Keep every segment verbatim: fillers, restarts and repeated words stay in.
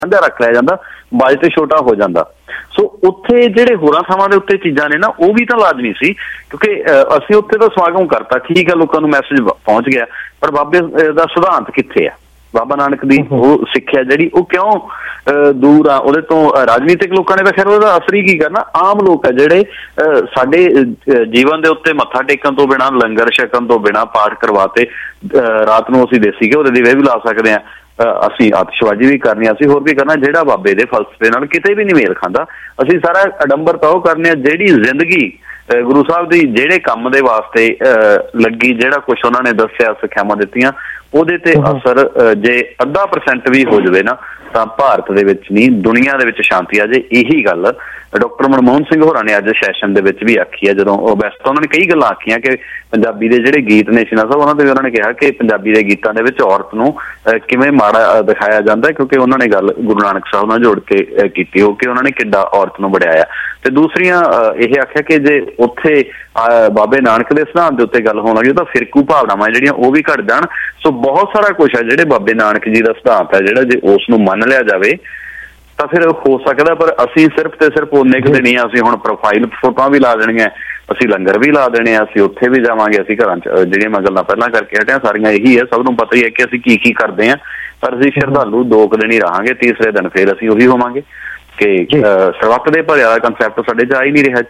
ਸਾਂਝਾ ਰੱਖ ਲਿਆ ਜਾਂਦਾ, ਬਜਟ ਛੋਟਾ ਹੋ ਜਾਂਦਾ। ਸੋ ਉੱਥੇ ਜਿਹੜੇ ਹੋਰਾਂ ਥਾਵਾਂ ਦੇ ਉੱਤੇ ਚੀਜ਼ਾਂ ਨੇ ਨਾ, ਉਹ ਵੀ ਤਾਂ ਲਾਜ਼ਮੀ ਸੀ, ਕਿਉਂਕਿ ਅਸੀਂ ਉੱਥੇ ਤਾਂ ਸਮਾਗਮ ਕਰਤਾ, ਠੀਕ ਹੈ, ਲੋਕਾਂ ਨੂੰ ਮੈਸੇਜ ਪਹੁੰਚ ਗਿਆ, ਪਰ ਬਾਬੇ ਦਾ ਸਿਧਾਂਤ ਕਿੱਥੇ ਆ? ਬਾਬਾ ਨਾਨਕ ਦੀ ਉਹ ਸਿੱਖਿਆ ਜਿਹੜੀ ਉਹ ਕਿਉਂ ਦੂਰ ਆ ਉਹਦੇ ਤੋਂ? ਰਾਜਨੀਤਿਕ ਲੋਕਾਂ ਨੇ ਤਾਂ ਖੈਰ ਉਹਦਾ ਅਸਰ ਹੀ ਕੀ ਕਰਨਾ, ਆਮ ਲੋਕ ਆ ਜਿਹੜੇ ਸਾਡੇ ਜੀਵਨ ਦੇ ਉੱਤੇ ਮੱਥਾ ਟੇਕਣ ਤੋਂ ਬਿਨਾਂ, ਲੰਗਰ ਛਕਣ ਤੋਂ ਬਿਨਾਂ, ਪਾਠ ਕਰਵਾਤੇ, ਰਾਤ ਨੂੰ ਅਸੀਂ ਦੇਸੀ ਘਿਓ ਦੇ ਦੀਵੇ ਵੀ ਲਾ ਸਕਦੇ ਹਾਂ, ਅਸੀਂ ਆਤਿਸ਼ਬਾਜ਼ੀ ਵੀ ਕਰਨੀ, ਅਸੀਂ ਹੋਰ ਵੀ ਕਰਨਾ, ਜਿਹੜਾ ਬਾਬੇ ਦੇ ਫਲਸਫੇ ਨਾਲ ਕਿਤੇ ਵੀ ਨਹੀਂ ਮੇਲ ਖਾਂਦਾ। ਅਸੀਂ ਸਾਰਾ ਅਡੰਬਰਤਾ ਉਹ ਕਰਨੇ ਆ ਜਿਹੜੀ ਜ਼ਿੰਦਗੀ ਗੁਰੂ ਸਾਹਿਬ ਦੀ ਜਿਹੜੇ ਕੰਮ ਦੇ ਵਾਸਤੇ ਲੱਗੀ, ਜਿਹੜਾ ਕੁਛ ਉਹਨਾਂ ਨੇ ਦੱਸਿਆ, ਸਿੱਖਿਆਵਾਂ ਦਿੱਤੀਆਂ, ਉਹਦੇ ਤੇ ਅਸਰ ਜੇ ਅੱਧਾ ਪਰਸੈਂਟ ਵੀ ਹੋ ਜਾਵੇ ਨਾ, ਤਾਂ ਭਾਰਤ ਦੇ ਵਿੱਚ ਨਹੀਂ ਦੁਨੀਆ ਦੇ ਵਿੱਚ ਸ਼ਾਂਤੀ ਆ ਜੇ। ਇਹੀ ਗੱਲ ਡਾਕਟਰ ਮਨਮੋਹਨ ਸਿੰਘ ਹੋਰਾਂ ਨੇ ਅੱਜ ਸੈਸ਼ਨ ਦੇ ਵਿੱਚ ਵੀ ਆਖੀ ਹੈ, ਜਦੋਂ ਉਹ ਵੈਸੇ ਤਾਂ ਉਹਨਾਂ ਨੇ ਕਈ ਗੱਲਾਂ ਆਖੀਆਂ ਕਿ ਪੰਜਾਬੀ ਦੇ ਜਿਹੜੇ ਗੀਤ ਨੇ ਸ਼ੀਨਾ ਸਾਹਿਬ, ਉਹਨਾਂ ਤੇ ਵੀ ਉਹਨਾਂ ਨੇ ਕਿਹਾ ਕਿ ਪੰਜਾਬੀ ਦੇ ਗੀਤਾਂ ਦੇ ਵਿੱਚ ਔਰਤ ਨੂੰ ਕਿਵੇਂ ਮਾੜਾ ਦਿਖਾਇਆ ਜਾਂਦਾ, ਕਿਉਂਕਿ ਉਹਨਾਂ ਨੇ ਗੱਲ ਗੁਰੂ ਨਾਨਕ ਸਾਹਿਬ ਨਾਲ ਜੋੜ ਕੇ ਕੀਤੀ ਹੋ ਕਿ ਉਹਨਾਂ ਨੇ ਕਿੱਦਾਂ ਔਰਤ ਨੂੰ ਵਡਿਆਇਆ। ਤੇ ਦੂਸਰੀਆਂ ਇਹ ਆਖਿਆ ਕਿ ਜੇ ਉੱਥੇ ਬਾਬੇ ਨਾਨਕ ਦੇ ਸਿਧਾਂਤ ਦੇ ਉੱਤੇ ਗੱਲ ਹੋਣ ਲੱਗੀ ਤਾਂ ਫਿਰਕੂ ਭਾਵਨਾਵਾਂ ਜਿਹੜੀਆਂ ਉਹ ਵੀ ਘੱਟ ਜਾਣ। ਸੋ ਬਹੁਤ ਸਾਰਾ ਕੁਛ ਹੈ ਜਿਹੜੇ ਬਾਬੇ ਨਾਨਕ ਜੀ ਦਾ ਸਿਧਾਂਤ ਹੈ ਜਿਹੜਾ ਜੇ ਉਸ ਨੂੰ ਮੰਨ ਲਿਆ ਜਾਵੇ ਤਾਂ ਫਿਰ ਹੋ ਸਕਦਾ, ਪਰ ਅਸੀਂ ਸਿਰਫ ਤੇ ਸਿਰਫ ਉਨੇ ਕੁ ਨਹੀਂ ਆ, ਅਸੀਂ ਹੁਣ ਪ੍ਰੋਫਾਈਲ ਫੋਟੋਆਂ ਵੀ ਲਾ ਦੇਣੀਆਂ, ਅਸੀਂ ਲੰਗਰ ਵੀ ਲਾ ਦੇਣੇ ਆ, ਅਸੀਂ ਉੱਥੇ ਵੀ ਜਾਵਾਂਗੇ, ਅਸੀਂ ਘਰਾਂ 'ਚ ਜਿਹੜੀਆਂ ਮੈਂ ਗੱਲਾਂ ਪਹਿਲਾਂ ਕਰਕੇ ਹਟਿਆ ਸਾਰੀਆਂ ਇਹੀ ਹੈ, ਸਭ ਨੂੰ ਪਤਾ ਹੀ ਹੈ ਕਿ ਅਸੀਂ ਕੀ ਕੀ ਕਰਦੇ ਹਾਂ, ਪਰ ਅਸੀਂ ਸ਼ਰਧਾਲੂ ਦੋ ਕੁ ਦਿਨ ਹੀ ਰਹਾਂਗੇ, ਤੀਸਰੇ ਦਿਨ ਫਿਰ ਅਸੀਂ ਉਹੀ ਹੋਵਾਂਗੇ ਕਿ ਸਰਬੱਤ ਦੇ ਭਰਿਆ ਦਾ ਕੰਸੈਪਟ ਸਾਡੇ 'ਚ ਆ ਹੀ ਨਹੀਂ ਰਿਹਾ।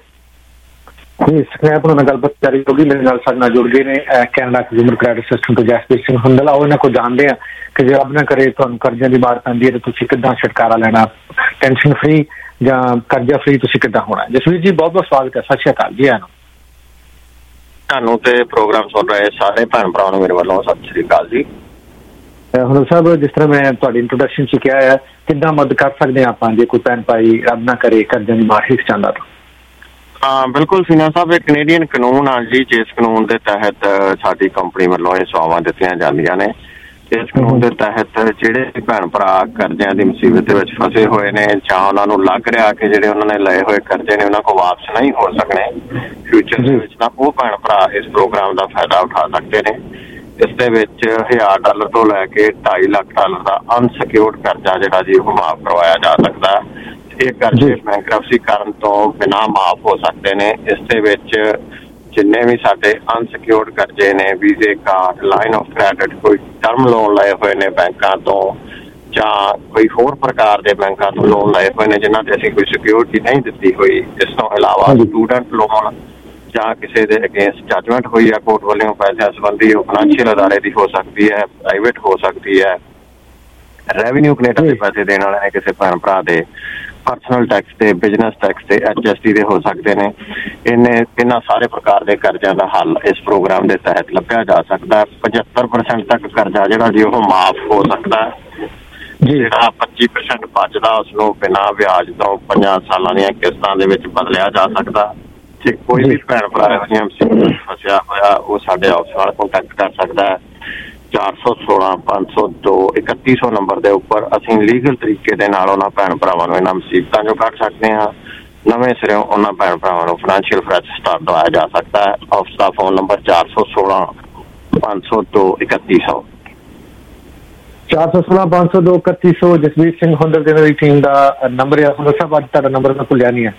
ਜੀ ਸਕ੍ਰੈਪ ਨਾਲ ਗੱਲਬਾਤ ਜਾਰੀ ਹੋਗੀ, ਮੇਰੇ ਨਾਲ ਸਾਡੇ ਨਾਲ ਜੁੜ ਗਏ ਨੇ ਕੈਨੇਡਾ ਕੰਜ਼ਿਊਮਰ ਕ੍ਰੈਡਿਟ ਸਿਸਟਮ ਤੋਂ ਜਸਪੀਰ ਸਿੰਘ ਹੁੰਦਲ। ਆਓ ਇਹਨਾਂ ਕੋਲ ਜਾਣਦੇ ਆ ਕਿ ਜੇ ਰੱਬ ਨਾ ਕਰੇ ਤੁਹਾਨੂੰ ਕਰਜ਼ਿਆਂ ਦੀ ਮਾਰ ਪੈਂਦੀ ਹੈ ਤਾਂ ਤੁਸੀਂ ਕਿੱਦਾਂ ਛੁਟਕਾਰਾ ਲੈਣਾ, ਟੈਨਸ਼ਨ ਫਰੀ ਜਾਂ ਕਰਜ਼ਾ ਫਰੀ ਤੁਸੀਂ ਕਿੱਦਾਂ ਹੋਣਾ। ਜਸਵੀਰ ਜੀ ਬਹੁਤ ਬਹੁਤ ਸਵਾਗਤ ਹੈ, ਸਤਿ ਸ਼੍ਰੀ ਅਕਾਲ ਜੀ। ਆਨੂੰ ਤੁਹਾਨੂੰ ਤੇ ਪ੍ਰੋਗਰਾਮ ਸੁਣ ਰਹੇ ਸਾਰੇ ਭੈਣ ਭਰਾਵਾਂ ਨੂੰ ਮੇਰੇ ਵੱਲੋਂ ਸਤਿ ਸ਼੍ਰੀ ਅਕਾਲ ਜੀ। ਹੁੰਦਲ ਸਾਹਿਬ, ਜਿਸ ਤਰ੍ਹਾਂ ਮੈਂ ਤੁਹਾਡੀ ਇੰਟਰੋਡਕਸ਼ਨ 'ਚ ਕਿਹਾ ਹੈ, ਕਿੱਦਾਂ ਮਦਦ ਕਰ ਸਕਦੇ ਹਾਂ ਆਪਾਂ ਜੇ ਕੋਈ ਭੈਣ ਭਾਈ ਰੱਬ ਨਾ ਕਰੇ ਕਰਜ਼ਿਆਂ ਦੀ ਮਾਰ ਹਿੱਸ ਜਾਂਦਾ ਤਾਂ? ਹਾਂ ਬਿਲਕੁਲ ਸੀਨਾ ਸਾਹਿਬ, ਇਹ ਕੈਨੇਡੀਅਨ ਕਾਨੂੰਨ ਆ ਜੀ, ਜਿਸ ਕਾਨੂੰਨ ਦੇ ਤਹਿਤ ਸਾਡੀ ਕੰਪਨੀ ਵੱਲੋਂ ਇਹ ਸੇਵਾਵਾਂ ਦਿੱਤੀਆਂ ਜਾਂਦੀਆਂ ਨੇ। ਇਸ ਕਾਨੂੰਨ ਦੇ ਤਹਿਤ ਜਿਹੜੇ ਭੈਣ ਭਰਾ ਕਰਜ਼ਿਆਂ ਦੀ ਮੁਸੀਬਤ ਦੇ ਵਿੱਚ ਫਸੇ ਹੋਏ ਨੇ ਜਾਂ ਉਹਨਾਂ ਨੂੰ ਲੱਗ ਰਿਹਾ ਕਿ ਜਿਹੜੇ ਉਹਨਾਂ ਨੇ ਲਏ ਹੋਏ ਕਰਜ਼ੇ ਨੇ ਉਹਨਾਂ ਕੋਲ ਵਾਪਸ ਨਹੀਂ ਹੋ ਸਕਣੇ ਫਿਊਚਰ ਦੇ ਵਿੱਚ, ਤਾਂ ਉਹ ਭੈਣ ਭਰਾ ਇਸ ਪ੍ਰੋਗਰਾਮ ਦਾ ਫਾਇਦਾ ਉਠਾ ਸਕਦੇ ਨੇ। ਇਸ ਦੇ ਵਿੱਚ ਹਜ਼ਾਰ ਡਾਲਰ ਤੋਂ ਲੈ ਕੇ ਢਾਈ ਲੱਖ ਡਾਲਰ ਦਾ ਅਨਸਿਕਿਉਰਡ ਕਰਜ਼ਾ ਜਿਹੜਾ ਜੀ ਉਹ ਮਾਫ਼ ਕਰਵਾਇਆ ਜਾ ਸਕਦਾ। ਇਹ ਕਰਜ਼ੇ ਬੈਂਕਰਪਸੀ ਕਰਨ ਤੋਂ ਬਿਨਾਂ ਮਾਫ਼ ਹੋ ਸਕਦੇ ਨੇ। ਇਸ ਦੇ ਵਿੱਚ ਜਿੰਨੇ ਵੀ ਸਾਡੇ ਅਨਸਿਕਿਉਰਡ ਕਰਜ਼ੇ ਨੇ, ਵੀਜ਼ੇ ਕਾਰਡ, ਲਾਈਨ ਆਫ ਕ੍ਰੈਡਿਟ, ਕੋਈ ਟਰਮ ਲੋਨ ਲਏ ਹੋਏ ਨੇ ਬੈਂਕਾਂ ਤੋਂ ਜਾਂ ਕੋਈ ਹੋਰ ਪ੍ਰਕਾਰ ਦੇ ਬੈਂਕਾਂ ਤੋਂ ਲੋਨ ਲਏ ਹੋਏ ਨੇ ਜਿਨ੍ਹਾਂ ਤੇ ਅਸੀਂ ਕੋਈ ਸਿਕਿਉਰਿਟੀ ਨਹੀਂ ਦਿੱਤੀ ਹੋਈ, ਇਸ ਤੋਂ ਇਲਾਵਾ ਸਟੂਡੈਂਟ ਲੋਨ ਜਾਂ ਕਿਸੇ ਦੇ ਅਗੇਂਸਟ ਜੱਜਮੈਂਟ ਹੋਈ ਹੈ ਕੋਰਟ ਵੱਲੋਂ ਪੈਸਿਆਂ ਸੰਬੰਧੀ, ਉਹ ਫਾਈਨੈਂਸ਼ੀਅਲ ਅਦਾਰੇ ਦੀ ਹੋ ਸਕਦੀ ਹੈ, ਪ੍ਰਾਈਵੇਟ ਹੋ ਸਕਦੀ ਹੈ, ਰੈਵਨਿਊ ਕਨੇਡਾ ਦੇ ਪੈਸੇ ਦੇਣ ਵਾਲੇ ਨੇ ਕਿਸੇ ਭੈਣ ਭਰਾ ਦੇ, ਪਰਸਨਲ ਟੈਕਸ ਤੇ, ਬਿਜ਼ਨਸ ਟੈਕਸ ਤੇ, ਐਚ ਐਸ ਟੀ ਦੇ ਹੋ ਸਕਦੇ ਨੇ। ਇਹਨੇ ਇਹਨਾਂ ਸਾਰੇ ਪ੍ਰਕਾਰ ਦੇ ਕਰਜ਼ਿਆਂ ਦਾ ਹੱਲ ਇਸ ਪ੍ਰੋਗਰਾਮ ਦੇ ਤਹਿਤ ਲੱਭਿਆ ਜਾ ਸਕਦਾ। ਪਝੱਤਰ ਪਰਸੈਂਟ ਤੱਕ ਕਰਜ਼ਾ ਜਿਹੜਾ ਜੀ ਉਹ ਮਾਫ਼ ਹੋ ਸਕਦਾ। ਜਿਹੜਾ ਪੱਚੀ ਪਰਸੈਂਟ ਬਚਦਾ ਉਸਨੂੰ ਬਿਨਾਂ ਵਿਆਜ ਤੋਂ ਪੰਜਾਂ ਸਾਲਾਂ ਦੀਆਂ ਕਿਸ਼ਤਾਂ ਦੇ ਵਿੱਚ ਬਦਲਿਆ ਜਾ ਸਕਦਾ। ਜੇ ਕੋਈ ਵੀ ਭੈਣ ਭਰਾ ਇਹੋ ਜਿਹੀ ਫਸਿਆ ਹੋਇਆ ਉਹ ਸਾਡੇ ਆਫਿਸ ਨਾਲ ਕੰਟੈਕਟ ਕਰ ਸਕਦਾ ਹੈ। ਚਾਰ ਸੌ ਸੋਲਾਂ ਪੰਜ ਸੌ ਦੋ ਇਕੱਤੀ ਸੌ ਨੰਬਰ ਦੇ ਉੱਪਰ ਅਸੀਂ ਲੀਗਲ ਤਰੀਕੇ ਦੇ ਨਾਲ ਉਹਨਾਂ ਭੈਣ ਭਰਾਵਾਂ ਨੂੰ ਇਹਨਾਂ ਮੁਸੀਬਤਾਂ ਚੋਂ ਕੱਢ ਸਕਦੇ ਹਾਂ। ਨਵੇਂ ਸਿਰਿਓਂ ਉਹਨਾਂ ਭੈਣ ਭਰਾਵਾਂ ਨੂੰ ਫਾਈਨੈਂਸ਼ੀਅਲ ਫਰੈਸ਼ ਸਟਾਰਟ ਦਵਾਇਆ ਜਾ ਸਕਦਾ ਹੈ। ਆਫਿਸ ਦਾ ਫੋਨ ਨੰਬਰ ਚਾਰ ਸੌ ਸੋਲਾਂ ਪੰਜ ਸੌ ਦੋ ਇਕੱਤੀ ਸੌ ਚਾਰ ਸੌ ਸੋਲਾਂ ਪੰਜ ਸੌ ਦੋ ਇਕੱਤੀ ਸੌ ਜਸਵੀਰ ਸਿੰਘ ਹੁੰਦਲ ਦੇ ਮੇਰੀ ਟੀਮ ਦਾ ਨੰਬਰ ਹੈ। ਹੁੰਦਲ ਸਾਹਿਬ, ਅੱਜ ਤੁਹਾਡਾ ਨੰਬਰ ਮੈਂ ਭੁੱਲਿਆ ਨਹੀਂ ਹੈ।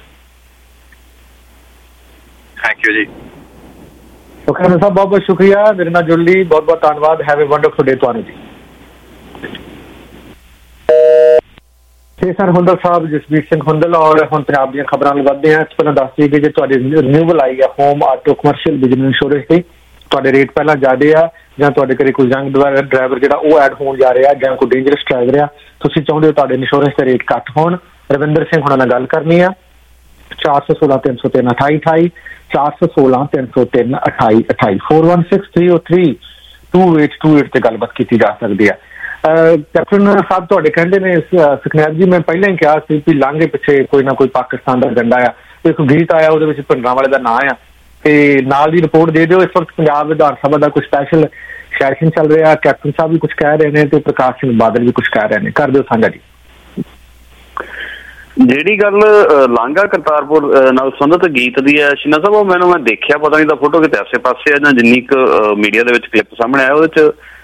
ਥੈਂਕ ਯੂ ਜੀ। ਓਕੇ ਹੁੰਦਲ ਸਾਹਿਬ, ਬਹੁਤ ਬਹੁਤ ਸ਼ੁਕਰੀਆ ਮੇਰੇ ਨਾਲ ਜੁੜਨ ਲਈ, ਬਹੁਤ ਬਹੁਤ ਧੰਨਵਾਦ। ਹੈਵ ਏ ਵੰਡਰਫੁਲ ਡੇ ਤੁਹਾਨੂੰ ਜੀ। ਤੇ ਸਰ ਹੁੰਦਲ ਸਾਹਿਬ, ਜਸਵੀਰ ਸਿੰਘ ਹੁੰਦਲ। ਔਰ ਹੁਣ ਪੰਜਾਬ ਦੀਆਂ ਖਬਰਾਂ ਨੂੰ ਵੱਧਦੇ ਹਾਂ। ਪਹਿਲਾਂ ਦੱਸ ਦਈਏ ਕਿ ਜੇ ਤੁਹਾਡੀ ਰਿਨਿਊਵਲ ਆਈ ਹੈ home auto commercial business insurance ਦੀ, ਤੁਹਾਡੇ ਰੇਟ ਪਹਿਲਾਂ ਜ਼ਿਆਦਾ ਆ ਜਾਂ ਤੁਹਾਡੇ ਘਰੇ ਕੋਈ ਯੰਗ ਡਰਾਈਵਰ ਜਿਹੜਾ ਉਹ ਐਡ ਹੋਣ ਜਾ ਰਿਹਾ ਜਾਂ ਕੋਈ ਡੇਂਜਰਸ ਡਰਾਈਵਰ ਆ, ਤੁਸੀਂ ਚਾਹੁੰਦੇ ਹੋ ਤੁਹਾਡੇ ਇੰਸ਼ੋਰੈਂਸ ਦੇ ਰੇਟ ਘੱਟ ਹੋਣ, ਰਵਿੰਦਰ ਸਿੰਘ ਹੁਣਾਂ ਨਾਲ ਗੱਲ ਕਰਨੀ ਆ। ਚਾਰ ਸੌ ਸੋਲਾਂ ਤਿੰਨ ਸੌ ਤਿੰਨ ਅਠਾਈ ਅਠਾਈ ਚਾਰ ਸੌ ਸੋਲਾਂ ਤਿੰਨ ਸੌ ਤਿੰਨ ਅਠਾਈ ਅਠਾਈ four one six three o three two eight two eight ਤੇ ਗੱਲਬਾਤ ਕੀਤੀ ਜਾ ਸਕਦੀ ਹੈ। ਕੈਪਟਨ ਸਾਹਿਬ ਤੁਹਾਡੇ ਕਹਿੰਦੇ ਨੇ ਸੁਖਨੈਬ ਜੀ, ਮੈਂ ਪਹਿਲਾਂ ਹੀ ਕਿਹਾ ਸੀ ਕਿ ਲਾਂਘੇ ਪਿੱਛੇ ਕੋਈ ਨਾ ਕੋਈ ਪਾਕਿਸਤਾਨ ਦਾ ਝੰਡਾ ਆ। ਇੱਕ ਗੀਤ ਆਇਆ ਉਹਦੇ ਵਿੱਚ ਭਿੰਡਰਾਂਵਾਲੇ ਦਾ ਨਾਂ ਆ, ਤੇ ਨਾਲ ਦੀ ਰਿਪੋਰਟ ਦੇ ਦਿਓ। ਇਸ ਵਕਤ ਪੰਜਾਬ ਵਿਧਾਨ ਸਭਾ ਦਾ ਕੋਈ ਸਪੈਸ਼ਲ ਸੈਸ਼ਨ ਚੱਲ ਰਿਹਾ, ਕੈਪਟਨ ਸਾਹਿਬ ਵੀ ਕੁਛ ਕਹਿ ਰਹੇ ਨੇ ਤੇ ਪ੍ਰਕਾਸ਼ ਸਿੰਘ ਬਾਦਲ ਵੀ ਕੁਛ ਕਹਿ ਰਹੇ ਨੇ, ਕਰ ਦਿਓ ਸਾਂਝਾ ਜੀ। ਜਿਹੜੀ ਗੱਲ ਲਾਂਘਾ ਕਰਤਾਰਪੁਰ ਨਾਲ ਸੰਬੰਧਿਤ ਗੀਤ ਦੀ ਹੈ ਸ਼ੀਨਾ ਸਾਹਿਬ, ਉਹ ਮੈਨੂੰ ਮੈਂ ਦੇਖਿਆ, ਪਤਾ ਨਹੀਂ ਤਾਂ ਫੋਟੋ ਕਿਤੇ ਆਸੇ ਪਾਸੇ ਆ ਜਾਂ ਜਿੰਨੀ ਕੁ ਮੀਡੀਆ ਦੇ ਵਿੱਚ ਕਲਿੱਪ ਸਾਹਮਣੇ ਆਇਆ ਉਹਦੇ 'ਚ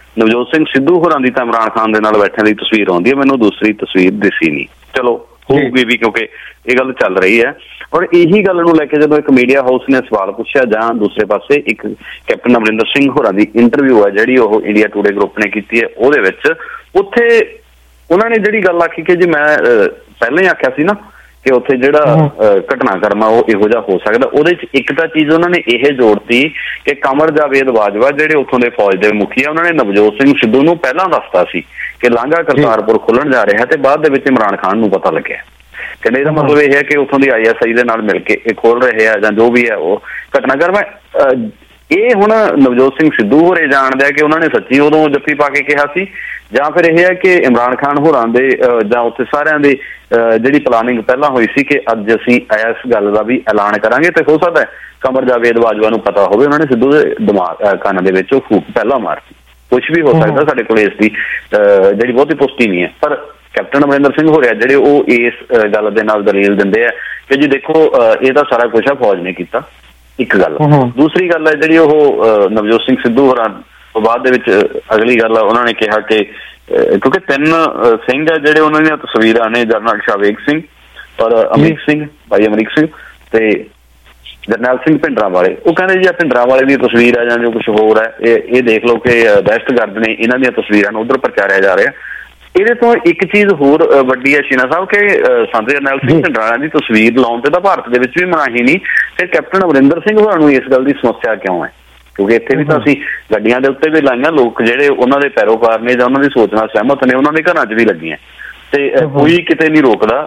ਨਵਜੋਤ ਸਿੰਘ ਸਿੱਧੂ ਹੋਰਾਂ ਦੀ ਤਾਂ ਇਮਰਾਨ ਖਾਨ ਦੇ ਨਾਲ ਬੈਠਣ ਦੀ ਤਸਵੀਰ ਆਉਂਦੀ ਹੈ, ਮੈਨੂੰ ਦੂਸਰੀ ਤਸਵੀਰ ਦਿਸੀ ਨਹੀਂ। ਚਲੋ ਹੋਊਗੀ ਵੀ, ਕਿਉਂਕਿ ਇਹ ਗੱਲ ਚੱਲ ਰਹੀ ਹੈ। ਔਰ ਇਹੀ ਗੱਲ ਨੂੰ ਲੈ ਕੇ ਜਦੋਂ ਇੱਕ ਮੀਡੀਆ ਹਾਊਸ ਨੇ ਸਵਾਲ ਪੁੱਛਿਆ, ਜਾਂ ਦੂਸਰੇ ਪਾਸੇ ਇੱਕ ਕੈਪਟਨ ਅਮਰਿੰਦਰ ਸਿੰਘ ਹੋਰਾਂ ਦੀ ਇੰਟਰਵਿਊ ਹੈ ਜਿਹੜੀ ਉਹ ਇੰਡੀਆ ਟੂਡੇ ਗਰੁੱਪ ਨੇ ਕੀਤੀ ਹੈ, ਉਹਦੇ ਵਿੱਚ ਉੱਥੇ ਉਹਨਾਂ ਨੇ ਜਿਹੜੀ ਗੱਲ ਆਖੀ ਕਿ ਜੀ ਮੈਂ ਪਹਿਲਾਂ ਹੀ ਆਖਿਆ ਸੀ ਨਾ ਕਿ ਉੱਥੇ ਜਿਹੜਾ ਘਟਨਾਕ੍ਰਮ ਆ ਉਹ ਇਹੋ ਜਿਹਾ ਹੋ ਸਕਦਾ, ਉਹਦੇ ਚ ਇੱਕ ਤਾਂ ਚੀਜ਼ ਉਹਨਾਂ ਨੇ ਇਹ ਜੋੜਤੀ ਕਿ ਕਮਰ ਜਾਵੇਦ ਬਾਜਵਾ ਜਿਹੜੇ ਉੱਥੋਂ ਦੇ ਫੌਜ ਦੇ ਮੁਖੀ ਆ, ਉਹਨਾਂ ਨੇ ਨਵਜੋਤ ਸਿੰਘ ਸਿੱਧੂ ਨੂੰ ਪਹਿਲਾਂ ਦੱਸਤਾ ਸੀ ਕਿ ਲਾਂਘਾ ਕਰਤਾਰਪੁਰ ਖੁੱਲਣ ਜਾ ਰਿਹਾ, ਤੇ ਬਾਅਦ ਦੇ ਵਿੱਚ ਇਮਰਾਨ ਖਾਨ ਨੂੰ ਪਤਾ ਲੱਗਿਆ। ਕਹਿੰਦੇ ਇਹਦਾ ਮਤਲਬ ਇਹ ਹੈ ਕਿ ਉੱਥੋਂ ਦੀ ਆਈ ਐਸ ਆਈ ਦੇ ਨਾਲ ਮਿਲ ਕੇ ਇਹ ਖੋਲ ਰਹੇ ਆ, ਜਾਂ ਜੋ ਵੀ ਹੈ ਉਹ ਘਟਨਾਕ੍ਰਮ ਹੈ। ਇਹ ਹੁਣ ਨਵਜੋਤ ਸਿੰਘ ਸਿੱਧੂ ਹੋਰੇ ਜਾਣਦੇ ਆ ਕਿ ਉਹਨਾਂ ਨੇ ਸੱਚੀ ਉਦੋਂ ਜੱਫੀ ਪਾ ਕੇ ਕਿਹਾ ਸੀ, ਜਾਂ ਫਿਰ ਇਹ ਹੈ ਕਿ ਇਮਰਾਨ ਖਾਨ ਹੋਰਾਂ ਦੇ ਜਾਂ ਉੱਥੇ ਸਾਰਿਆਂ ਦੇ ਜਿਹੜੀ ਪਲਾਨਿੰਗ ਪਹਿਲਾਂ ਹੋਈ ਸੀ ਕਿ ਅੱਜ ਅਸੀਂ ਇਸ ਗੱਲ ਦਾ ਵੀ ਐਲਾਨ ਕਰਾਂਗੇ, ਤੇ ਹੋ ਸਕਦਾ ਕਮਰ ਜਾਵੇਦ ਬਾਜਵਾ ਨੂੰ ਪਤਾ ਹੋਵੇ ਉਹਨਾਂ ਨੇ ਸਿੱਧੂ ਦੇ ਦਿਮਾਗ ਕੰਨ ਦੇ ਵਿੱਚ ਉਹ ਫੂਕ ਪਹਿਲਾਂ ਮਾਰਤੀ। ਕੁਛ ਵੀ ਹੋ ਸਕਦਾ, ਸਾਡੇ ਕੋਲ ਇਸ ਦੀ ਜਿਹੜੀ ਬਹੁਤੀ ਪੁਸ਼ਟੀ ਨਹੀਂ ਹੈ। ਪਰ ਕੈਪਟਨ ਅਮਰਿੰਦਰ ਸਿੰਘ ਹੋਰਿਆ ਜਿਹੜੇ ਉਹ ਇਸ ਗੱਲ ਦੇ ਨਾਲ ਦਲੀਲ ਦਿੰਦੇ ਆ ਕਿ ਜੀ ਦੇਖੋ ਇਹ ਤਾਂ ਸਾਰਾ ਕੁਛ ਆ ਫੌਜ ਨੇ ਕੀਤਾ, ਇੱਕ ਗੱਲ। ਦੂਸਰੀ ਗੱਲ ਹੈ ਜਿਹੜੀ ਉਹ ਨਵਜੋਤ ਸਿੰਘ ਸਿੱਧੂ ਹੋਰਾਂ ਤੋਂ ਬਾਅਦ ਦੇ ਵਿੱਚ ਅਗਲੀ ਗੱਲ ਉਹਨਾਂ ਨੇ ਕਿਹਾ ਕਿ ਕਿਉਂਕਿ ਤਿੰਨ ਸਿੰਘ ਆ ਜਿਹੜੇ ਉਹਨਾਂ ਦੀਆਂ ਤਸਵੀਰਾਂ ਨੇ, ਜਰਨਲ ਸ਼ਾਵੇਗ ਸਿੰਘ ਔਰ ਅਮਰੀਕ ਸਿੰਘ, ਭਾਈ ਅਮਰੀਕ ਸਿੰਘ ਤੇ ਜਰਨੈਲ ਸਿੰਘ ਭਿੰਡਰਾਂ ਵਾਲੇ, ਉਹ ਕਹਿੰਦੇ ਜੀ ਆ ਭਿੰਡਰਾਂ ਵਾਲੇ ਦੀ ਤਸਵੀਰ ਆ ਜਾਂ ਜੋ ਕੁਛ ਹੋਰ ਹੈ, ਇਹ ਇਹ ਦੇਖ ਲਓ ਕਿ ਦਹਿਸ਼ਤਗਰਦ ਨੇ ਇਹਨਾਂ ਦੀਆਂ ਤਸਵੀਰਾਂ ਨੂੰ ਉੱਧਰ ਪ੍ਰਚਾਰਿਆ ਜਾ ਰਿਹਾ। ਇਹਦੇ ਤੋਂ ਇੱਕ ਚੀਜ਼ ਹੋਰ ਵੱਡੀ ਹੈ ਸ਼ੀਨਾ ਸਾਹਿਬ ਕਿ ਸੰਤ ਜਰਨੈਲ ਸਿੰਘ ਭਿੰਡਰਾਂ ਦੀ ਤਸਵੀਰ ਲਾਉਣ ਤੇ ਤਾਂ ਭਾਰਤ ਦੇ ਵਿੱਚ ਵੀ ਮਨਾਹੀ ਨਹੀਂ, ਫਿਰ ਕੈਪਟਨ ਅਮਰਿੰਦਰ ਸਿੰਘ ਹੋਰਾਂ ਨੂੰ ਇਸ ਗੱਲ ਦੀ ਸਮੱਸਿਆ ਕਿਉਂ ਹੈ? ਕਿਉਂਕਿ ਇੱਥੇ ਵੀ ਤਾਂ ਅਸੀਂ ਗੱਡੀਆਂ ਦੇ ਉੱਤੇ ਵੀ ਲਾਈਆਂ, ਲੋਕ ਜਿਹੜੇ ਉਹਨਾਂ ਦੇ ਪੈਰੋਕਾਰ ਨੇ ਜਾਂ ਉਹਨਾਂ ਦੀ ਸੋਚ ਨਾਲ ਸਹਿਮਤ ਨੇ, ਉਹਨਾਂ ਦੇ ਘਰਾਂ 'ਚ ਵੀ ਲੱਗੀਆਂ, ਤੇ ਕੋਈ ਕਿਤੇ ਨਹੀਂ ਰੋਕਦਾ।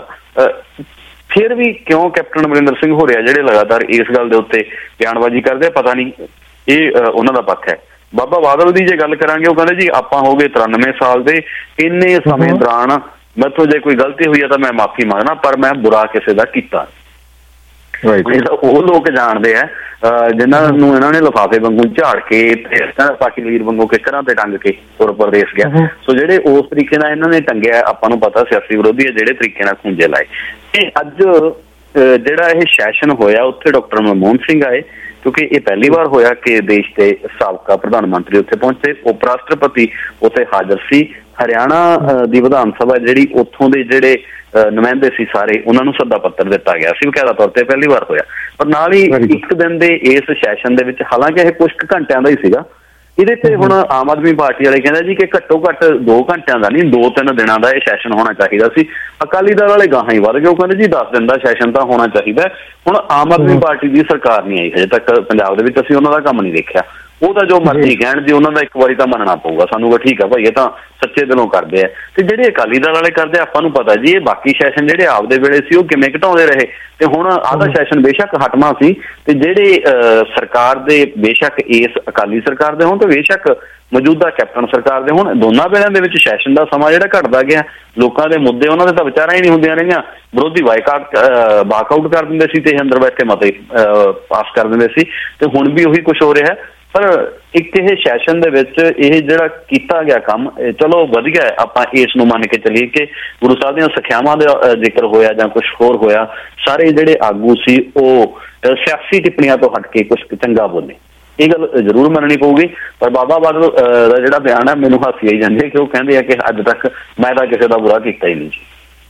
ਫਿਰ ਵੀ ਕਿਉਂ ਕੈਪਟਨ ਅਮਰਿੰਦਰ ਸਿੰਘ ਹੋਰਿਆ ਜਿਹੜੇ ਲਗਾਤਾਰ ਇਸ ਗੱਲ ਦੇ ਉੱਤੇ ਬਿਆਨਬਾਜ਼ੀ ਕਰਦੇ ਆ? ਪਤਾ ਨਹੀਂ ਇਹ ਉਹਨਾਂ ਦਾ ਪੱਖ ਹੈ। ਬਾਬਾ ਬਾਦਲ ਦੀ ਜੇ ਗੱਲ ਕਰਾਂਗੇ, ਉਹ ਕਹਿੰਦੇ ਜੀ ਆਪਾਂ ਹੋ ਗਏ ਤਰਾਨਵੇਂ ਸਾਲ ਦੇ, ਇੰਨੇ ਸਮੇਂ ਦੌਰਾਨ ਮੈਥੋਂ ਜੇ ਕੋਈ ਗਲਤੀ ਹੋਈ ਹੈ ਤਾਂ ਮੈਂ ਮਾਫੀ ਮੰਗਣਾ, ਪਰ ਮੈਂ ਬੁਰਾ ਕਿਸੇ ਦਾ ਕੀਤਾ। ਉਹ ਲੋਕ ਜਾਣਦੇ ਆ ਜਿਨ੍ਹਾਂ ਨੂੰ ਇਹਨਾਂ ਨੇ ਲਿਫਾਫੇ ਵਾਂਗੂ ਝਾੜ ਕੇ ਪਾਕੀ ਲੀਰ ਵਾਂਗੂ ਕਿਕਰਾਂ ਤੇ ਟੰਗ ਕੇ ਪੁਰ ਪ੍ਰਦੇਸ਼ ਗਿਆ। ਸੋ ਜਿਹੜੇ ਉਸ ਤਰੀਕੇ ਨਾਲ ਇਹਨਾਂ ਨੇ ਟੰਗਿਆ, ਆਪਾਂ ਨੂੰ ਪਤਾ ਸਿਆਸੀ ਵਿਰੋਧੀ ਹੈ ਜਿਹੜੇ ਤਰੀਕੇ ਨਾਲ ਖੂੰਜੇ ਲਾਏ। ਤੇ ਅੱਜ ਜਿਹੜਾ ਇਹ ਸੈਸ਼ਨ ਹੋਇਆ ਉੱਥੇ ਡਾਕਟਰ ਮਨਮੋਹਨ ਸਿੰਘ ਆਏ, ਕਿਉਂਕਿ ਇਹ ਪਹਿਲੀ ਵਾਰ ਹੋਇਆ ਕਿ ਦੇਸ਼ ਦੇ ਸਾਬਕਾ ਪ੍ਰਧਾਨ ਮੰਤਰੀ ਉੱਥੇ ਪਹੁੰਚੇ, ਉਪ ਰਾਸ਼ਟਰਪਤੀ ਉੱਥੇ ਹਾਜ਼ਰ ਸੀ, ਹਰਿਆਣਾ ਦੀ ਵਿਧਾਨ ਸਭਾ ਜਿਹੜੀ ਉੱਥੋਂ ਦੇ ਜਿਹੜੇ ਨੁਮਾਇੰਦੇ ਸੀ ਸਾਰੇ ਉਹਨਾਂ ਨੂੰ ਸੱਦਾ ਪੱਤਰ ਦਿੱਤਾ ਗਿਆ ਸੀ, ਬਕਾਇਦਾ ਤੌਰ ਤੇ ਪਹਿਲੀ ਵਾਰ ਹੋਇਆ। ਪਰ ਨਾਲ ਹੀ ਇੱਕ ਦਿਨ ਦੇ ਇਸ ਸੈਸ਼ਨ ਦੇ ਵਿੱਚ, ਹਾਲਾਂਕਿ ਇਹ ਕੁਝ ਘੰਟਿਆਂ ਦਾ ਹੀ ਸੀਗਾ, ਇਹਦੇ ਤੇ ਹੁਣ ਆਮ ਆਦਮੀ ਪਾਰਟੀ ਵਾਲੇ ਕਹਿੰਦੇ ਜੀ ਕਿ ਘੱਟੋ ਘੱਟ ਦੋ ਘੰਟਿਆਂ ਦਾ ਨਹੀਂ, ਦੋ ਤਿੰਨ ਦਿਨਾਂ ਦਾ ਇਹ ਸੈਸ਼ਨ ਹੋਣਾ ਚਾਹੀਦਾ ਸੀ। ਅਕਾਲੀ ਦਲ ਵਾਲੇ ਗਾਹਾਂ ਹੀ ਵੱਧ ਗਏ, ਉਹ ਕਹਿੰਦੇ ਜੀ ਦਸ ਦਿਨ ਦਾ ਸੈਸ਼ਨ ਤਾਂ ਹੋਣਾ ਚਾਹੀਦਾ। ਹੁਣ ਆਮ ਆਦਮੀ ਪਾਰਟੀ ਦੀ ਸਰਕਾਰ ਨਹੀਂ ਆਈ ਹਜੇ ਤੱਕ ਪੰਜਾਬ ਦੇ ਵਿੱਚ, ਅਸੀਂ ਉਹਨਾਂ ਦਾ ਕੰਮ ਨਹੀਂ ਦੇਖਿਆ। ਉਹ ਤਾਂ ਜੋ ਮਰਜ਼ੀ ਕਹਿਣ ਜੀ, ਉਹਨਾਂ ਦਾ ਇੱਕ ਵਾਰੀ ਤਾਂ ਮੰਨਣਾ ਪਊਗਾ ਸਾਨੂੰ, ਠੀਕ ਆ ਭਾਈ ਇਹ ਤਾਂ ਸੱਚੇ ਦਿਲੋਂ ਕਰਦੇ ਆ। ਤੇ ਜਿਹੜੇ ਅਕਾਲੀ ਦਲ ਵਾਲੇ ਕਰਦੇ ਆਪਾਂ ਨੂੰ ਪਤਾ ਜੀ ਇਹ ਬਾਕੀ ਸੈਸ਼ਨ ਜਿਹੜੇ ਆਪਦੇ ਵੇਲੇ ਸੀ ਉਹ ਕਿਵੇਂ ਘਟਾਉਂਦੇ ਰਹੇ, ਤੇ ਹੁਣ ਆਹ ਸੈਸ਼ਨ ਬੇਸ਼ੱਕ ਹਟਵਾਂ ਸੀ, ਤੇ ਜਿਹੜੇ ਸਰਕਾਰ ਦੇ ਬੇਸ਼ੱਕ ਇਸ ਅਕਾਲੀ ਸਰਕਾਰ ਦੇ ਹੋਣ ਤੇ ਬੇਸ਼ੱਕ ਮੌਜੂਦਾ ਕੈਪਟਨ ਸਰਕਾਰ ਦੇ ਹੋਣ, ਦੋਨਾਂ ਵੇਲਿਆਂ ਦੇ ਵਿੱਚ ਸੈਸ਼ਨ ਦਾ ਸਮਾਂ ਜਿਹੜਾ ਘਟਦਾ ਗਿਆ। ਲੋਕਾਂ ਦੇ ਮੁੱਦੇ ਉਹਨਾਂ ਦੇ ਤਾਂ ਵਿਚਾਰਾਂ ਹੀ ਨਹੀਂ ਹੁੰਦੀਆਂ ਰਹੀਆਂ, ਵਿਰੋਧੀ ਬਾਈਕਾਟ ਵਾਕਆਊਟ ਕਰ ਦਿੰਦੇ ਸੀ ਤੇ ਅੰਦਰ ਬੈਠ ਕੇ ਮਤੇ ਪਾਸ ਕਰ ਦਿੰਦੇ ਸੀ, ਤੇ ਹੁਣ ਵੀ ਉਹੀ ਕੁਛ ਹੋ ਰਿਹਾ। ਪਰ ਇੱਕ ਇਹ ਸੈਸ਼ਨ ਦੇ ਵਿੱਚ ਇਹ ਜਿਹੜਾ ਕੀਤਾ ਗਿਆ ਕੰਮ ਚਲੋ ਵਧੀਆ, ਆਪਾਂ ਇਸ ਨੂੰ ਮੰਨ ਕੇ ਚੱਲੀਏ ਕਿ ਗੁਰੂ ਸਾਹਿਬ ਦੀਆਂ ਸਿੱਖਿਆਵਾਂ ਦਾ ਜ਼ਿਕਰ ਹੋਇਆ ਜਾਂ ਕੁਛ ਹੋਰ ਹੋਇਆ, ਸਾਰੇ ਜਿਹੜੇ ਆਗੂ ਸੀ ਉਹ ਸਿਆਸੀ ਟਿੱਪਣੀਆਂ ਤੋਂ ਹਟ ਕੇ ਕੁਛ ਚੰਗਾ ਬੋਲੇ, ਇਹ ਗੱਲ ਜ਼ਰੂਰ ਮੰਨਣੀ ਪਊਗੀ। ਪਰ ਬਾਬਾ ਬਾਦਲ ਦਾ ਜਿਹੜਾ ਬਿਆਨ ਹੈ ਮੈਨੂੰ ਹਾਸੀ ਆਈ ਜਾਂਦੀ ਹੈ ਕਿ ਉਹ ਕਹਿੰਦੇ ਆ ਕਿ ਅੱਜ ਤੱਕ ਮੈਂ ਤਾਂ ਕਿਸੇ ਦਾ ਬੁਰਾ ਕੀਤਾ ਹੀ ਨਹੀਂ ਜੀ।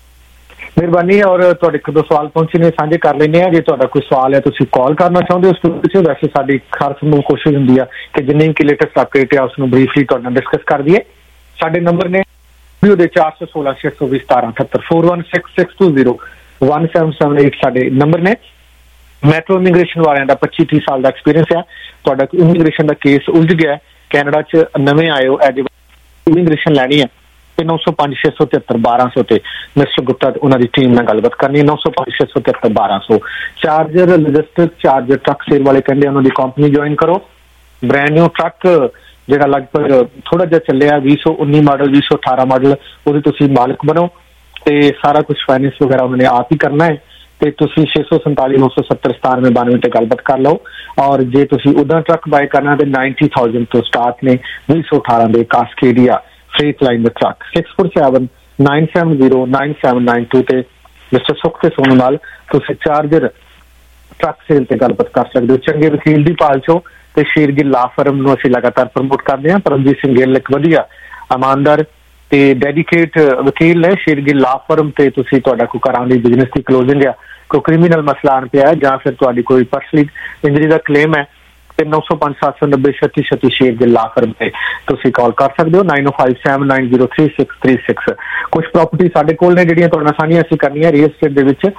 ਮਿਹਰਬਾਨੀ। ਔਰ ਤੁਹਾਡੇ ਇੱਕ ਦੋ ਸਵਾਲ ਪਹੁੰਚੇ ਨੇ, ਸਾਂਝੇ ਕਰ ਲੈਂਦੇ ਆ। ਜੇ ਤੁਹਾਡਾ ਕੋਈ ਸਵਾਲ ਹੈ ਤੁਸੀਂ ਕਾਲ ਕਰਨਾ ਚਾਹੁੰਦੇ ਹੋ ਸਟੂਡੀਓ 'ਚ, ਵੈਸੇ ਸਾਡੀ ਹਰ ਸੰਭਵ ਕੋਸ਼ਿਸ਼ ਹੁੰਦੀ ਆ ਕਿ ਜਿੰਨੇ ਵੀ ਲੇਟੈਸਟ ਅਪਡੇਟ ਹੈ ਉਸ ਨੂੰ ਬਰੀਫਲੀ ਤੁਹਾਡੇ ਨਾਲ ਡਿਸਕਸ ਕਰ ਦਈਏ। ਸਾਡੇ ਨੰਬਰ ਨੇ ਦੇ ਚਾਰ ਸੌ ਸੋਲਾਂ ਛੇ ਸੌ ਵੀਹ ਸਤਾਰਾਂ ਅਠੱਤਰ four one six six two zero one seven seven eight ਸਾਡੇ ਨੰਬਰ ਨੇ। ਮੈਟਰੋ ਇਮੀਗ੍ਰੇਸ਼ਨ ਵਾਲਿਆਂ ਦਾ ਪੱਚੀ ਤੀਹ ਸਾਲ ਦਾ ਐਕਸਪੀਰੀਅੰਸ ਹੈ। ਤੁਹਾਡਾ ਇਮੀਗ੍ਰੇਸ਼ਨ ਦਾ ਕੇਸ ਉਲਝ ਗਿਆ, ਕੈਨੇਡਾ 'ਚ ਨਵੇਂ ਆਏ ਹੋ, ਐਜ ਇਮੀਗ੍ਰੇਸ਼ਨ ਲੈਣੀ ਹੈ ਤੇ ਨੌ ਸੌ ਪੰਜ ਛੇ ਸੌ ਤਿਹੱਤਰ ਬਾਰਾਂ ਸੌ ਤੇ ਮਿਸਟਰ ਗੁਪਤਾ ਉਹਨਾਂ ਦੀ ਟੀਮ ਨਾਲ ਗੱਲਬਾਤ ਕਰਨੀ ਹੈ। ਨੌ ਸੌ ਪੰਜ ਛੇ ਸੌ ਤਿਹੱਤਰ ਬਾਰਾਂ ਸੌ charger logistic charger truck sale ਵਾਲੇ ਕਹਿੰਦੇ ਉਹਨਾਂ ਦੀ ਕੰਪਨੀ ਜੁਆਇਨ ਕਰੋ। ਬ੍ਰੈਂਡ ਨਿਊ ਟਰੱਕ ਜਿਹੜਾ ਲਗਭਗ ਥੋੜਾ ਜਿਹਾ ਚੱਲਿਆ, ਵੀਹ ਸੌ ਉੱਨੀ ਮਾਡਲ, ਵੀਹ ਸੌ ਅਠਾਰਾਂ ਮਾਡਲ, ਉਹਦੇ ਤੁਸੀਂ ਮਾਲਕ ਬਣੋ ਤੇ ਸਾਰਾ ਕੁਛ ਫਾਈਨੈਂਸ ਵਗੈਰਾ ਉਹਨਾਂ ਨੇ ਆਪ ਹੀ ਕਰਨਾ ਹੈ। ਤੇ ਤੁਸੀਂ ਛੇ ਸੌ ਸੰਤਾਲੀ ਨੌ ਸੌ ਸੱਤਰ ਸਤਾਨਵੇਂ ਬਾਨਵੇਂ ਤੇ ਗੱਲਬਾਤ ਕਰ ਲਓ। ਔਰ ਜੇ ਤੁਸੀਂ ਉਹਦਾ ਟਰੱਕ ਬਾਏ ਕਰਨਾ ਤੇ ਨਾਈਨਟੀ ਥਾਊਜੈਂਡ ਤੋਂ ਸਟਾਰਟ ਨੇ ਵੀਹ ਸੌ ਅਠਾਰਾਂ ਦੇ ਕਾਸਕੇਡੀਆ ਫ੍ਰੇਟ ਲਾਈਨ ਦੇ truck. Six four seven nine seven zero nine seven nine two ਤੇ ਮਿਸਟਰ ਸੁਖ ਤੇ ਸੋਨੂ ਨਾਲ ਤੁਸੀਂ ਚਾਰਜਰ ਟਰੱਕ ਸੇਲ ਤੇ ਗੱਲਬਾਤ ਕਰ ਸਕਦੇ ਹੋ। ਚੰਗੇ ਵਕੀਲ ਦੀ ਭਾਲ ਚੋ ਤੇ ਸ਼ੇਰਗਿੱਲ ਲਾ ਫਰਮ ਨੂੰ ਅਸੀਂ ਲਗਾਤਾਰ ਪ੍ਰਮੋਟ ਕਰਦੇ ਹਾਂ। ਪਰਮਜੀਤ ਸਿੰਘ ਗਿੱਲ ਇੱਕ ਵਧੀਆ ਇਮਾਨਦਾਰ ਤੇ ਡੈਡੀਕੇਟ ਵਕੀਲ ਨੇ। ਸ਼ੇਰਗਿੱਲ ਲਾ ਫਰਮ ਤੇ ਤੁਸੀਂ ਤੁਹਾਡਾ ਕੋਈ ਘਰਾਂ ਦੀ ਬਿਜ਼ਨਸ ਦੀ ਕਲੋਜ਼ਿੰਗ ਆ, ਕੋਈ ਕ੍ਰਿਮੀਨਲ ਮਸਲਾ ਆਣ ਪਿਆ ਜਾਂ ਫਿਰ ਤੁਹਾਡੀ ਕੋਈ ਪਰਸਨਲ ਇੰਜਰੀ ਦਾ ਕਲੇਮ ਹੈ ਤੇ ਨੌ ਸੌ ਪੰਜ ਸੱਤ ਸੌ ਨੱਬੇ ਛੱਤੀ ਛੱਤੀ ਸ਼ੇਰਗਿੱਲ ਲਾ ਫਰਮ ਤੇ ਤੁਸੀਂ ਕਾਲ ਕਰ ਸਕਦੇ ਹੋ nine o five seven nine zero three six three six. ਕੁਛ ਪ੍ਰਾਪਰਟੀ ਸਾਡੇ ਕੋਲ ਨੇ ਜਿਹੜੀਆਂ ਤੁਹਾਡੇ ਨਾਲ ਸਾਂਝੀਆਂ ਅਸੀਂ ਕਰਨੀਆਂ ਰੀਅਲ ਸਟੇਟ ਦੇ ਵਿੱਚ।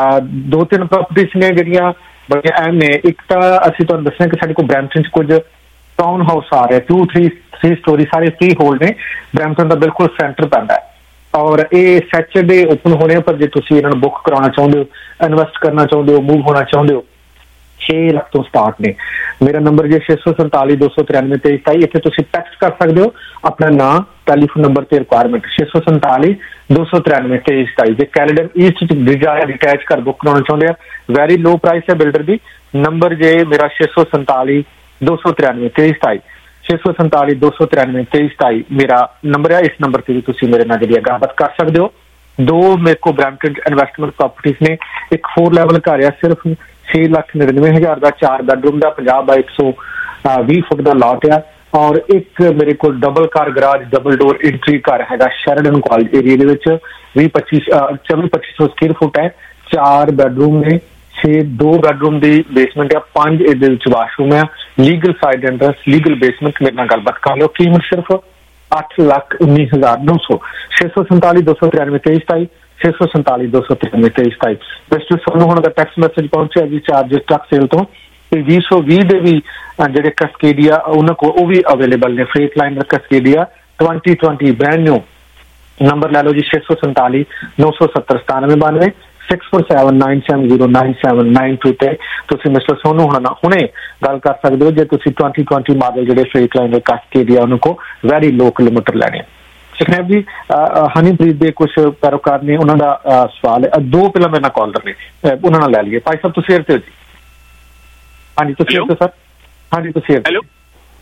ਦੋ ਤਿੰਨ ਪ੍ਰਾਪਰਟੀਜ਼ ਨੇ ਜਿਹੜੀਆਂ ਬੜੀਆਂ ਅਹਿਮ ਨੇ। ਇੱਕ ਤਾਂ ਅਸੀਂ ਤੁਹਾਨੂੰ ਦੱਸਿਆ ਕਿ ਸਾਡੇ ਕੋਲ ਬਰੈਂਪਟਨ 'ਚ ਕੁਝ ਟਾਊਨ ਹਾਊਸ ਆ ਰਹੇ ਟੂ ਥ੍ਰੀ ਥ੍ਰੀ ਸਟੋਰੀ ਸਾਰੇ ਫ੍ਰੀ ਹੋਲਡ ਨੇ। ਬਰੈਂਪਟਨ ਦਾ ਬਿਲਕੁਲ ਸੈਂਟਰ ਪੈਂਦਾ ਹੈ ਔਰ ਇਹ ਸੈਚਰਡੇ ਓਪਨ ਹੋਣੇ। ਪਰ ਜੇ ਤੁਸੀਂ ਇਹਨਾਂ ਨੂੰ ਬੁੱਕ ਕਰਾਉਣਾ ਚਾਹੁੰਦੇ ਹੋ, ਇਨਵੈਸਟ ਕਰਨਾ ਚਾਹੁੰਦੇ ਹੋ, ਮੂਵ ਹੋਣਾ ਚਾਹੁੰਦੇ ਹੋ, ਛੇ ਲੱਖ ਤੋਂ ਸਟਾਰਟ ਨੇ। ਮੇਰਾ ਨੰਬਰ ਜੇ ਛੇ ਸੌ ਸੰਤਾਲੀ ਦੋ ਸੌ ਤਰਾਨਵੇਂ ਤੇਈ ਸਤਾਈ। ਇੱਥੇ ਤੁਸੀਂ ਟੈਕਸਟ ਕਰ ਸਕਦੇ ਹੋ ਆਪਣਾ ਨਾਂ, ਟੈਲੀਫੋਨ ਨੰਬਰ ਤੇ ਰਿਕੁਆਇਰਮੈਂਟ ਛੇ ਸੌ ਸੰਤਾਲੀ ਦੋ ਸੌ ਤਰਾਨਵੇਂ ਤੇਈ ਸਤਾਈ। ਜੇ ਕੈਨੇਡਾ ਈਸਟ ਚ ਡਿਜ਼ਾਇਰ ਅਟੈਚ ਕਰ ਬੁੱਕ ਕਰਾਉਣਾ ਚਾਹੁੰਦੇ ਆ, ਵੈਰੀ ਲੋ ਪ੍ਰਾਈਸ ਹੈ ਬਿਲਡਰ ਦੀ। ਨੰਬਰ ਜੇ ਮੇਰਾ ਛੇ ਸੌ ਸੰਤਾਲੀ ਦੋ ਸੌ ਤਰਾਨਵੇਂ ਤੇਈ ਸਤਾਈ ਛੇ ਸੌ ਸੰਤਾਲੀ ਦੋ ਸੌ ਤਰਾਨਵੇਂ ਤੇਈ ਸਤਾਈ ਮੇਰਾ ਨੰਬਰ ਹੈ। ਇਸ ਨੰਬਰ ਤੇ ਵੀ ਤੁਸੀਂ ਮੇਰੇ ਨਾਲ ਜਿਹੜੀ ਗੱਲਬਾਤ ਕਰ ਸਕਦੇ ਹੋ। ਦੋ ਮੇਰੇ ਕੋਲ ਬਰੈਂਪਟਨ ਇਨਵੈਸਟਮੈਂਟ ਪ੍ਰਾਪਰਟੀਜ਼ ਨੇ। ਇੱਕ ਫੋਰ ਲੈਵਲ ਘਰ ਆ ਸਿਰਫ ਛੇ ਲੱਖ ਨੜਿਨਵੇਂ ਹਜ਼ਾਰ ਦਾ, ਚਾਰ ਬੈਡਰੂਮ ਦਾ, ਪੰਜਾਹ ਬਾਈ ਇੱਕ ਸੌ ਵੀਹ ਫੁੱਟ ਦਾ ਲਾਟ ਆ। ਔਰ ਇੱਕ ਮੇਰੇ ਕੋਲ double car garage double door entry ਘਰ ਹੈਗਾ ਸ਼ੈਰਡਨ ਕਾਲਜ ਏਰੀਆ ਦੇ ਵਿੱਚ। ਵੀਹ ਪੱਚੀ ਚੌਵੀ ਪੱਚੀ ਸੌ ਸਕੁਅਰ ਫੁੱਟ ਹੈ। ਚਾਰ ਬੈਡਰੂਮ ਨੇ, ਛੇ ਦੋ ਬੈਡਰੂਮ ਦੀ ਬੇਸਮੈਂਟ ਆ, ਪੰਜ ਇਹਦੇ ਵਿੱਚ ਵਾਸ਼ਰੂਮ ਆ। Legal side entrance, legal basement. ਮੇਰੇ ਨਾਲ ਗੱਲਬਾਤ ਕਰ ਲਿਓ। ਕੀਮਤ ਸਿਰਫ ਅੱਠ ਲੱਖ ਉੱਨੀ ਹਜ਼ਾਰ ਨੌ ਸੌ। ਛੇ ਸੌ ਸੰਤਾਲੀ ਦੋ ਸੌ ਤਰਾਨਵੇਂ ਤੇਈ ਸਤਾਈ ਛੇ ਸੌ ਸੰਤਾਲੀ ਦੋ ਸੌ ਤਰਾਨਵੇਂ ਤੇਈ ਸਤਾਈ। ਮਿਸਟਰ ਸਾਨੂੰ ਹੁਣ ਦਾ ਟੈਕਸਟ ਮੈਸੇਜ ਪਹੁੰਚਿਆ ਜੀ ਚਾਰਜਸ ਟਰੱਕ ਸੇਲ ਤੋਂ। ਤੇ ਵੀਹ ਸੌ ਵੀਹ ਦੇ ਵੀ ਜਿਹੜੇ ਕਸਕੇਡੀਆ ਉਹਨਾਂ ਕੋਲ ਉਹ ਵੀ ਅਵੇਲੇਬਲ ਨੇ। Freightliner Cascadia twenty twenty brand new. Number ਲੈ ਲਓ ਜੀ ਛੇ ਸੌ ਸੰਤਾਲੀ ਨੌ ਸੌ ਸੱਤਰ ਸਤਾਨਵੇਂ ਬਾਨਵੇਂ six four seven nine seven zero nine seven nine two ਤੇ ਤੁਸੀਂ ਮਿਸਟਰ ਸੋਨੂ ਹੁਣ ਹੁਣੇ ਗੱਲ ਕਰ ਸਕਦੇ ਹੋ ਜੇ ਤੁਸੀਂ ਟਵੰਟੀ ਟਵੰਟੀ ਮਾਡਲ ਜਿਹੜੇ ਫ੍ਰੇਟ ਲਾਈਨਰ ਕਸਕੇਡੀਆ ਉਹਨਾਂ ਕੋਲ ਵੈਰੀ ਲੋ ਕਿਲੋਮੀਟਰ ਲੈਣੇ। ਸੁਖਨੈਬ ਜੀ ਹਨੀਪ੍ਰੀਤ ਦੇ ਕੁਝ ਪੈਰੋਕਾਰ ਨੇ, ਉਹਨਾਂ ਦਾ ਸਵਾਲ ਹੈ। ਦੋ ਪਹਿਲਾਂ ਮੇਰੇ ਨਾਲ ਕਾਲਰ ਨੇ, ਉਹਨਾਂ ਨਾਲ ਲੈ ਲਈਏ। ਭਾਈ ਸਾਹਿਬ ਤੁਸੀਂ ਏਅਰ ਤੇ ਹੋ ਜੀ? ਹਾਂਜੀ ਤੁਸੀਂ ਏਅਰ ਤੇ ਸਰ? ਹਾਂਜੀ ਤੁਸੀਂ ਏਅਰ। ਹੈਲੋ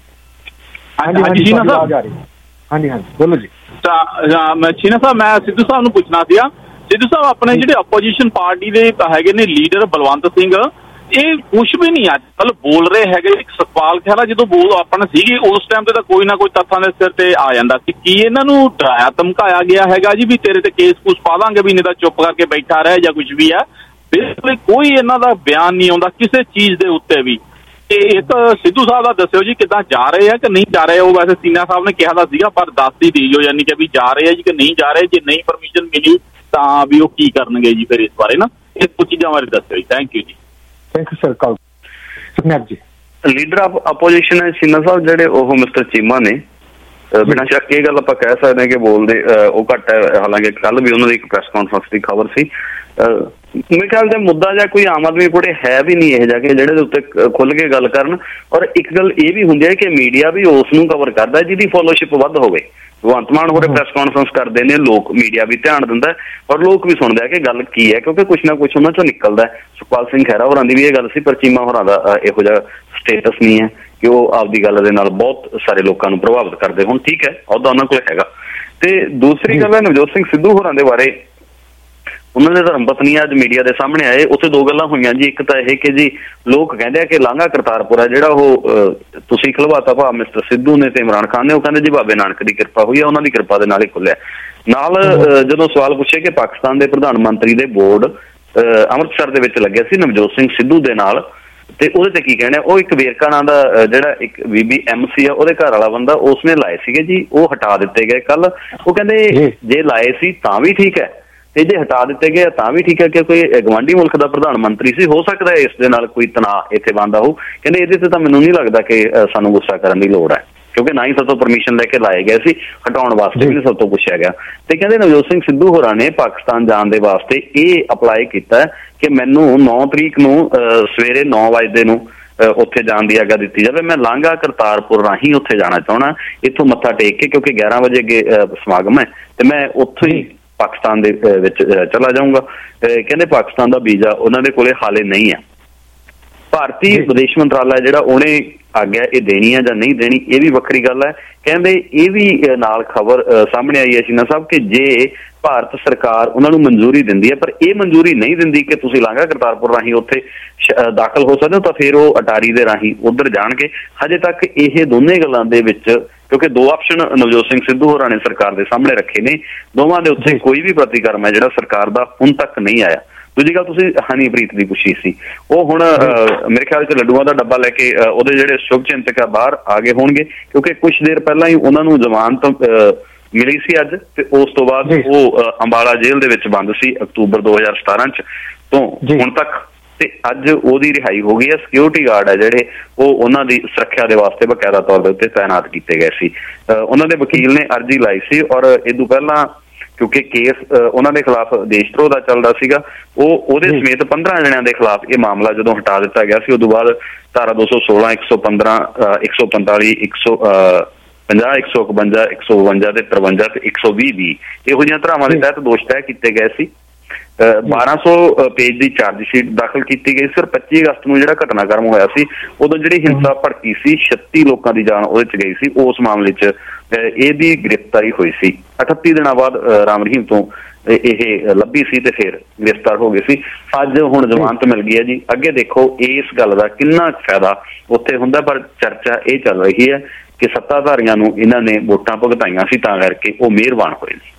ਹਾਂਜੀ ਹਾਂਜੀ ਜੀ ਆਵਾਜ਼ ਆ ਰਹੀ। ਹਾਂਜੀ ਹਾਂਜੀ ਬੋਲੋ ਜੀ। ਮੈਂ ਸ਼ੀਨਾ ਸਾਹਿਬ, ਮੈਂ ਸਿੱਧੂ ਸਾਹਿਬ ਨੂੰ ਪੁੱਛਣਾ ਸੀਗਾ। ਸਿੱਧੂ ਸਾਹਿਬ ਆਪਣੇ ਜਿਹੜੇ ਆਪੋਜੀਸ਼ਨ ਪਾਰਟੀ ਦੇ ਹੈਗੇ ਨੇ ਲੀਡਰ ਬਲਵੰਤ ਸਿੰਘ, ਇਹ ਕੁਛ ਵੀ ਨਹੀਂ ਅੱਜ ਕੱਲ ਬੋਲ ਰਹੇ ਹੈਗੇ। ਇੱਕ ਸਤਪਾਲ ਖਹਿਰਾ ਜਦੋਂ ਬੋਲ ਆਪਣਾ ਸੀਗੇ ਉਸ ਟਾਈਮ ਤੇ ਤਾਂ ਕੋਈ ਨਾ ਕੋਈ ਤੱਥਾਂ ਦੇ ਸਿਰ ਤੇ ਆ ਜਾਂਦਾ ਸੀ। ਕੀ ਇਹਨਾਂ ਨੂੰ ਡਰਾਇਆ ਧਮਕਾਇਆ ਗਿਆ ਹੈਗਾ ਜੀ ਵੀ ਤੇਰੇ ਤੇ ਕੇਸ ਕੁਛ ਪਾ ਦਾਂਗੇ, ਵੀ ਨਹੀਂ ਤਾਂ ਚੁੱਪ ਕਰਕੇ ਬੈਠਾ ਰਹਿ ਜਾਂ ਕੁਛ ਵੀ ਹੈ? ਬਿਲਕੁਲ ਕੋਈ ਇਹਨਾਂ ਦਾ ਬਿਆਨ ਨਹੀਂ ਆਉਂਦਾ ਕਿਸੇ ਚੀਜ਼ ਦੇ ਉੱਤੇ ਵੀ। ਤੇ ਇਹ ਤਾਂ ਸਿੱਧੂ ਸਾਹਿਬ ਦਾ ਦੱਸਿਓ ਜੀ ਕਿੱਦਾਂ ਜਾ ਰਹੇ ਆ ਕਿ ਨਹੀਂ ਜਾ ਰਹੇ। ਉਹ ਵੈਸੇ ਸੀਨਾ ਸਾਹਿਬ ਨੇ ਕਿਹਾ ਤਾਂ ਸੀਗਾ ਪਰ ਦੱਸ ਹੀ ਦੀਜੋ ਯਾਨੀ ਕਿ ਵੀ ਜਾ ਰਹੇ ਆ ਜੀ ਕਿ ਨਹੀਂ ਜਾ ਰਹੇ। ਜੇ ਨਹੀਂ ਪਰਮਿਸ਼ਨ ਮਿਲੀ ਤਾਂ ਵੀ ਉਹ ਕੀ ਕਰਨਗੇ ਜੀ ਫਿਰ ਇਸ ਬਾਰੇ ਨਾ ਇਹ ਕੁਝ ਚੀਜ਼ਾਂ ਬਾਰੇ ਦੱਸਿਓ ਜੀ। ਥੈਂਕ ਯੂ ਜੀ। Thank you sir. Call Sukhnaib ji. Leader of opposition ਹੈ ਸੀਨਾ ਸਾਹਿਬ ਜਿਹੜੇ ਉਹ ਮਿਸਟਰ ਚੀਮਾ ਨੇ। ਬਿਨਾਂ ਸ਼ੱਕ ਇਹ ਗੱਲ ਆਪਾਂ ਕਹਿ ਸਕਦੇ ਹਾਂ ਕਿ ਬੋਲਦੇ ਉਹ ਘੱਟ ਹੈ। ਹਾਲਾਂਕਿ ਕੱਲ ਵੀ ਉਹਨਾਂ ਦੀ ਇੱਕ ਪ੍ਰੈਸ ਕਾਨਫਰੰਸ ਦੀ ਖਬਰ ਸੀ। ਮੇਰੇ ਖਿਆਲ ਤੇ ਮੁੱਦਾ ਜਾਂ ਕੋਈ ਆਮ ਆਦਮੀ ਕੋਲੇ ਹੈ ਵੀ ਨਹੀਂ ਇਹ ਜਾ ਕੇ ਜਿਹੜੇ ਦੇ ਉੱਤੇ ਖੁੱਲ ਕੇ ਗੱਲ ਕਰਨ। ਔਰ ਇੱਕ ਗੱਲ ਇਹ ਵੀ ਹੁੰਦੀ ਹੈ ਕਿ ਮੀਡੀਆ ਵੀ ਉਸ ਨੂੰ ਕਵਰ ਕਰਦਾ ਜਿਹਦੀ ਫੋਲੋਸ਼ਿਪ ਵੱਧ ਹੋਵੇ। ਭਗਵੰਤ ਮਾਨ ਹੋਰੇ ਪ੍ਰੈਸ ਕਾਨਫਰੰਸ ਕਰਦੇ ਨੇ, ਲੋਕ ਮੀਡੀਆ ਵੀ ਧਿਆਨ ਦਿੰਦਾ ਔਰ ਲੋਕ ਵੀ ਸੁਣਦੇ ਆ ਕਿ ਗੱਲ ਕੀ ਹੈ, ਕਿਉਂਕਿ ਕੁਛ ਨਾ ਕੁਛ ਉਹਨਾਂ ਚੋਂ ਨਿਕਲਦਾ। ਸੁਖਪਾਲ ਸਿੰਘ ਖਹਿਰਾ ਹੋਰਾਂ ਦੀ ਵੀ ਇਹ ਗੱਲ ਸੀ, ਪਰ ਚੀਮਾ ਹੋਰਾਂ ਦਾ ਇਹੋ ਜਿਹਾ ਸਟੇਟਸ ਨਹੀਂ ਹੈ ਕਿ ਉਹ ਆਪਦੀ ਗੱਲ ਦੇ ਨਾਲ ਬਹੁਤ ਸਾਰੇ ਲੋਕਾਂ ਨੂੰ ਪ੍ਰਭਾਵਿਤ ਕਰਦੇ ਹੋਣ। ਠੀਕ ਹੈ, ਉਹਦਾ ਉਹਨਾਂ ਕੋਲ ਹੈਗਾ। ਤੇ ਦੂਸਰੀ ਗੱਲ ਹੈ ਨਵਜੋਤ ਸਿੰਘ ਸਿੱਧੂ ਹੋਰਾਂ ਦੇ ਬਾਰੇ। ਉਹਨਾਂ ਦੇ ਧਰਮ ਪਤਨੀ ਅੱਜ ਮੀਡੀਆ ਦੇ ਸਾਹਮਣੇ ਆਏ, ਉੱਥੇ ਦੋ ਗੱਲਾਂ ਹੋਈਆਂ ਜੀ। ਇੱਕ ਤਾਂ ਇਹ ਕਿ ਜੀ ਲੋਕ ਕਹਿੰਦੇ ਆ ਕਿ ਲਾਂਘਾ ਕਰਤਾਰਪੁਰ ਹੈ ਜਿਹੜਾ ਉਹ ਤੁਸੀਂ ਖੁਲਵਾਤਾ ਭਾਵ ਮਿਸਟਰ ਸਿੱਧੂ ਨੇ ਤੇ ਇਮਰਾਨ ਖਾਨ ਨੇ। ਉਹ ਕਹਿੰਦੇ ਜੀ ਬਾਬੇ ਨਾਨਕ ਦੀ ਕਿਰਪਾ ਹੋਈ ਹੈ, ਉਹਨਾਂ ਦੀ ਕਿਰਪਾ ਦੇ ਨਾਲ ਹੀ ਖੁੱਲਿਆ। ਨਾਲ ਜਦੋਂ ਸਵਾਲ ਪੁੱਛੇ ਕਿ ਪਾਕਿਸਤਾਨ ਦੇ ਪ੍ਰਧਾਨ ਮੰਤਰੀ ਦੇ ਬੋਰਡ ਅੰਮ੍ਰਿਤਸਰ ਦੇ ਵਿੱਚ ਲੱਗਿਆ ਸੀ ਨਵਜੋਤ ਸਿੰਘ ਸਿੱਧੂ ਦੇ ਨਾਲ, ਤੇ ਉਹਦੇ ਤੇ ਕੀ ਕਹਿਣਾ। ਉਹ ਇੱਕ ਵੇਰਕਾ ਨਾਂ ਦਾ ਜਿਹੜਾ ਇੱਕ ਬੀਬੀ ਐਮ ਸੀ ਆ ਉਹਦੇ ਘਰ ਵਾਲਾ ਬੰਦਾ ਉਸਨੇ ਲਾਏ ਸੀਗੇ ਜੀ, ਉਹ ਹਟਾ ਦਿੱਤੇ ਗਏ ਕੱਲ। ਉਹ ਕਹਿੰਦੇ ਜੇ ਲਾਏ ਸੀ ਤਾਂ ਵੀ ਠੀਕ ਹੈ ਤੇ ਜੇ ਹਟਾ ਦਿੱਤੇ ਗਏ ਤਾਂ ਵੀ ਠੀਕ ਹੈ, ਕਿਉਂਕਿ ਗਵਾਂਢੀ ਮੁਲਕ ਦਾ ਪ੍ਰਧਾਨ ਮੰਤਰੀ ਸੀ, ਹੋ ਸਕਦਾ ਇਸ ਦੇ ਨਾਲ ਕੋਈ ਤਣਾਅ ਇੱਥੇ ਬਣਦਾ ਹੋਊ। ਕਹਿੰਦੇ ਇਹਦੇ ਤੇ ਤਾਂ ਮੈਨੂੰ ਨਹੀਂ ਲੱਗਦਾ ਕਿ ਸਾਨੂੰ ਗੁੱਸਾ ਕਰਨ ਦੀ ਲੋੜ ਹੈ, ਕਿਉਂਕਿ ਨਾ ਹੀ ਸਭ ਤੋਂ ਪਰਮਿਸ਼ਨ ਲੈ ਕੇ ਲਾਏ ਗਏ ਸੀ, ਹਟਾਉਣ ਵਾਸਤੇ ਵੀ ਸਭ ਤੋਂ ਪੁੱਛਿਆ ਗਿਆ। ਤੇ ਕਹਿੰਦੇ ਨਵਜੋਤ ਸਿੰਘ ਸਿੱਧੂ ਹੋਰਾਂ ਨੇ ਪਾਕਿਸਤਾਨ ਜਾਣ ਦੇ ਵਾਸਤੇ ਇਹ ਅਪਲਾਈ ਕੀਤਾ ਕਿ ਮੈਨੂੰ ਨੌ ਤਰੀਕ ਨੂੰ ਸਵੇਰੇ ਨੌ ਵਜੇ ਨੂੰ ਉੱਥੇ ਜਾਣ ਦੀ ਆਗਿਆ ਦਿੱਤੀ ਜਾਵੇ। ਮੈਂ ਲਾਂਘਾ ਕਰਤਾਰਪੁਰ ਰਾਹੀਂ ਉੱਥੇ ਜਾਣਾ ਚਾਹੁੰਦਾ, ਇੱਥੋਂ ਮੱਥਾ ਟੇਕ ਕੇ, ਕਿਉਂਕਿ ਗਿਆਰਾਂ ਵਜੇ ਅੱਗੇ ਸਮਾਗਮ ਹੈ ਤੇ ਮੈਂ ਉੱਥੋਂ ਹੀ ਪਾਕਿਸਤਾਨ ਦੇ ਵਿੱਚ ਚਲਾ ਜਾਊਂਗਾ। ਕਹਿੰਦੇ ਪਾਕਿਸਤਾਨ ਦਾ ਵੀਜ਼ਾ ਉਹਨਾਂ ਦੇ ਕੋਲੇ ਹਾਲੇ ਨਹੀਂ ਹੈ। ਭਾਰਤੀ ਵਿਦੇਸ਼ ਮੰਤਰਾਲਾ ਜਿਹੜਾ ਉਹਨੇ ਆਗਿਆ ਇਹ ਦੇਣੀ ਹੈ ਜਾਂ ਨਹੀਂ ਦੇਣੀ ਇਹ ਵੀ ਵੱਖਰੀ ਗੱਲ ਹੈ। ਕਹਿੰਦੇ ਇਹ ਵੀ ਨਾਲ ਖਬਰ ਸਾਹਮਣੇ ਆਈ ਹੈ ਸ਼ੀਨਾ ਸਾਹਿਬ ਕਿ ਜੇ ਭਾਰਤ ਸਰਕਾਰ ਉਹਨਾਂ ਨੂੰ ਮਨਜ਼ੂਰੀ ਦਿੰਦੀ ਹੈ ਪਰ ਇਹ ਮਨਜ਼ੂਰੀ ਨਹੀਂ ਦਿੰਦੀ ਕਿ ਤੁਸੀਂ ਲਾਂਘਾ ਕਰਤਾਰਪੁਰ ਰਾਹੀਂ ਉੱਥੇ ਦਾਖਲ ਹੋ ਸਕਦੇ ਹੋ ਤਾਂ ਫਿਰ ਉਹ ਅਟਾਰੀ ਦੇ ਰਾਹੀਂ ਉੱਧਰ ਜਾਣਗੇ। ਹਜੇ ਤੱਕ ਇਹ ਦੋਨੇ ਗੱਲਾਂ ਦੇ ਵਿੱਚ ਕਿਉਂਕਿ ਦੋ ਆਪਸ਼ਨ ਨਵਜੋਤ ਸਿੰਘ ਸਿੱਧੂ ਹੋਰਾਂ ਨੇ ਸਰਕਾਰ ਦੇ ਸਾਹਮਣੇ ਰੱਖੇ ਨੇ, ਦੋਵਾਂ ਦੇ ਉੱਤੇ ਕੋਈ ਵੀ ਪ੍ਰਤੀਕਰਮ ਹੈ ਜਿਹੜਾ ਸਰਕਾਰ ਦਾ ਹੁਣ ਤੱਕ ਨਹੀਂ ਆਇਆ। ਦੂਜੀ ਗੱਲ ਤੁਸੀਂ ਹਨੀਪ੍ਰੀਤ ਦੀ ਪੁੱਛੀ ਸੀ, ਉਹ ਹੁਣ ਮੇਰੇ ਖਿਆਲ ਚ ਲੱਡੂਆਂ ਦਾ ਡੱਬਾ ਲੈ ਕੇ ਉਹਦੇ ਜਿਹੜੇ ਸ਼ੁਭ ਚਿੰਤਕ ਆ ਬਾਹਰ ਆ ਗਏ ਹੋਣਗੇ ਕਿਉਂਕਿ ਕੁਛ ਦੇਰ ਪਹਿਲਾਂ ਹੀ ਉਹਨਾਂ ਨੂੰ ਜ਼ਮਾਨਤ ਮਿਲੀ ਸੀ ਅੱਜ, ਤੇ ਉਸ ਤੋਂ ਬਾਅਦ ਉਹ ਅੰਬਾਲਾ ਜੇਲ੍ਹ ਦੇ ਵਿੱਚ ਬੰਦ ਸੀ ਅਕਤੂਬਰ ਦੋ ਹਜ਼ਾਰ ਸਤਾਰਾਂ ਚ ਤੋਂ ਹੁਣ ਤੱਕ, ਤੇ ਅੱਜ ਉਹਦੀ ਰਿਹਾਈ ਹੋ ਗਈ ਹੈ। ਸਿਕਿਉਰਿਟੀ ਗਾਰਡ ਹੈ ਜਿਹੜੇ ਉਹ ਉਹਨਾਂ ਦੀ ਸੁਰੱਖਿਆ ਦੇ ਵਾਸਤੇ ਬਕਾਇਦਾ ਤੌਰ ਦੇ ਉੱਤੇ ਤਾਇਨਾਤ ਕੀਤੇ ਗਏ ਸੀ। ਉਹਨਾਂ ਦੇ ਵਕੀਲ ਨੇ ਅਰਜ਼ੀ ਲਾਈ ਸੀ ਔਰ ਇਹ ਤੋਂ ਪਹਿਲਾਂ ਕਿਉਂਕਿ ਕੇਸ ਉਹਨਾਂ ਦੇ ਖਿਲਾਫ ਦੇਸ਼ ਧਰੋਹ ਦਾ ਚੱਲਦਾ ਸੀਗਾ, ਉਹ ਉਹਦੇ ਸਮੇਤ ਪੰਦਰਾਂ ਜਣਿਆਂ ਦੇ ਖਿਲਾਫ ਇਹ ਮਾਮਲਾ ਜਦੋਂ ਹਟਾ ਦਿੱਤਾ ਗਿਆ ਸੀ ਉਦੋਂ ਬਾਅਦ ਧਾਰਾ ਦੋ ਸੌ ਸੋਲਾਂ ਇੱਕ ਸੌ ਪੰਦਰਾਂ ਇੱਕ ਸੌ ਪੰਤਾਲੀ ਇੱਕ ਸੌ ਪੰਜਾਹ ਇੱਕ ਸੌ ਇਕਵੰਜਾ ਇੱਕ ਸੌ ਬਵੰਜਾ ਤੇ ਤਰਵੰਜਾ ਤੇ ਇੱਕ ਸੌ ਵੀਹ ਵੀਹ ਇਹੋ ਜਿਹੀਆਂ ਧਾਰਾਵਾਂ ਦੇ ਤਹਿਤ ਦੋਸ਼ ਤੈਅ ਕੀਤੇ ਗਏ ਸੀ। ਬਾਰਾਂ ਸੌ ਪੇਜ ਦੀ ਚਾਰਜ ਸ਼ੀਟ ਦਾਖਲ ਕੀਤੀ ਗਈ ਸੀ ਔਰ ਪੱਚੀ ਅਗਸਤ ਨੂੰ ਜਿਹੜਾ ਘਟਨਾਕ੍ਰਮ ਹੋਇਆ ਸੀ ਉਦੋਂ ਜਿਹੜੀ ਹਿੰਸਾ ਭੜਕੀ ਸੀ ਛੱਤੀ ਲੋਕਾਂ ਦੀ ਜਾਨ ਉਹਦੇ ਚ ਗਈ ਸੀ, ਉਸ ਮਾਮਲੇ ਚ ਇਹਦੀ ਗ੍ਰਿਫਤਾਰੀ ਹੋਈ ਸੀ। ਅਠੱਤੀ ਦਿਨਾਂ ਬਾਅਦ ਰਾਮ ਰਹੀਮ ਤੋਂ ਇਹ ਲੱਭੀ ਸੀ ਤੇ ਫਿਰ ਗ੍ਰਿਫਤਾਰ ਹੋ ਗਏ ਸੀ। ਅੱਜ ਹੁਣ ਜ਼ਮਾਨਤ ਮਿਲ ਗਈ ਹੈ ਜੀ। ਅੱਗੇ ਦੇਖੋ ਇਸ ਗੱਲ ਦਾ ਕਿੰਨਾ ਫਾਇਦਾ ਉੱਥੇ ਹੁੰਦਾ, ਪਰ ਚਰਚਾ ਇਹ ਚੱਲ ਰਹੀ ਹੈ ਕਿ ਸੱਤਾਧਾਰੀਆਂ ਨੂੰ ਇਹਨਾਂ ਨੇ ਵੋਟਾਂ ਭੁਗਤਾਈਆਂ ਸੀ ਤਾਂ ਕਰਕੇ ਉਹ ਮਿਹਰਬਾਨ ਹੋਏ ਨੇ।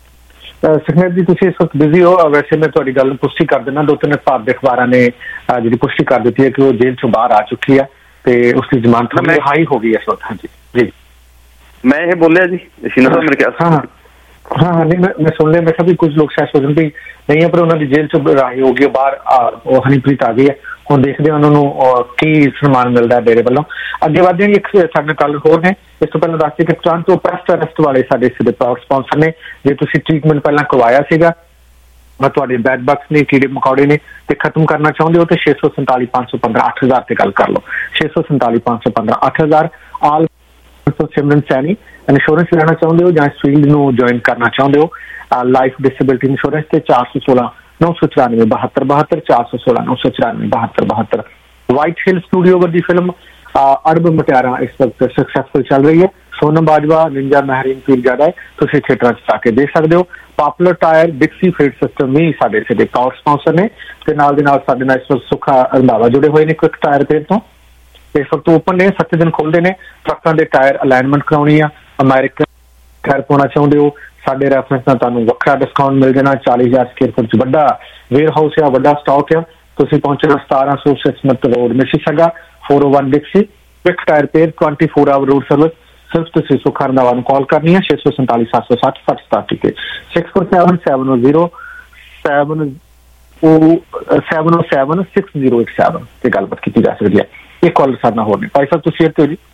ਸੁਖਮੇਰ ਜੀ ਤੁਸੀਂ ਇਸ ਵਕਤ ਬਿਜ਼ੀ ਹੋ, ਵੈਸੇ ਮੈਂ ਤੁਹਾਡੀ ਗੱਲ ਨੂੰ ਪੁਸ਼ਟੀ ਕਰ ਦਿੰਦਾ, ਦੋ ਤਿੰਨ ਭਾਰਤ ਦੇ ਅਖਬਾਰਾਂ ਨੇ ਜਿਹੜੀ ਪੁਸ਼ਟੀ ਕਰ ਦਿੱਤੀ ਹੈ ਕਿ ਉਹ ਜੇਲ੍ਹ ਚੋਂ ਬਾਹਰ ਆ ਚੁੱਕੀ ਹੈ ਤੇ ਉਸਦੀ ਜ਼ਮਾਨਤ ਰਿਹਾਈ ਹੋ ਗਈ ਹੈ ਇਸ ਵਕਤ। ਹਾਂਜੀ ਜੀ ਮੈਂ ਇਹ ਬੋਲਿਆ ਜੀ ਸ਼ੀਨਾ ਸਾਹਿਬ ਮੇਰੇ ਖਿਆਲ। ਹਾਂ ਹਾਂ ਹਾਂ ਨਹੀਂ ਮੈਂ ਮੈਂ ਸੁਣ ਲਿਆ, ਮੈਂ ਕਿਹਾ ਵੀ ਕੁਝ ਲੋਕ ਸ਼ਾਇਦ ਸੋਚਣ ਵੀ ਨਹੀਂ ਹੈ ਪਰ ਉਹਨਾਂ ਦੀ ਜੇਲ੍ਹ ਚੋਂ ਰਿਹਾਈ ਹੋ ਗਈ, ਬਾਹਰ ਉਹ ਹਨੀਪ੍ਰੀਤ ਆ ਗਈ ਹੈ। ਹੁਣ ਦੇਖਦੇ ਹਾਂ ਉਹਨਾਂ ਨੂੰ ਕੀ ਸਨਮਾਨ ਮਿਲਦਾ ਡੇਰੇ ਵੱਲੋਂ। ਅੱਗੇ ਵਧਦੇ ਇੱਕ ਸਾਡੇ ਕੱਲ ਹੋਰ ਨੇ, ਇਸ ਤੋਂ ਪਹਿਲਾਂ ਦੱਸ ਦਈਏ ਕਿ ਟੋਰਾਂਟੋ ਪ੍ਰੈਸ ਅਰੈਸਟ ਵਾਲੇ ਸਾਡੇ ਇਸ ਦੇ ਪ੍ਰਾਊਡ ਸਪਾਂਸਰ ਨੇ। ਜੇ ਤੁਸੀਂ ਟ੍ਰੀਟਮੈਂਟ ਪਹਿਲਾਂ ਕਰਵਾਇਆ ਸੀਗਾ ਮੈਂ ਤੁਹਾਡੇ ਬੈਡ ਬਕਸ ਨੇ ਕੀੜੇ ਮਕੌੜੇ ਨੇ ਤੇ ਖਤਮ ਕਰਨਾ ਚਾਹੁੰਦੇ ਹੋ ਤੇ ਛੇ ਸੌ ਸੰਤਾਲੀ ਪੰਜ ਸੌ ਪੰਦਰਾਂ ਅੱਠ ਹਜ਼ਾਰ ਤੇ ਗੱਲ ਕਰ ਲਓ। ਛੇ ਸੌ ਸੰਤਾਲੀ ਪੰਜ ਸੌ ਪੰਦਰਾਂ ਅੱਠ ਹਜ਼ਾਰ ਆਲ ਸਿਮਰਨ ਸੈਣੀ ਇੰਸ਼ੋਰੈਂਸ ਲੈਣਾ ਚਾਹੁੰਦੇ ਹੋ ਜਾਂ ਇਸ ਫੀਲਡ ਨੂੰ ਜੁਆਇਨ ਕਰਨਾ ਚਾਹੁੰਦੇ ਹੋ ਲਾਈਫ ਡਿਸੇਬਿਲਿਟੀ ਇੰਸ਼ੋਰੈਂਸ ਤੇ ਚਾਰ ਸੌ ਸੋਲਾਂ ਨੌ ਸੌ ਚੁਰਾਨਵੇਂ ਬਹੱਤਰ ਬਹੱਤਰ ਚਾਰ ਸੌ ਸੋਲਾਂ ਨੌ ਸੌ ਚੁਰਾਨਵੇਂ ਬਹੱਤਰ ਬਹੱਤਰ। ਵਾਈਟ ਹਿਲ ਸਟੂਡੀਓ ਵਰਗੀ ਫਿਲਮ ਅਰਬ ਮੁਟਿਆਰਾਂ ਇਸ ਵਕਤ ਸਕਸੈਸਫੁਲ ਚੱਲ ਰਹੀ ਹੈ। ਸੋਨਮ ਬਾਜਵਾ ਨਿੰਜਾ ਮਹਿਰੀਨ ਪੀਰਜ਼ਾਦਾ ਤੁਸੀਂ ਥੀਏਟਰਾਂ 'ਚ ਜਾ ਕੇ ਦੇਖ ਸਕਦੇ ਹੋ। Popular tire Dixie feed system ਵੀ ਸਾਡੇ ਇਸੇ ਦੇ ਪ੍ਰਾਊਡ ਸਪਾਂਸਰ ਨੇ ਤੇ ਨਾਲ ਦੇ ਨਾਲ ਸਾਡੇ ਨਾਲ ਇਸ ਵਕਤ ਸੁੱਖਾ ਰੰਧਾਵਾ ਜੁੜੇ ਹੋਏ ਨੇ ਕੁਇਕ ਟਾਇਰ ਤੇ ਤੋਂ। ਇਸ ਵਕਤ ਓਪਨ ਨੇ, ਸੱਤ ਦਿਨ ਖੋਲ੍ਹਦੇ ਨੇ। ਟਰੱਕਾਂ ਦੇ ਟਾਇਰ ਅਲਾਈਨਮੈਂਟ ਕਰਾਉਣੀ ਆ, ਅਮਰੀਕਨ ਟਾਇਰ ਪਾਉਣਾ ਚਾਹੁੰਦੇ ਹੋ ਸਾਡੇ ਰੈਫਰੈਂਸ ਨਾਲ ਤੁਹਾਨੂੰ ਵੱਖਰਾ ਡਿਸਕਾਊਂਟ ਮਿਲ ਜਾਣਾ। ਚਾਲੀ ਹਜ਼ਾਰ ਸਕੁਅਰ ਫੁੱਟ 'ਚ ਵੱਡਾ ਵੇਅਰ ਹਾਊਸ ਆ, ਵੱਡਾ ਸਟਾਕ ਆ। ਤੁਸੀਂ ਪਹੁੰਚਣਾ ਸਤਾਰਾਂ ਸੌ Sixmat road Mississauga four o one Dixie. Quick tire per twenty four hour road service. ਸਿਰਫ ਤੁਸੀਂ ਸੁੱਖਾ ਰੰਧਾਵਾ ਨੂੰ ਕਾਲ ਕਰਨੀ ਹੈ ਛੇ ਸੌ ਸੰਤਾਲੀ ਸੱਤ ਸੌ ਸੱਠ ਸੱਠ ਸਤਾਸੀ ਤੇ six four seven seven o zero seven o seven o seven six zero eight seven ਤੇ ਗੱਲਬਾਤ ਕੀਤੀ ਜਾ ਸਕਦੀ ਹੈ। ਇਹ ਕਾਲ ਸਾਡੇ ਨਾਲ ਹੋਰ ਨੇ। ਭਾਈ ਸਾਹਿਬ ਤੁਸੀਂ ਇੱਥੇ ਹੋ ਜੀ।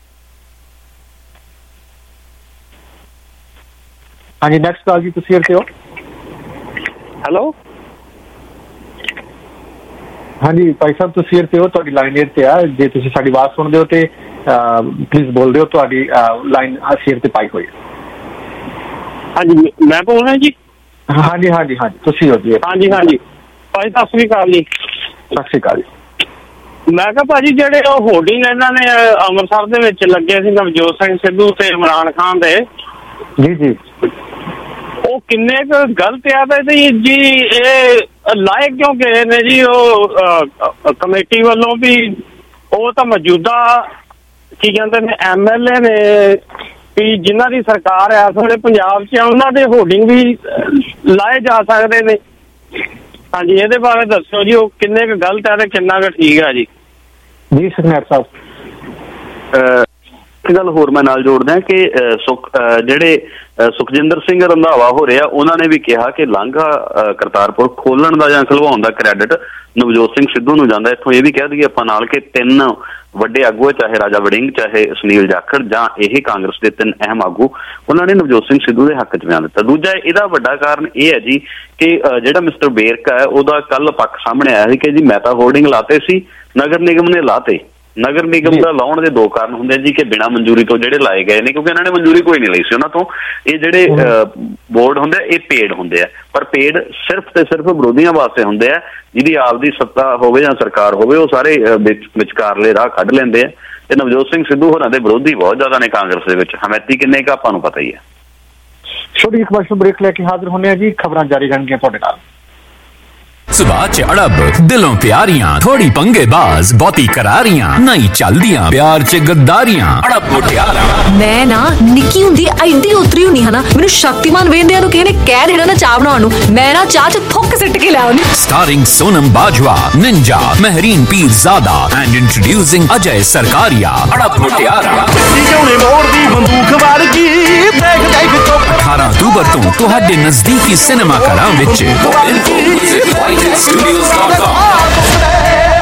ਹਾਂਜੀ ਨੈਕਸਟ ਕਾਲ ਜੀ ਤੁਸੀਂ ਇੱਥੇ ਹੋ। ਹੈਲੋ ਹਾਂਜੀ ਭਾਈ ਸਾਹਿਬ ਤੁਸੀਂ ਇੱਥੇ ਹੋ, ਤੁਹਾਡੀ ਲਾਈਨ ਏਅਰ ਤੇ ਆ। ਜੇ ਤੁਸੀਂ ਸਾਡੀ ਆਵਾਜ਼ ਸੁਣਦੇ ਹੋ ਤੇ ਪਲੀਜ਼ ਬੋਲ ਦਿਓ, ਤੁਹਾਡੀ ਲਾਈਨ ਅਸੀਂ ਏਅਰ ਤੇ ਪਾਈ ਹੋਈ। ਹਾਂਜੀ ਮੈਂ ਬੋਲ ਰਿਹਾ ਜੀ। ਹਾਂਜੀ ਹਾਂਜੀ ਹਾਂਜੀ ਤੁਸੀਂ ਹੋ ਜੀ। ਹਾਂਜੀ ਹਾਂਜੀ ਭਾਈ ਸਤਿ ਸ੍ਰੀ ਅਕਾਲ ਜੀ। ਸਤਿ ਸ੍ਰੀ ਅਕਾਲ ਜੀ। ਮੈਂ ਕਿਹਾ ਭਾਜੀ ਜਿਹੜੇ ਉਹ ਹੋਰਡਿੰਗ ਇਹਨਾਂ ਨੇ ਅੰਮ੍ਰਿਤਸਰ ਦੇ ਵਿੱਚ ਲੱਗੇ ਸੀ ਨਵਜੋਤ ਸਿੰਘ ਸਿੱਧੂ ਤੇ ਇਮਰਾਨ ਖਾਨ ਦੇ, ਜੀ ਜੀ ਉਹ ਕਿੰਨੇ ਕੁ ਗਲਤ ਆ ਤੇ ਜੀ ਇਹ ਲਾਇਕ ਕਿਉਂ ਗਏ ਨੇ ਜੀ ਉਹ ਕਮੇਟੀ ਵੱਲੋਂ ਵੀ? ਉਹ ਤਾਂ ਮੌਜੂਦਾ ਕੀ ਕਹਿੰਦੇ ਨੇ ਐਮ ਐਲ ਏ ਨੇ ਵੀ ਜਿਨ੍ਹਾਂ ਦੀ ਸਰਕਾਰ ਹੈ ਇਸ ਵੇਲੇ ਪੰਜਾਬ 'ਚ, ਉਹਨਾਂ ਦੇ ਹੋਰਡਿੰਗ ਵੀ ਲਾਏ ਜਾ ਸਕਦੇ ਨੇ। ਹਾਂਜੀ ਇਹਦੇ ਬਾਰੇ ਦੱਸੋ ਜੀ, ਉਹ ਕਿੰਨੇ ਕੁ ਗਲਤ ਹੈ ਤੇ ਕਿੰਨਾ ਕੁ ਠੀਕ ਹੈ ਜੀ? ਜੀ ਸੁਖਨੈਰ ਸਾਹਿਬ ਇੱਕ ਗੱਲ ਹੋਰ ਮੈਂ ਨਾਲ ਜੋੜਦਾ ਕਿ ਸੁਖ ਜਿਹੜੇ ਸੁਖਜਿੰਦਰ ਸਿੰਘ ਰੰਧਾਵਾ ਹੋ ਰਿਹਾ ਉਹਨਾਂ ਨੇ ਵੀ ਕਿਹਾ ਕਿ ਲਾਂਘਾ ਕਰਤਾਰਪੁਰ ਖੋਲਣ ਦਾ ਜਾਂ ਖੁਲਵਾਉਣ ਦਾ ਕ੍ਰੈਡਿਟ ਨਵਜੋਤ ਸਿੰਘ ਸਿੱਧੂ ਨੂੰ ਜਾਂਦਾ। ਇੱਥੋਂ ਇਹ ਵੀ ਕਹਿ ਦਈਏ ਆਪਾਂ ਨਾਲ ਕਿ ਤਿੰਨ ਵੱਡੇ ਆਗੂ, ਚਾਹੇ ਰਾਜਾ ਵੜਿੰਗ, ਚਾਹੇ ਸੁਨੀਲ ਜਾਖੜ ਜਾਂ ਇਹ ਕਾਂਗਰਸ ਦੇ ਤਿੰਨ ਅਹਿਮ ਆਗੂ, ਉਹਨਾਂ ਨੇ ਨਵਜੋਤ ਸਿੰਘ ਸਿੱਧੂ ਦੇ ਹੱਕ 'ਚ ਬਿਆਨ ਦਿੱਤਾ। ਦੂਜਾ ਇਹਦਾ ਵੱਡਾ ਕਾਰਨ ਇਹ ਹੈ ਜੀ ਕਿ ਜਿਹੜਾ ਮਿਸਟਰ ਬੇਰਕਾ ਹੈ ਉਹਦਾ ਕੱਲ ਪੱਖ ਸਾਹਮਣੇ ਆਇਆ ਸੀ ਕਿ ਜੀ ਮੈਂ ਤਾਂ ਹੋਰਡਿੰਗ ਲਾਤੇ ਸੀ, ਨਗਰ ਨਿਗਮ ਨੇ ਲਾਤੇ ਨਗਰ ਨਿਗਮ ਦਾ ਲਾਉਣ ਦੇ ਦੋ ਕਾਰਨ ਹੁੰਦੇ ਜੀ ਕਿ ਬਿਨਾਂ ਮਨਜ਼ੂਰੀ ਤੋਂ ਜਿਹੜੇ ਲਾਏ ਗਏ ਨੇ, ਕਿਉਂਕਿ ਇਹਨਾਂ ਨੇ ਮਨਜ਼ੂਰੀ ਕੋਈ ਨਹੀਂ ਲਈ ਸੀ ਉਹਨਾਂ ਤੋਂ। ਇਹ ਜਿਹੜੇ ਬੋਰਡ ਹੁੰਦੇ ਆ ਇਹ ਪੇਡ ਹੁੰਦੇ ਆ, ਪਰ ਪੇਡ ਸਿਰਫ ਤੇ ਸਿਰਫ ਵਿਰੋਧੀਆਂ ਵਾਸਤੇ ਹੁੰਦੇ ਆ, ਜਿਹਦੀ ਆਪਦੀ ਸੱਤਾ ਹੋਵੇ ਜਾਂ ਸਰਕਾਰ ਹੋਵੇ ਉਹ ਸਾਰੇ ਵਿਚਕਾਰਲੇ ਰਾਹ ਕੱਢ ਲੈਂਦੇ ਆ। ਤੇ ਨਵਜੋਤ ਸਿੰਘ ਸਿੱਧੂ ਹੋਰਾਂ ਦੇ ਵਿਰੋਧੀ ਬਹੁਤ ਜ਼ਿਆਦਾ ਨੇ ਕਾਂਗਰਸ ਦੇ ਵਿੱਚ, ਹਮੈਤੀ ਕਿੰਨੇ ਕੁ ਆਪਾਂ ਨੂੰ ਪਤਾ ਹੀ ਹੈ। ਛੋਟੀ ਇੱਕ ਵਾਰ ਬ੍ਰੇਕ ਲੈ ਕੇ ਹਾਜ਼ਰ ਹੋਣੇ ਆ ਜੀ, ਖਬਰਾਂ ਜਾਰੀ ਰਹਿਣਗੀਆਂ ਤੁਹਾਡੇ ਨਾਲ। सुबह च अड़ब दिलों प्यारियां, थोड़ी पंगेबाज बहुती करारियां, नहीं चलदियां प्यार च गद्दारियां, अड़ब मुटियारा। मैं ना निक्की हुंदी एडी उतरी हुनी है ना, मैनू शक्तिमान वेंदे नु कहने कह देना ना चाह बनाउण नु, मैं ना चाह च थुक सिट के लाउनी। Starring Sonam Bajwa, Ninja, Mehreen Pirzada and introducing Ajay Sarkaria, Adab Mutiyaran. अठारह अक्तूबर तो तुहाडे नजदीकी सिनेमा घरां विच। Studios dot com।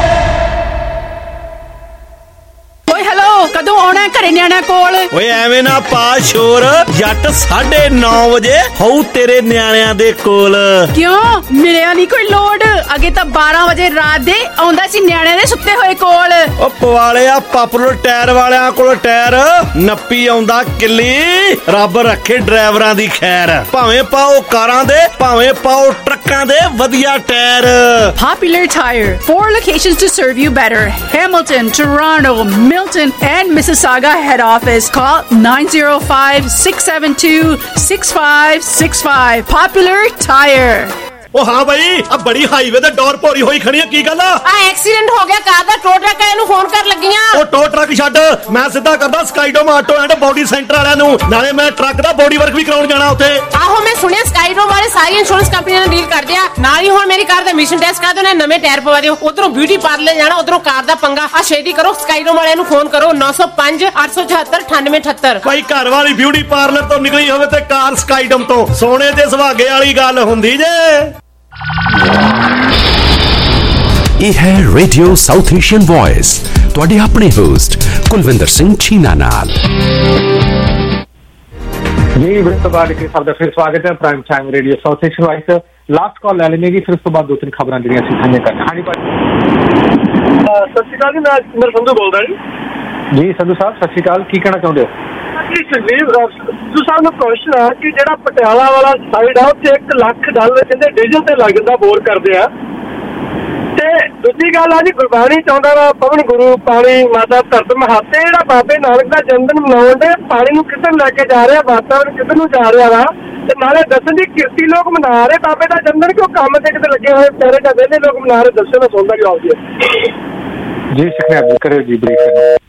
ਓਏ ਹੈਲੋ, ਕਦੋਂ ਆਉਣਾ ਘਰੇ ਨਿਆਣਾ ਕੋਲ? ਓਏ ਐਵੇਂ ਨਾ ਪਾ ਸ਼ੋਰ, ਜੱਟ ਸਾਢੇ ਨੌ ਵਜੇ ਹੋਊ ਤੇਰੇ ਨਿਆਣਿਆਂ ਦੇ ਕੋਲ। ਕਿਉਂ ਮਿਲਿਆ ਨਹੀਂ ਕੋਈ ਲੋਡ? ਅੱਗੇ ਤਾਂ ਬਾਰਾਂ ਵਜੇ ਰਾਤ ਦੇ ਆਉਂਦਾ ਸੀ ਨਿਆਣਿਆਂ ਦੇ ਸੁੱਤੇ ਹੋਏ ਕੋਲ। ਓ ਪਵਾਲਿਆ ਪਾਪੂਲਰ ਟਾਇਰ ਵਾਲਿਆਂ ਕੋਲ ਟਾਇਰ ਨੱਪੀ ਆਉਂਦਾ ਕਿੱਲੀ, ਰੱਬ ਰੱਖੇ ਡਰਾਈਵਰਾਂ ਦੀ ਖੈਰ। ਭਾਵੇਂ ਪਾਓ ਕਾਰਾਂ ਦੇ, ਭਾਵੇਂ ਪਾਓ ਟਰੱਕਾਂ ਦੇ ਵਧੀਆ tyre. Popular Tire, four locations to serve you better. Hamilton, Toronto, Milton and Mississauga head office. Call nine zero five, six seven two, six five six five. Popular Tire। ਓ ਹਾਂ ਬਈ, ਆ ਬੜੀ ਹਾਈਵੇ ਤੇ ਡੋਰ ਭੋਰੀ ਹੋਈ ਖੜੀ ਆ, ਕੀ ਗੱਲ ਆ? ਆ ਐਕਸੀਡੈਂਟ ਹੋ ਗਿਆ ਕਾਰ ਦਾ, ਟੋ ਟਰੱਕ ਵਾਲਿਆਂ ਨੂੰ ਫੋਨ ਕਰ ਲੱਗੀਆਂ। ਓ ਟੋ ਟਰੱਕ ਛੱਡ, ਮੈਂ ਸਿੱਧਾ ਕਰਦਾ Skydome auto and body centre ਵਾਲਿਆਂ ਨੂੰ, ਨਾਲੇ ਮੈਂ ਟਰੱਕ ਦਾ ਬੋਡੀ ਵਰਕ ਵੀ ਕਰਾਉਣ ਜਾਣਾ ਉੱਥੇ। ਆਹੋ ਮੈਂ ਸੁਣਿਆ ਸਕਾਈਡੋਮ ਵਾਲੇ ਸਾਰੀ ਇੰਸ਼ੋਰੈਂਸ ਕੰਪਨੀਆਂ ਨਾਲ ਡੀਲ ਕਰਦੇ ਆ, ਨਾਲ ਹੀ ਹੁਣ ਮੇਰੀ ਕਾਰ ਦਾ ਐਮਿਸ਼ਨ ਟੈਸਟ ਕਰਾ ਦਿਓ, ਨਵੇਂ ਟਾਇਰ ਪਵਾ ਦਿਓ। ਉਧਰੋਂ ਬਿਊਟੀ ਪਾਰਲਰ ਜਾਣਾ, ਉਧਰੋਂ ਕਾਰ ਦਾ ਪੰਗਾ। ਆ ਛੇਤੀ ਕਰੋ, ਸਕਾਈਡੋਮ ਵਾਲਿਆਂ ਨੂੰ ਫੋਨ ਕਰੋ ਨੌ ਸੌ ਪੰਜ ਅੱਠ ਸੌ ਚੁਹੱਤਰ ਅਠਾਨਵੇਂ ਅਠੱਤਰ। ਭਾਈ ਘਰ ਵਾਲੀ ਬਿਊਟੀ ਪਾਰਲਰ ਤੋਂ ਨਿਕਲੀ ਹੋਵੇ ਤੇ ਕਾਰ ਸਕਾਈਡੋਮ ਤੋਂ, ਸੋਨੇ ਤੇ ਸੁਹਾਗੇ ਵਾਲੀ ਗੱਲ ਹੁੰਦੀ ਜੇ। ਇਹ ਹੈ ਰੇਡੀਓ ਸਾਊਥ ਏਸ਼ੀਅਨ ਵੌਇਸ, ਤੁਹਾਡੇ ਆਪਣੇ ਹੋਸਟ ਕੁਲਵਿੰਦਰ ਸਿੰਘ ਛੀਨਾ ਨਾਲ। ਜੀ ਬ੍ਰੇਕ ਤੋਂ ਬਾਅਦ ਇੱਕ ਸਭ ਦਾ ਫਿਰ ਸਵਾਗਤ ਹੈ prime time radio South Asian voice. Last call ਲੈ ਲੈਣੀ ਜੀ, ਫਿਰ ਉਸ ਤੋਂ ਬਾਅਦ ਦੋ ਤਿੰਨ ਖਬਰਾਂ ਜਿਹੜੀਆਂ ਅਸੀਂ ਸਾਂਝੀਆਂ ਕਰਨੀਆਂ। ਹਾਂਜੀ ਭਾਜੀ। ਸਤਿ ਸ਼੍ਰੀ ਅਕਾਲ ਜੀ, ਮੈਂ ਸਿੰਦਰ ਸੰਧੂ ਬੋਲਦਾ ਜੀ। ਜੀ ਸੰਧੂ ਸਾਹਿਬ ਸਤਿ ਸ਼੍ਰੀ ਅਕਾਲ, ਕੀ ਕਹਿਣਾ ਚਾਹੁੰਦੇ ਹੋ? ਜੀ ਸੰਜੀਵ ਸੰਧੂ ਸਾਹਿਬ ਨੂੰ ਕੁਐਸਚਨ ਹੈ ਕਿ ਜਿਹੜਾ ਪਟਿਆਲਾ ਵਾਲਾ ਸਾਈਡ ਆ ਉੱਥੇ ਇੱਕ ਲੱਖ ਡਾਲਰ ਕਹਿੰਦੇ ਡੀਜ਼ਲ ਤੇ ਲੱਗ ਜਾਂਦਾ, ਬੋਰ ਕਰਦੇ ਆ। ਤੇ ਦੂਜੀ ਗੱਲ ਆ ਜੀ, ਗੁਰਬਾਣੀ ਚਾਹੁੰਦਾ ਵਾ ਪਵਨ ਗੁਰੂ ਪਾਣੀ ਮਾਤਾ ਧਰਤ ਮਹਾਤੇ, ਜਿਹੜਾ ਬਾਬੇ ਨਾਨਕ ਦਾ ਜਨਮ ਦਿਨ ਮਨਾਉਣ ਦੇ ਪਾਣੀ ਨੂੰ ਕਿੱਧਰ ਲੈ ਕੇ ਜਾ ਰਿਹਾ, ਵਾਤਾਵਰਨ ਕਿੱਧਰ ਨੂੰ ਜਾ ਰਿਹਾ ਵਾ, ਤੇ ਨਾਲੇ ਦੱਸਣ ਦੀ ਕਿਰਤੀ ਲੋਕ ਮਨਾ ਰਹੇ ਬਾਬੇ ਦਾ ਜਨਮ ਦਿਨ, ਕਿਉਂ ਕੰਮ ਤੇ ਕਿਤੇ ਲੱਗੇ ਹੋਏ ਪਿਆਰੇ ਦਾ ਵਿਹਲੇ ਲੋਕ ਮਨਾ ਰਹੇ, ਦੱਸੋ ਮੈਂ ਸੁਣਦਾ ਜਵਾਬ ਜੀ। ਜੀ ਸਿਖਿਆ ਕਰਿਓ ਜੀ ਬਰੀਫ।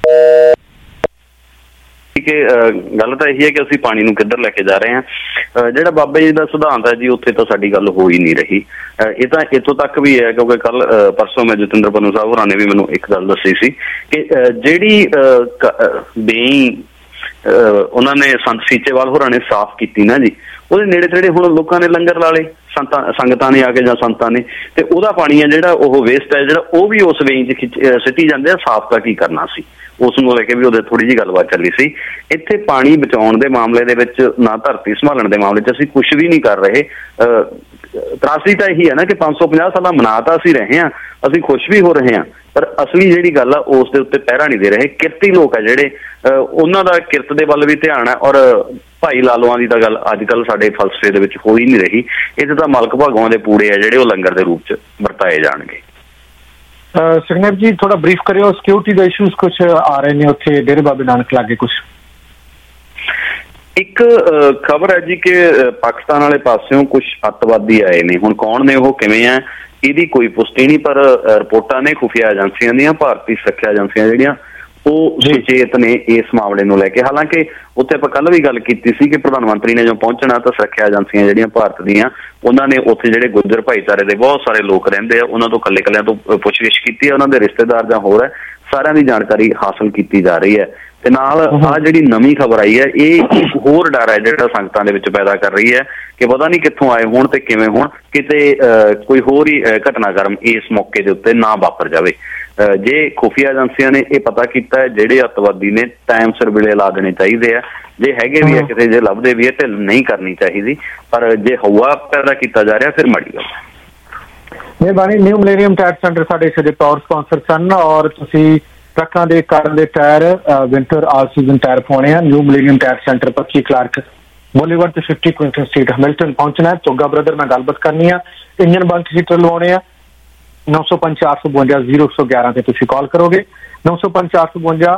ਕਿ ਗੱਲ ਤਾਂ ਇਹੀ ਹੈ ਕਿ ਅਸੀਂ ਪਾਣੀ ਨੂੰ ਕਿੱਧਰ ਲੈ ਕੇ ਜਾ ਰਹੇ ਹਾਂ। ਜਿਹੜਾ ਬਾਬਾ ਜੀ ਦਾ ਸਿਧਾਂਤ ਹੈ ਜੀ, ਉੱਥੇ ਤਾਂ ਸਾਡੀ ਗੱਲ ਹੋ ਹੀ ਨਹੀਂ ਰਹੀ। ਇਹ ਤਾਂ ਇੱਥੋਂ ਤੱਕ ਵੀ ਹੈ, ਕਿਉਂਕਿ ਕੱਲ ਪਰਸੋਂ ਮੈਂ ਜਤਿੰਦਰ ਪੰਨੂ ਸਾਹਿਬ ਹੋਰਾਂ ਨੇ ਵੀ ਮੈਨੂੰ ਇੱਕ ਗੱਲ ਦੱਸੀ ਸੀ ਕਿ ਜਿਹੜੀ ਬੇਈ ਉਹਨਾਂ ਨੇ ਸੰਤ ਸੀਚੇਵਾਲ ਹੋਰਾਂ ਨੇ ਸਾਫ਼ ਕੀਤੀ ਨਾ ਜੀ, ਉਹਦੇ ਨੇੜੇ ਤੇੜੇ ਹੁਣ ਲੋਕਾਂ ਨੇ ਲੰਗਰ ਲਾ ਲਏ, ਸੰਤਾਂ ਸੰਗਤਾਂ ਨੇ ਆ ਕੇ ਜਾਂ ਸੰਤਾਂ ਨੇ, ਤੇ ਉਹਦਾ ਪਾਣੀ ਹੈ ਜਿਹੜਾ ਉਹ ਵੇਸਟ ਹੈ ਜਿਹੜਾ ਉਹ ਵੀ ਉਸ ਵੇਈ 'ਚ ਖਿੱਚ ਸਿੱਟੀ ਜਾਂਦੇ ਆ। ਸਾਫ਼ ਤਾਂ ਕੀ ਕਰਨਾ ਸੀ, ਉਸ ਨੂੰ ਲੈ ਕੇ ਵੀ ਉਹਦੇ ਥੋੜੀ ਜਿਹੀ ਗੱਲਬਾਤ ਚੱਲੀ ਸੀ। ਇੱਥੇ ਪਾਣੀ ਬਚਾਉਣ ਦੇ ਮਾਮਲੇ ਦੇ ਵਿੱਚ, ਨਾ ਧਰਤੀ ਸੰਭਾਲਣ ਦੇ ਮਾਮਲੇ 'ਚ ਅਸੀਂ ਕੁਛ ਵੀ ਨਹੀਂ ਕਰ ਰਹੇ। ਤਰਾਸਦੀ ਤਾਂ ਇਹੀ ਹੈ ਨਾ ਕਿ ਪੰਜ ਸੌ ਪੰਜਾਹ ਸਾਲਾਂ ਮਨਾ ਤਾਂ ਅਸੀਂ ਰਹੇ ਹਾਂ, ਅਸੀਂ ਖੁਸ਼ ਵੀ ਹੋ ਰਹੇ ਹਾਂ, ਪਰ ਅਸਲੀ ਜਿਹੜੀ ਗੱਲ ਆ ਉਸ ਦੇ ਉੱਤੇ ਪਹਿਰਾ ਨਹੀਂ ਦੇ ਰਹੇ। ਕਿਰਤੀ ਲੋਕ ਆ ਜਿਹੜੇ, ਉਹਨਾਂ ਦਾ ਕਿਰਤ ਦੇ ਵੱਲ ਵੀ ਧਿਆਨ ਹੈ, ਔਰ ਭਾਈ ਲਾਲੋਆਂ ਦੀ ਤਾਂ ਗੱਲ ਅੱਜ ਕੱਲ੍ਹ ਸਾਡੇ ਫਲਸਫੇ ਦੇ ਵਿੱਚ ਹੋ ਹੀ ਨਹੀਂ ਰਹੀ। ਇਹਦੇ ਤਾਂ ਮਲਕ ਭਾਗੋਆਂ ਦੇ ਪੂੜੇ ਆ ਜਿਹੜੇ ਉਹ ਲੰਗਰ ਦੇ ਰੂਪ 'ਚ ਵਰਤਾਏ ਜਾਣਗੇ। ਸੁਖਨੇਬ ਜੀ ਥੋੜਾ ਬਰੀਫ ਕਰਿਓ, ਸਿਕਿਉਰਿਟੀ ਦੇ ਇਸ਼ੂਜ਼ ਕੁਛ ਆ ਰਹੇ ਨੇ ਉੱਥੇ ਡੇਰੇ ਬਾਬੇ ਨਾਨਕ ਲਾਗੇ ਕੁਛ? ਇੱਕ ਖਬਰ ਹੈ ਜੀ ਕਿ ਪਾਕਿਸਤਾਨ ਵਾਲੇ ਪਾਸਿਓਂ ਕੁਛ ਅੱਤਵਾਦੀ ਆਏ ਨੇ। ਹੁਣ ਕੌਣ ਨੇ ਉਹ, ਕਿਵੇਂ ਆ, ਇਹਦੀ ਕੋਈ ਪੁਸ਼ਟੀ ਨਹੀਂ, ਪਰ ਰਿਪੋਰਟਾਂ ਨੇ ਖੁਫੀਆ ਏਜੰਸੀਆਂ ਦੀਆਂ, ਭਾਰਤੀ ਸੁਰੱਖਿਆ ਏਜੰਸੀਆਂ ਜਿਹੜੀਆਂ ਉਹ ਸੁਚੇਤ ਨੇ ਇਸ ਮਾਮਲੇ ਨੂੰ ਲੈ ਕੇ। ਹਾਲਾਂਕਿ ਉੱਥੇ ਆਪਾਂ ਕੱਲ ਵੀ ਗੱਲ ਕੀਤੀ ਸੀ ਕਿ ਪ੍ਰਧਾਨ ਮੰਤਰੀ ਨੇ ਜੋ ਪਹੁੰਚਣਾ ਤਾਂ ਸੁਰੱਖਿਆ ਏਜੰਸੀਆਂ ਜਿਹੜੀਆਂ ਭਾਰਤ ਦੀਆਂ, ਉਹਨਾਂ ਨੇ ਉੱਥੇ ਜਿਹੜੇ ਗੁੱਜਰ ਭਾਈਚਾਰੇ ਦੇ ਬਹੁਤ ਸਾਰੇ ਲੋਕ ਰਹਿੰਦੇ ਆ, ਉਹਨਾਂ ਤੋਂ ਇਕੱਲੇ ਇਕੱਲਿਆਂ ਤੋਂ ਪੁੱਛਗਿੱਛ ਕੀਤੀ ਹੈ, ਉਹਨਾਂ ਦੇ ਰਿਸ਼ਤੇਦਾਰ ਜਾਂ ਹੋਰ ਹੈ, ਸਾਰਿਆਂ ਦੀ ਜਾਣਕਾਰੀ ਹਾਸਲ ਕੀਤੀ ਜਾ ਰਹੀ ਹੈ। ਤੇ ਨਾਲ ਆਹ ਜਿਹੜੀ ਨਵੀਂ ਖਬਰ ਆਈ ਹੈ, ਇਹ ਇੱਕ ਹੋਰ ਡਰ ਹੈ ਜਿਹੜਾ ਸੰਗਤਾਂ ਦੇ ਵਿੱਚ ਪੈਦਾ ਕਰ ਰਹੀ ਹੈ ਕਿ ਪਤਾ ਨਹੀਂ ਕਿੱਥੋਂ ਆਏ ਹੋਣ ਤੇ ਕਿਵੇਂ ਹੋਣ, ਕਿਤੇ ਕੋਈ ਹੋਰ ਹੀ ਘਟਨਾਕ੍ਰਮ ਇਸ ਮੌਕੇ ਦੇ ਉੱਤੇ ਨਾ ਵਾਪਰ ਜਾਵੇ। ਜੇ ਖੁਫੀਆ ਏਜੰਸੀਆਂ ਨੇ ਇਹ ਪਤਾ ਕੀਤਾ ਹੈ, ਜਿਹੜੇ ਅੱਤਵਾਦੀ ਨੇ ਟਾਈਮ ਸਿਰ ਵੇਲੇ ਲਾ ਦੇਣੇ ਚਾਹੀਦੇ ਆ, ਜੇ ਹੈਗੇ ਵੀ ਆ ਕਿਤੇ, ਜੇ ਲੱਭਦੇ ਵੀ ਹੈ ਢਿੱਲ ਨਹੀਂ ਕਰਨੀ ਚਾਹੀਦੀ, ਪਰ ਜੇ ਹਵਾ ਪੈਦਾ ਕੀਤਾ ਜਾ ਰਿਹਾ ਫਿਰ ਮਾੜੀ ਗੱਲ ਹੈ। ਮਿਹਰਬਾਨੀ। ਨਿਊ ਮਿਲੇਨੀਅਮ ਟੈਕਸ ਸੈਂਟਰ ਸਾਡੇ ਇਸ ਦੇ ਪਾਵਰ ਸਪਾਂਸਰ ਸਨ, ਔਰ ਤੁਸੀਂ ट्रकों के कारों के tyre winter all season tyre पाने हैं। न्यू मिलेनियम टायर सेंटर पक्की क्लार्क बोलीवुड ते फिफ्टी क्विंटन स्ट्रीट हैमिल्टन पहुंचना है। चोगा ब्रदर मैं गलबात करनी है। इंजन बंद हीटर लवाने हैं। नौ सौ पंज चार सौ बवंजा जीरो एक सौ ग्यारह से तुम कॉल करोगे। नौ सौ पंज चार सौ बवंजा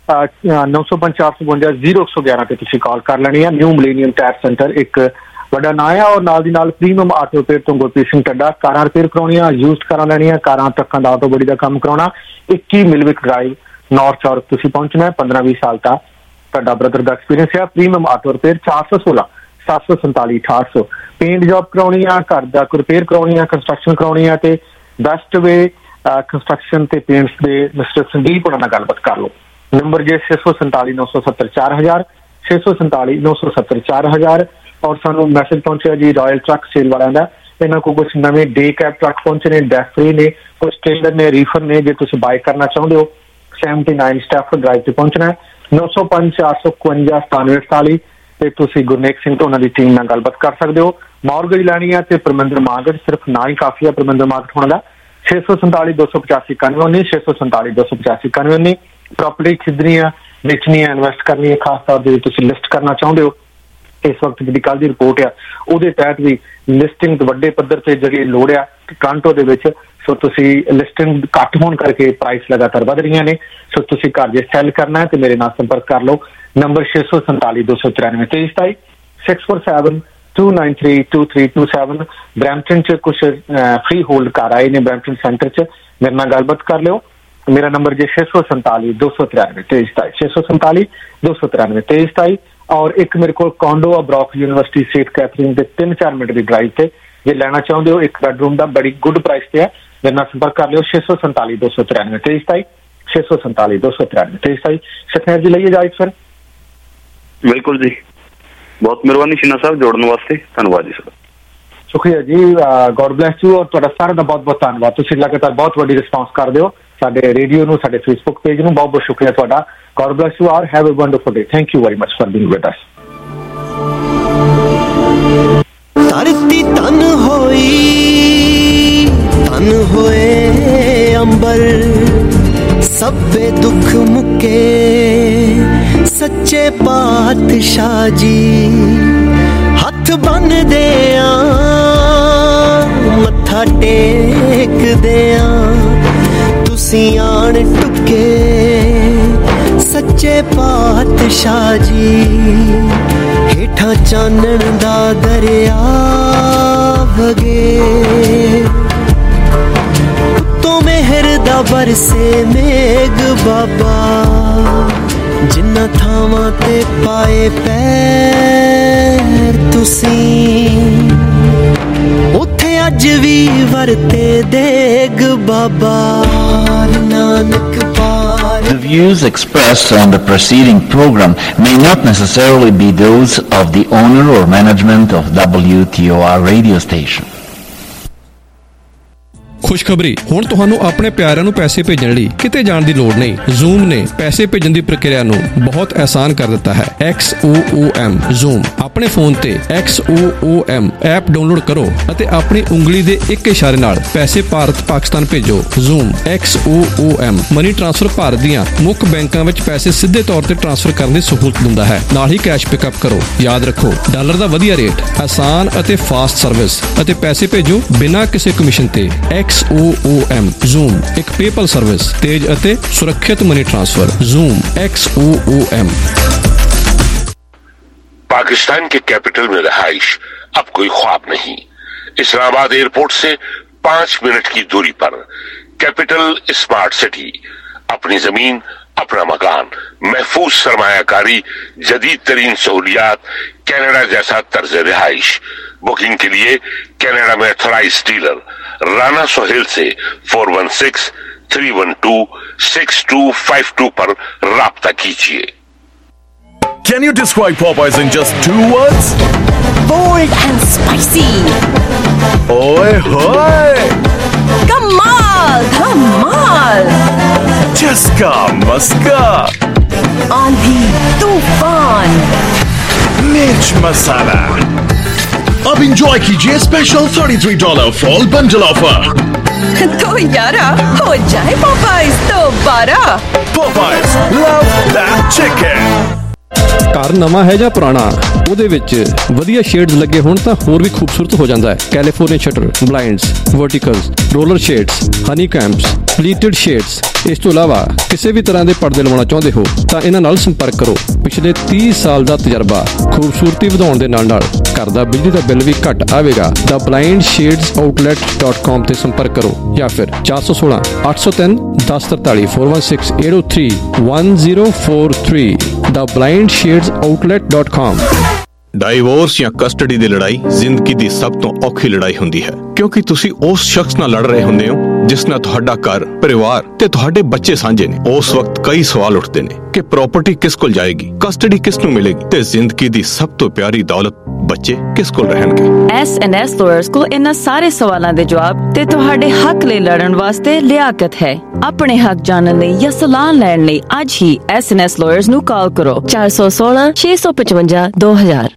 नौ सौ पंज चार सौ बवंजा जीरो एक सौ ग्यारह से तुम कॉल कर लेनी है। न्यू मिलेनियम टायर सेंटर एक बड़ा ना है और नाल दी नाल प्रीमियम आटो रिपेयर तो गुरप्रीत सिंह टड्डा कारां रिपेयर कराउणियां यूज्ड कारां लैणियां कारां ट्रकां दा ऑटो बॉडी दा काम कराउणा इक्की मिलविक ड्राइव नॉर्थ चौरक तुसीं पहुंचना है। पंद्रह बीस साल का टड्डा ब्रदर का एक्सपीरियंस है। प्रीमियम आटो रिपेयर चार सौ सोलह सत्त सौ संताली अठाठ सौ पेंट जॉब कराउणी आ घर दा रिपेयर कराउणी आ कंस्ट्रक्शन कराउणी आ ते बेस्ट वे कंस्ट्रक्शन ते पेंट्स दे मिस्टर संदीप उन्हां नाल गलबात कर लो। नंबर जे छे सौ संताली नौ सौ सत्तर चार हजार छे सौ संताली नौ सौ सत्तर चार हजार। और सानू मैसेज पहुंचा जी रॉयल ट्रक सेल वालों का इन्हों को कुछ नवे डे कैब ट्रक पहुंचे ने डेफरी ने कुछ ट्रेलर ने रीफर ने जो तुम बाय करना चाहते हो सैवनटी नाइन स्टैफर्ड ड्राइव से पहुंचना है। नौ सौ पंज चार सौ इकवंजा सतानवे अड़ताली तुम गुरनेक सिंह तो उन्होंने टीम नाल गलबात कर सकते हो। मॉर्गेज लैनी है तो परमिंदर मार्केट सिर्फ ना ही काफी है परमिंदर मार्केट होने का। छे सौ संताली दो सौ पचासी इक्यानवे उन्नी छे सौ संताली दो सौ पचासी इक्यानवे उन्नी प्रॉपर्टी खरीदनी है बेचनी है इन्वेस्ट करनी है खास तौर पर तुम लिस्ट करना चाहते हो इस वक्त जी कल की रिपोर्ट है उहदे तहत भी लिस्टिंग वड्डे पद्धर से जी लोड़ आ टोरंटो दे विच सो तुसी लिस्टिंग घट होने करके प्राइस लगातार वध रही ने। सो तुसी घर जे सैल करना है तो मेरे नाल संपर्क कर लो। नंबर छे सौ संताली दो सौ तिरानवे तेईस सताई six four seven two nine three two three two seven. Brampton च कुछ फ्री होल्ड कार आए ने ब्रैम्पटन सेंटर च मेरे नाल गलबात कर लियो। मेरा नंबर जे छे सौ संताली दो सौ तिरानवे तेईस सताई छे सौ संताली दो सौ तिरानवे तेईस सताई। और एक मेरे को कॉन्डो आ ब्रॉक यूनिवर्सिटी सेंट कैथरीन के तीन चार मिनट की ड्राइव से जे लेना चाहते हो एक बेडरूम का बड़ी गुड प्राइस पे है मेरे नाल संपर्क कर लियो। छे सौ संताली दो सौ तिरानवे तेईस सताई छे सौ संताली दो सौ तिरानवे तेईस सताई। सखनेर जी लइए जाए सर। बिल्कुल जी बहुत मेहरबानी शीना साहब जोड़ने वास्ते धन्यवाद जी सर। शुक्रिया जी गॉड ब्लैस यू और तुहाडा सारा दा बहुत बहुत धन्यवाद। तुसीं लगातार बहुत वड्डी रिस्पॉन्स करदे हो साडे रेडियो नूं साडे फेसबुक पेज नूं बहुत बहुत शुक्रिया तुहाडा। गॉड ब्लैस यू और have a wonderful day. Thank you very much for being with us. धरती तन होई तन होए अंबर सबे दुख मुके सच्चे पातशाह जी हथ बन दे मत्था टेक दे तुसी आन टुके सच्चे पातशाह जी हेठा चानन दा दरिया वगे तो मेहर दा बरसे मेघ बाबा जिन्ना थावां ते पाए पैर तुसी उत्थे अज भी वरते देग बाबा नानक पार। The views expressed on the preceding program may not necessarily be those of the owner or management of W T O R radio station. खुशखबरी ਹੁਣ ਤੁਹਾਨੂੰ ਆਪਣੇ ਪਿਆਰਿਆਂ ਨੂੰ ਪੈਸੇ ਭੇਜਣ ਲਈ ਕਿਤੇ ਜਾਣ ਦੀ ਲੋੜ ਨਹੀਂ। Zoom ਨੇ ਪੈਸੇ ਭੇਜਣ ਦੀ ਪ੍ਰਕਿਰਿਆ ਨੂੰ ਬਹੁਤ ਆਸਾਨ ਕਰ ਦਿੱਤਾ ਹੈ। X O O M Zoom ਆਪਣੇ ਫੋਨ ਤੇ X O O M app download ਕਰੋ ਅਤੇ ਆਪਣੀ ਉਂਗਲੀ ਦੇ ਇੱਕ ਇਸ਼ਾਰੇ ਨਾਲ ਪੈਸੇ ਭਾਰਤ ਪਾਕਿਸਤਾਨ ਭੇਜੋ। Zoom X O O M money transfer Bharat ਦੀਆਂ ਮੁੱਖ ਬੈਂਕਾਂ ਵਿੱਚ ਪੈਸੇ ਸਿੱਧੇ ਤੌਰ ਤੇ ਟ੍ਰਾਂਸਫਰ ਕਰਨ ਦੀ ਸਹੂਲਤ ਦਿੰਦਾ ਹੈ। ਨਾਲ ਹੀ ਕੈਸ਼ ਪਿਕਅਪ ਕਰੋ। ਯਾਦ ਰੱਖੋ ਡਾਲਰ ਦਾ ਵਧੀਆ ਰੇਟ, ਆਸਾਨ ਅਤੇ ਫਾਸਟ ਸਰਵਿਸ ਅਤੇ ਪੈਸੇ ਭੇਜੋ ਬਿਨਾਂ ਕਿਸੇ ਕਮਿਸ਼ਨ ਤੇ। X O O M Zoom एक पेपल सर्विस तेज अते सुरक्षित money transfer. Zoom X O O M। Pakistan के कैपिटल में रहाइश अब कोई ख्वाब नहीं। इस्लामाबाद एयरपोर्ट से पांच मिनट की दूरी पर कैपिटल स्मार्ट सिटी, अपनी जमीन अपना मकान, महफूज सरमायाकारी, जदीद तरीन सहूलियात, कनाडा जैसा तर्ज रिहाइश। बुकिंग के लिए कनाडा में ऑथराइज डीलर राना सोहेल से four one six three one two six two five two पर राब्ता कीजिए। Can you describe Popeyes in just two words? Bold and spicy. Oi hoy! Kamal, Kamal. Chaska Maska. Aandhi Tufan. Mirch Masala. अब enjoy कीजिए special thirty-three dollar fall bundle offer। तो यारा हो जाए पॉपाइज दोबारा। Popeyes, love that chicken. ਘਰ ਨਵਾਂ ਹੈ ਜਾਂ ਪੁਰਾਣਾ, ਉਹਦੇ ਵਿੱਚ ਵਧੀਆ ਸ਼ੇਡਸ ਲੱਗੇ ਹੋਣ ਤਾਂ ਹੋਰ ਵੀ ਖੂਬਸੂਰਤ ਹੋ ਜਾਂਦਾ ਹੈ। California shutter, blinds, verticals, roller shades, honeycombs, pleated shades. ਇਸ ਤੋਂ ਇਲਾਵਾ ਕਿਸੇ ਵੀ ਤਰ੍ਹਾਂ ਦੇ ਪਰਦੇ ਲਵਾਉਣਾ ਚਾਹੁੰਦੇ ਹੋ ਤਾਂ ਇਹਨਾਂ ਨਾਲ ਸੰਪਰਕ ਕਰੋ। ਪਿਛਲੇ ਤੀਹ ਸਾਲ ਦਾ ਤਜਰਬਾ, ਖੂਬਸੂਰਤੀ ਵਧਾਉਣ ਦੇ ਨਾਲ ਨਾਲ ਘਰ ਦਾ ਬਿਜਲੀ ਦਾ ਬਿੱਲ ਵੀ ਘੱਟ ਆਵੇਗਾ। ਦਾ blind shades outlet dot com ਤੇ ਸੰਪਰਕ ਕਰੋ ਜਾਂ ਫਿਰ ਚਾਰ ਸੌ ਸੋਲਾਂ ਅੱਠ ਸੌ ਤਿੰਨ ਦਸ ਤਰਤਾਲੀ four one six eight zero three one zero four three ਦਾ blind shades outlet dot com. Divorce ਜਾਂ ਕਸਟਡੀ ਦੀ ਲੜਾਈ ਜ਼ਿੰਦਗੀ ਦੀ ਸਭ ਤੋਂ ਔਖੀ ਲੜਾਈ ਹੁੰਦੀ ਹੈ, ਕਿਉਂਕਿ ਤੁਸੀਂ ਉਸ ਸ਼ਖਸ ਨਾਲ ਲੜ ਰਹੇ ਹੁੰਦੇ ਹੋ ਜਿਸ ਨਾਲ ਤੁਹਾਡਾ ਘਰ, ਪਰਿਵਾਰ ਤੇ ਤੁਹਾਡੇ ਬੱਚੇ ਸਾਂਝੇ ਨੇ। ਉਸ ਵਕਤ ਕਈ ਸਵਾਲ ਉੱਠਦੇ ਨੇ ਕਿ ਪ੍ਰਾਪਰਟੀ ਕਿਸ ਕੋਲ ਜਾਏਗੀ, ਕਸਟਡੀ ਕਿਸ ਨੂੰ ਮਿਲੇਗੀ ਤੇ ਜ਼ਿੰਦਗੀ ਦੀ ਸਭ ਤੋਂ ਪਿਆਰੀ ਦੌਲਤ ਬੱਚੇ ਕਿਸ ਕੋਲ ਰਹਿਣਗੇ। ਐਸ ਐਂਡ ਐਸ ਲਾਇਰਸ ਕੋਲ ਇਹਨਾਂ ਸਾਰੇ ਸਵਾਲਾਂ ਦੇ ਜਵਾਬ ਤੇ ਤੁਹਾਡੇ ਹੱਕ ਲਈ ਲੜਨ ਵਾਸਤੇ ਲਿਆਕਤ ਹੈ। ਆਪਣੇ ਹੱਕ ਜਾਣਨ ਲਈ ਜਾਂ ਸਲਾਹ ਲੈਣ ਲਈ ਅੱਜ ਹੀ ਐਸ ਐਂਡ ਐਸ ਲਾਇਰਸ ਨੂੰ ਕਾਲ ਕਰੋ ਚਾਰ ਸੌ ਸੋਲਾਂ ਛੇ ਸੌ ਪਚਵੰਜਾ ਦੋ ਹਜ਼ਾਰ।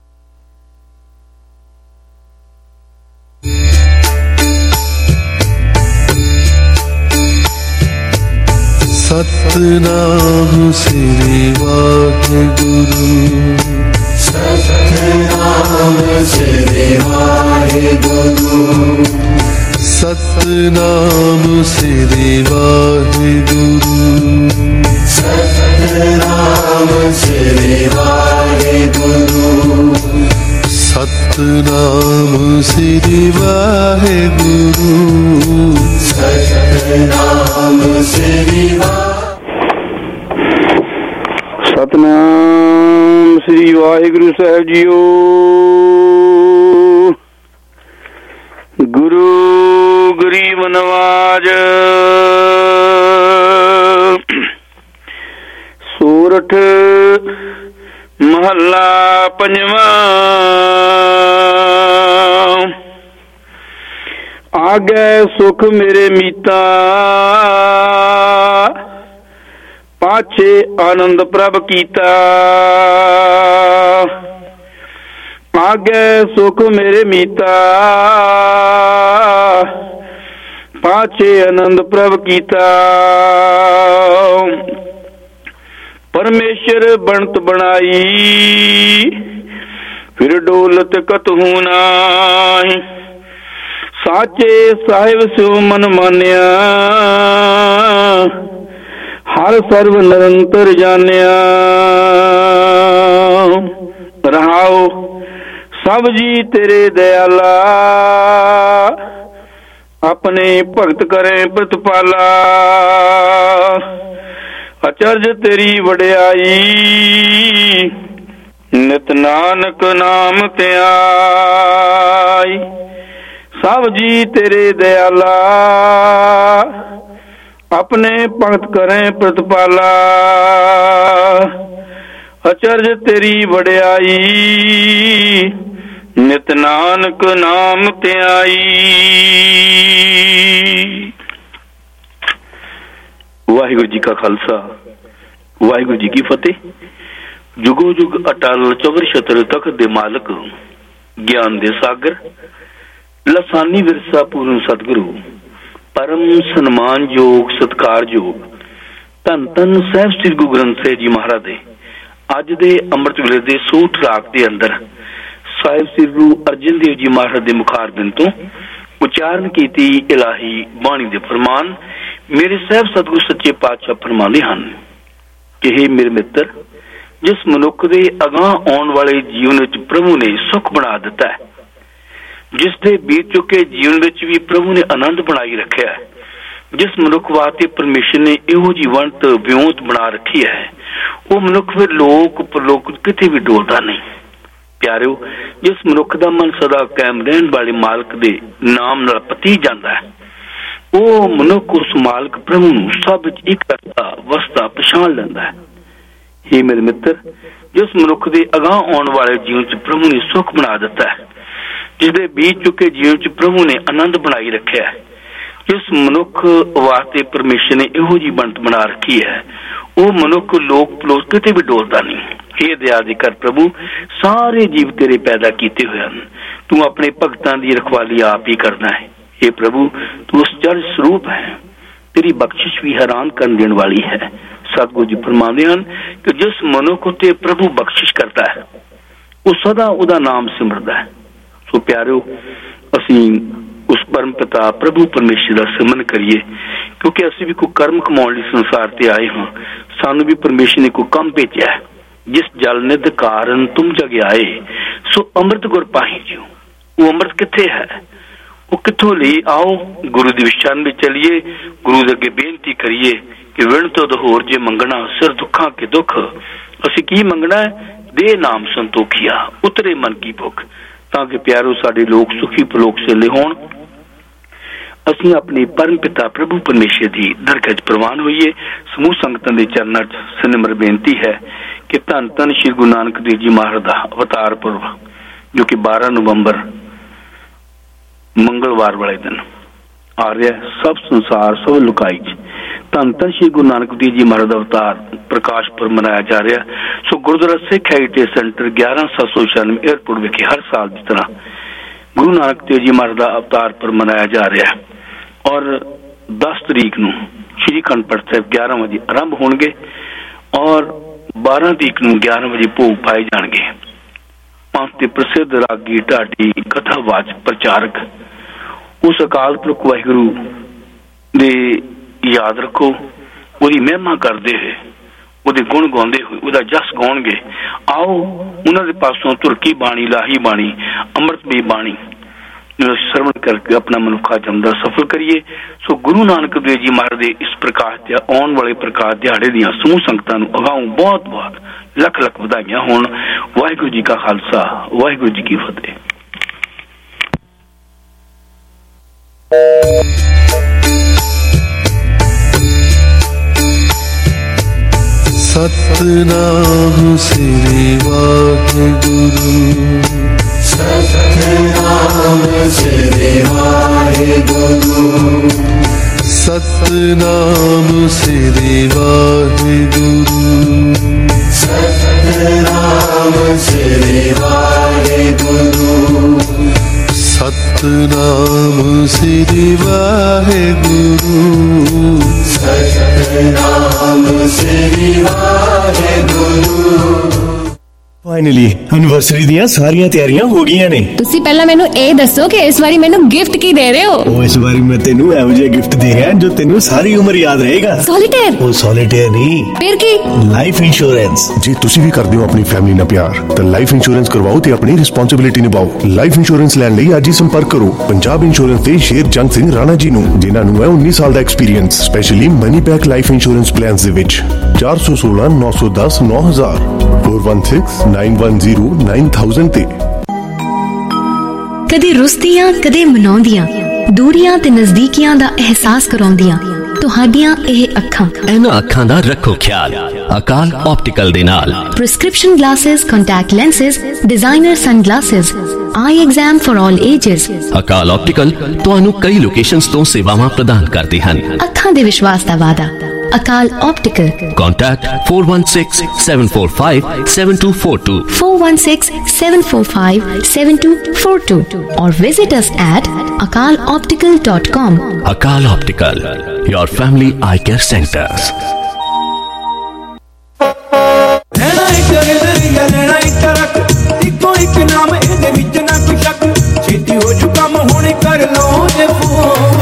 ਸਤਿਨਾਮ ਸ੍ਰੀ ਵਾਹਿਗੁਰੂ, ਸਤਿਨਾਮ ਸ੍ਰੀ ਵਾਹਿਗੁਰੂ, ਸਤਿਨਾਮ ਸ੍ਰੀ ਵਾਹਿਗੁਰੂ, ਸਤਿਨਾਮ ਸ੍ਰੀ ਵਾਹਿਗੁਰੂ, ਸਤਿਨਾਮ ਸ੍ਰੀ ਵਾਹਿਗੁਰੂ, ਸਤਿਨਾਮ ਸ੍ਰੀ ਸਤਿਨਾਮ ਸ੍ਰੀ ਵਾਹਿਗੁਰੂ ਸਾਹਿਬ ਜੀਓ। ਗੁਰੂ ਗਰੀਬ ਨਵਾਜ ਸੂਰਠ ਮਹੱਲਾ ਪੰਜਵਾਂ। ਆਗੇ ਸੁਖ ਮੇਰੇ ਮੀਤਾ, ਪਾਛੇ ਆਨੰਦ ਪ੍ਰਭ ਕੀਤਾ। ਆਗੇ ਸੁਖ ਮੇਰੇ ਮੀਤਾ, ਪਾਛੇ ਆਨੰਦ ਪ੍ਰਭ ਕੀਤਾ। ਪਰਮੇਸ਼ਰ ਬਣਤ ਬਣਾਈ, ਫਿਰ ਡੋਲਤ ਕਤਹੂ ਨਾਹੀ। ਸਾਚੇ ਸਾਹਿਬ ਸਿਉ ਮਨ ਮਾਨਿਆ, ਹਰ ਸਰਬ ਨਿਰੰਤਰ ਜਾਣਿਆ। ਰਹਾਉ ਸਭ ਜੀ ਤੇਰੇ ਦਇਆਲਾ, ਆਪਣੇ ਭਗਤ ਕਰੇ ਪ੍ਰਤਪਾਲਾ। ਅਚਰਜ ਤੇਰੀ ਵਡਿਆਈ, ਨਿਤ ਨਾਨਕ ਨਾਮ ਧਿਆਈ। ਸਭ ਜੀ ਤੇਰੇ ਦਇਆਲਾ, ਆਪਣੇ ਭਗਤ ਕਰੇ ਪ੍ਰਤਪਾਲਾ। ਅਚਰਜ ਤੇਰੀ ਵਡਿਆਈ, ਨਿਤ ਨਾਨਕ ਨਾਮ ਧਿਆਈ। ਵਾਹਿਗੁਰੂ ਜੀ ਕਾ ਖਾਲਸਾ, ਵਾਹਿਗੁਰੂ ਜੀ ਕੀ ਫਤਿਹ। ਜੁਗੋ ਜੁਗ ਅਟਲ ਚੌਵਰ ਛਤਰ ਤਖਤ ਦੇ ਮਾਲਕ, ਗਿਆਨ ਦੇ ਸਾਗਰ, ਲਸਾਨੀ ਵਿਰਸਾ ਪੂਰਨ ਸਤਿਗੁਰੂ, ਪਰਮ ਸਨਮਾਨਯੋਗ ਸਤਿਕਾਰਯੋਗ ਧੰਨ ਧੰਨ ਸਾਹਿਬ ਸ੍ਰੀ ਗੁਰੂ ਗ੍ਰੰਥ ਸਾਹਿਬ ਜੀ ਮਹਾਰਾਜ ਦੇ ਅੱਜ ਦੇ ਅੰਮ੍ਰਿਤ ਵੇਲੇ ਦੇ ਸੋਠ ਰਾਗ ਦੇ ਅੰਦਰ ਸਾਹਿਬ ਸ੍ਰੀ ਗੁਰੂ ਅਰਜਨ ਦੇਵ ਜੀ ਮਹਾਰਾਜ ਦੇ ਮੁਖਾਰਬਿੰਦ ਤੋਂ ਉਚਾਰਨ ਕੀਤੀ ਇਲਾਹੀ ਬਾਣੀ ਦੇ ਫਰਮਾਨ ਮੇਰੇ ਸਾਹਿਬ ਸਤਿਗੁਰੂ ਸੱਚੇ ਪਾਤਸ਼ਾਹ ਫਰਮਾਉਂਦੇ ਹਨ ਕਿ हे ਮੇਰੇ ਮਿੱਤਰ, ਜਿਸ ਮਨੁੱਖ ਦੇ ਅਗਾਂਹ ਆਉਣ ਵਾਲੇ ਜੀਵਨ ਵਿੱਚ ਪ੍ਰਭੂ ਨੇ ਸੁੱਖ ਬਣਾ ਦਿੱਤਾ ਹੈ, ਜਿਸ ਦੇ ਬੀਤ ਚੁੱਕੇ ਜੀਵਨ ਵਿੱਚ ਵੀ ਪ੍ਰਭੂ ਨੇ ਆਨੰਦ ਬਣਾਈ ਰੱਖਿਆ ਹੈ, ਜਿਸ ਮਨੁੱਖ ਵਾਸਤੇ ਪਰਮੇਸ਼ਰ ਨੇ ਇਹੋ ਜਿਹੀ ਵੰਤ ਵਿਉਂਤ ਬਣਾ ਰੱਖੀ ਹੈ, ਉਹ ਮਨੁੱਖ ਫਿਰ ਲੋਕ ਪਰਲੋਕ ਕਿਤੇ ਵੀ ਡੋਲਦਾ ਨਹੀਂ। ਪਿਆਰਿਓ, ਜਿਸ ਮਨੁੱਖ ਦਾ ਮਨ ਸਦਾ ਕਾਇਮ ਰਹਿਣ ਵਾਲੇ ਮਾਲਕ ਦੇ ਨਾਮ ਨਾਲ ਪਤੀ ਜਾਂਦਾ ਹੈ, ਉਹ ਮਨੁੱਖ ਉਸ ਮਾਲਕ ਪ੍ਰਭੂ ਨੂੰ ਸਭ ਵਿੱਚ ਇੱਕ ਰਸਤਾ ਵਸਤਾ ਪਛਾਣ ਲੈਂਦਾ ਹੈ। हे ਮੇਰੇ ਮਿੱਤਰ, ਜਿਸ ਮਨੁੱਖ ਦੇ ਅਗਾਂਹ ਆਉਣ ਵਾਲੇ ਜੀਵਨ ਚ ਪ੍ਰਭੂ ਨੇ ਸੁੱਖ ਬਣਾ ਦਿੱਤਾ ਹੈ, ਜਿਸਦੇ ਬੀਤ ਚੁੱਕੇ ਜੀਵਨ ਚ ਪ੍ਰਭੂ ਨੇ ਆਨੰਦ ਬਣਾਈ ਰੱਖਿਆ ਹੈ, ਜਿਸ ਮਨੁੱਖ ਵਾਸਤੇ ਪਰਮੇਸ਼ਰ ਨੇ ਇਹੋ ਜਿਹੀ ਬਣਤ ਬਣਾ ਰੱਖੀ ਹੈ, ਉਹ ਮਨੁੱਖ ਲੋਕ ਪਲੋਕ ਕਿਤੇ ਵੀ ਡੋਲਦਾ ਨਹੀਂ। हे ਦਇਆ ਦੇ ਕਰ ਪ੍ਰਭੂ, ਸਾਰੇ ਜੀਵ ਤੇਰੇ ਪੈਦਾ ਕੀਤੇ ਹੋਏ ਹਨ, ਤੂੰ ਆਪਣੇ ਭਗਤਾਂ ਦੀ ਰਖਵਾਲੀ ਆਪ ਹੀ ਕਰਨਾ ਹੈ। हे प्रभु तू उस जड़ स्वरूप है, तेरी बख्शिश भी हैरान कर देने वाली है। सतगुरु जी फरमाते हैं कि जिस मनुख उत्ते प्रभु बख्शिश करता है वो सदा उदा नाम सिमरदा है। सो प्यारो असी उस परम पिता प्रभु परमेश्वर का सिमरन करिए, क्योंकि असी भी कोई कर्म कमाने संसार ते आए हाँ। सानू भी परमेश्वर ने कोई काम भेजा है। जिस जल निध कारण तुम जग आए सो अमृत गुर पाही जियो। वो अमृत किथे है, वो किथों ले आओ। गुरु दी विचार में चलिए, गुरु दे अगे बेनती करिए कि विण तो होर जे मंगना सिर दुखा के दुख। असी की मंगना है, दे नाम संतोखिया उतरे मन की भुख, ताकि प्यारो साडे लोग सुखी पलोक से ले होण। असी अपने परम पिता प्रभु परमेश्वर की दरगज प्रवान होइए। समूह संगतां दे चरनां च सनिमर बेनती है कि धन धन श्री गुरु नानक देव जी महाराज दा अवतार पुरब, जो कि बारह नवंबर मंगलवार वाले दिन आ रहा है, सब संसार सब लुकाई च धन धन श्री गुरु नानक देव जी महाराज दा अवतार प्रकाश पुरब मनाया जा रहा है। So Gurdwara Sikh heritage centre ग्यारह सत्त सौ छियानवे एयरपोर्ट विखे हर साल की तरह गुरु नानक देव जी महाराज दा अवतार पुरब मनाया जा रहा है। और दस तरीक नूं श्री अखंड पाठ साहिब ग्यारह बजे आरंभ होणगे और बारह तरीक नूं ग्यारह बजे भोग पाए जाणगे। पंथ के प्रसिद्ध रागी ढाडी कथावाचक प्रचारक उस अकाल पुरख वाहिगुरू दे याद रखो, ਉਹਦੀ ਮਹਿਮਾ ਕਰਦੇ ਹੋਏ, ਉਹਦੇ ਗੁਣ ਗਾਉਂਦੇ ਹੋਏ ਉਹਦਾ ਜਸ ਗਾਉਣਗੇ। ਆਓ ਉਹਨਾਂ ਦੇ ਪਾਸੋਂ ਤੁਰਕੀ ਬਾਣੀ, ਲਾਹੀ ਬਾਣੀ, ਅੰਮ੍ਰਿਤਮਈ ਬਾਣੀ श्रवण करके अपना मनुखा जन्म दा सफल करिए। सो गुरु नानक देव जी महाराज दे इस प्रकाश ते आउण वाले प्रकाश दिहाड़े दियां समूह संगतां नूं अगाऊं बहुत बहुत लख लख ਵਧਾਈਆਂ होण। वाहिगुरू जी का खालसा, वाहिगुरू जी की फतेह। सतनाम श्री वाहिगुरू, सतनाम श्री वाहिगुरू, सतनाम श्री वाहिगुरू, सतनाम श्री वाहिगुरू, सतनाम श्री वाहिगुरू, सतनाम श्री वाहिगुरू। फाइनली एनिवर्सरी ਦੀਆਂ ਸਾਰੀਆਂ ਤਿਆਰੀਆਂ ਹੋ ਗਈਆਂ ਨੇ। ਤੁਸੀਂ ਪਹਿਲਾਂ ਮੈਨੂੰ ਇਹ ਦੱਸੋ ਕਿ ਇਸ ਵਾਰੀ ਮੈਨੂੰ ਗਿਫਟ ਕੀ ਦੇ ਰਹੇ ਹੋ? ਉਹ ਇਸ ਵਾਰੀ ਮੈਂ ਤੈਨੂੰ ਇਹੋ ਜਿਹਾ ਗਿਫਟ ਦੇ ਰਿਹਾ ਜੋ ਤੈਨੂੰ ਸਾਰੀ ਉਮਰ ਯਾਦ ਰਹੇਗਾ। ਸੋਲੀਟੇਅਰ? ਉਹ ਸੋਲੀਟੇਅਰ ਨਹੀਂ, ਫਿਰ ਕੀ? Life insurance. ਜੇ ਤੁਸੀਂ ਵੀ ਕਰਦੇ ਹੋ ਆਪਣੀ ਫੈਮਿਲੀ ਨਾਲ ਪਿਆਰ ਤਾਂ ਲਾਈਫ ਇੰਸ਼ੋਰੈਂਸ ਕਰਵਾਓ ਤੇ ਆਪਣੀ ਰਿਸਪੌਂਸਿਬਿਲਿਟੀ ਨਿਭਾਓ। ਲਾਈਫ ਇੰਸ਼ੋਰੈਂਸ ਲੈਣ ਲਈ ਅੱਜ ਹੀ ਸੰਪਰਕ ਕਰੋ ਪੰਜਾਬ ਇੰਸ਼ੋਰੈਂਸ ਦੇ ਸ਼ੇਰ ਜੰਗ ਸਿੰਘ ਰਾਣਾ ਜੀ ਨੂੰ, ਜਿਨ੍ਹਾਂ ਨੂੰ ਹੈ ਉੱਨੀ ਸਾਲ ਦਾ experience, specially money back life insurance plans ਦੇ ਵਿੱਚ। ਚਾਰ ਸੌ ਸੋਲਾਂ ਨੌ ਸੌ ਦਸ ਨੌ ਹਜ਼ਾਰ four one six nine one zero nine thousand ते। कदे रुस्तियां कदे मनाउंदियां, दूरियां ते नजदीकियां दा एहसास कराउंदियां ਤੁਹਾਡੀਆਂ ਇਹ ਅੱਖਾਂ। ਇਹਨਾਂ ਅੱਖਾਂ ਦਾ ਰੱਖੋ ਖਿਆਲ ਅਕਾਲ ਆਪਟੀਕਲ ਦੇ ਨਾਲ। Prescription glasses, contact lenses, designer sunglasses, eye exam for all ages. Akal optical ਤੁਹਾਨੂੰ ਕਈ ਲੋਕੇਸ਼ਨਸ ਤੋਂ ਸੇਵਾਵਾਂ ਪ੍ਰਦਾਨ ਕਰਦੇ ਹਨ। ਅੱਖਾਂ ਦੇ ਵਿਸ਼ਵਾਸ ਦਾ ਵਾਅਦਾ Akal optical. Contact four one six seven four five seven two four two, four one six seven four five seven two four two, or visit us at akal optical dot com. Akal Optical, your family eye care centers. ਲੈਣਾ ਇੱਕ ਨਜ਼ਰੀਆ, ਲੈਣਾ ਇੱਕ ਰੱਖ, ਇੱਕੋ ਇੱਕ ਨਾਮ ਇਹਦੇ ਵਿੱਚ ਨਾ ਕੋਈ ਸ਼ੱਕ। ਛੇਤੀ ਹੋ ਜੂ ਕੰਮ ਹੁਣ ਕਰ ਲਓ ਜੇ ਫੋਨ।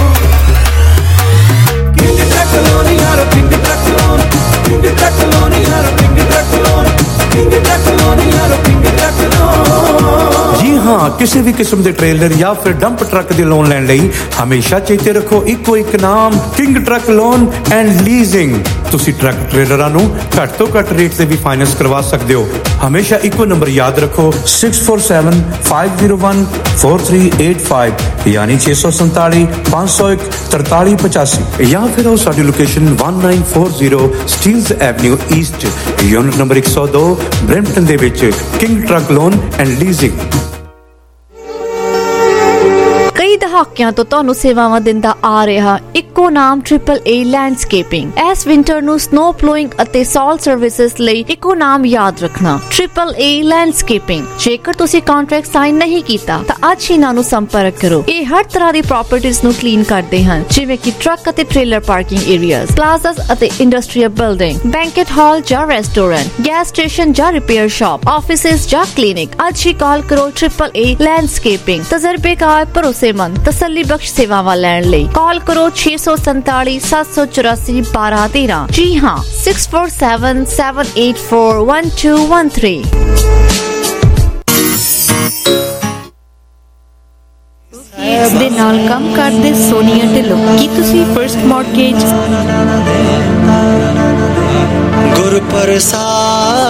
जी हाँ, किसी भी किस्म के ट्रेलर या फिर डंप ट्रक के लोन लैण लई हमेशा चेते रखो इको एक नाम, King truck loan and leasing. तुसी ट्रक ट्रेलरां नूं घट तो घट रेट से भी फाइनेंस करवा सकते हो। हमेशा इको नंबर याद रखो six four seven five zero one four three eight five यानी छे सौ संताली पांच सौ एक तरताली पचासी, या फिर आओ साडी location one nine four zero Steeles avenue east, unit number एक सौ दो ब्रैम्पटन दे विच King truck loan and leasing. ਕਈ ਦਹਾਕਿਆਂ ਤੋਂ ਤੁਹਾਨੂੰ ਸੇਵਾਵਾਂ ਦਿੰਦਾ ਆ ਰਿਹਾ ਇੱਕੋ ਇੱਕੋ ਨਾਮ ਟ੍ਰਿਪਲ ਏ ਲੈਂਡਸਕੇਪਿੰਗ। ਇਸ ਵਿੰਟਰ ਨੂੰ ਸਨੋ ਪਲੋਇੰਗ ਅਤੇ ਸੌਲ ਸਰਵਿਸਿਜ਼ ਲਈ ਇੱਕੋ ਨਾਮ ਯਾਦ ਰੱਖਣਾ, ਟ੍ਰਿਪਲ ਏ ਲੈਂਡਸਕੇਪਿੰਗ। ਜੇਕਰ ਤੁਸੀਂ ਕੰਟਰੈਕਟ ਸਾਈਨ ਨਹੀਂ ਕੀਤਾ ਤਾਂ ਅੱਜ ਹੀ ਇਹਨਾਂ ਨੂੰ ਸੰਪਰਕ ਕਰੋ। ਇਹ ਹਰ ਤਰ੍ਹਾਂ ਦੀ ਪ੍ਰਾਪਰਟੀਆਂ ਨੂੰ ਕਲੀਨ ਕਰਦੇ ਹਨ, ਜਿਵੇਂ ਕਿ ਟਰੱਕ ਅਤੇ ਟ੍ਰੇਲਰ ਪਾਰਕਿੰਗ ਏਰੀਆਜ਼, ਪਲਾਜ਼ਾਸ ਅਤੇ ਇੰਡਸਟਰੀਅਲ ਬਿਲਡਿੰਗ, ਬੈਂਕਟ ਹਾਲ ਜਾਂ ਰੈਸਟੋਰੈਂਟ, ਗੈਸ ਸਟੇਸ਼ਨ ਜਾਂ ਰਿਪੇਅਰ ਸ਼ਾਪ, ਆਫਿਸਿਸ ਜਾਂ ਕਲੀਨਿਕ। ਅੱਜ ਹੀ ਕਾਲ ਕਰੋ ਟ੍ਰਿਪਲ ਏ ਲੈਂਡਸਕੇਪਿੰਗ। ਤਜਰਬੇਕਾਰ, ਭਰੋਸੇਮੰਦ, ਤਸੱਲੀ ਬਖਸ਼ ਸੇਵਾਵਾਂ ਲੈਣ ਲਈ ਕਾਲ ਕਰੋ ਛੇ ਸੌ ਸੰਤਾਲੀ ਸੱਤ ਸੌ ਚੁਰਾਸੀ ਬਾਰਾਂ ਤੇਰਾਂ। ਜੀ ਹਾਂ, six four seven seven eight four one two one three. ਦੇ ਨਾਲ ਕੰਮ ਕਰਦੇ ਸੋਨੀਆ ਢਿੱਲੋਂ। ਕੀ ਤੁਸੀਂ ਫਰਸਟ ਮੌਰਗੇਜ ਗੁਰਪ੍ਰਸਾਦ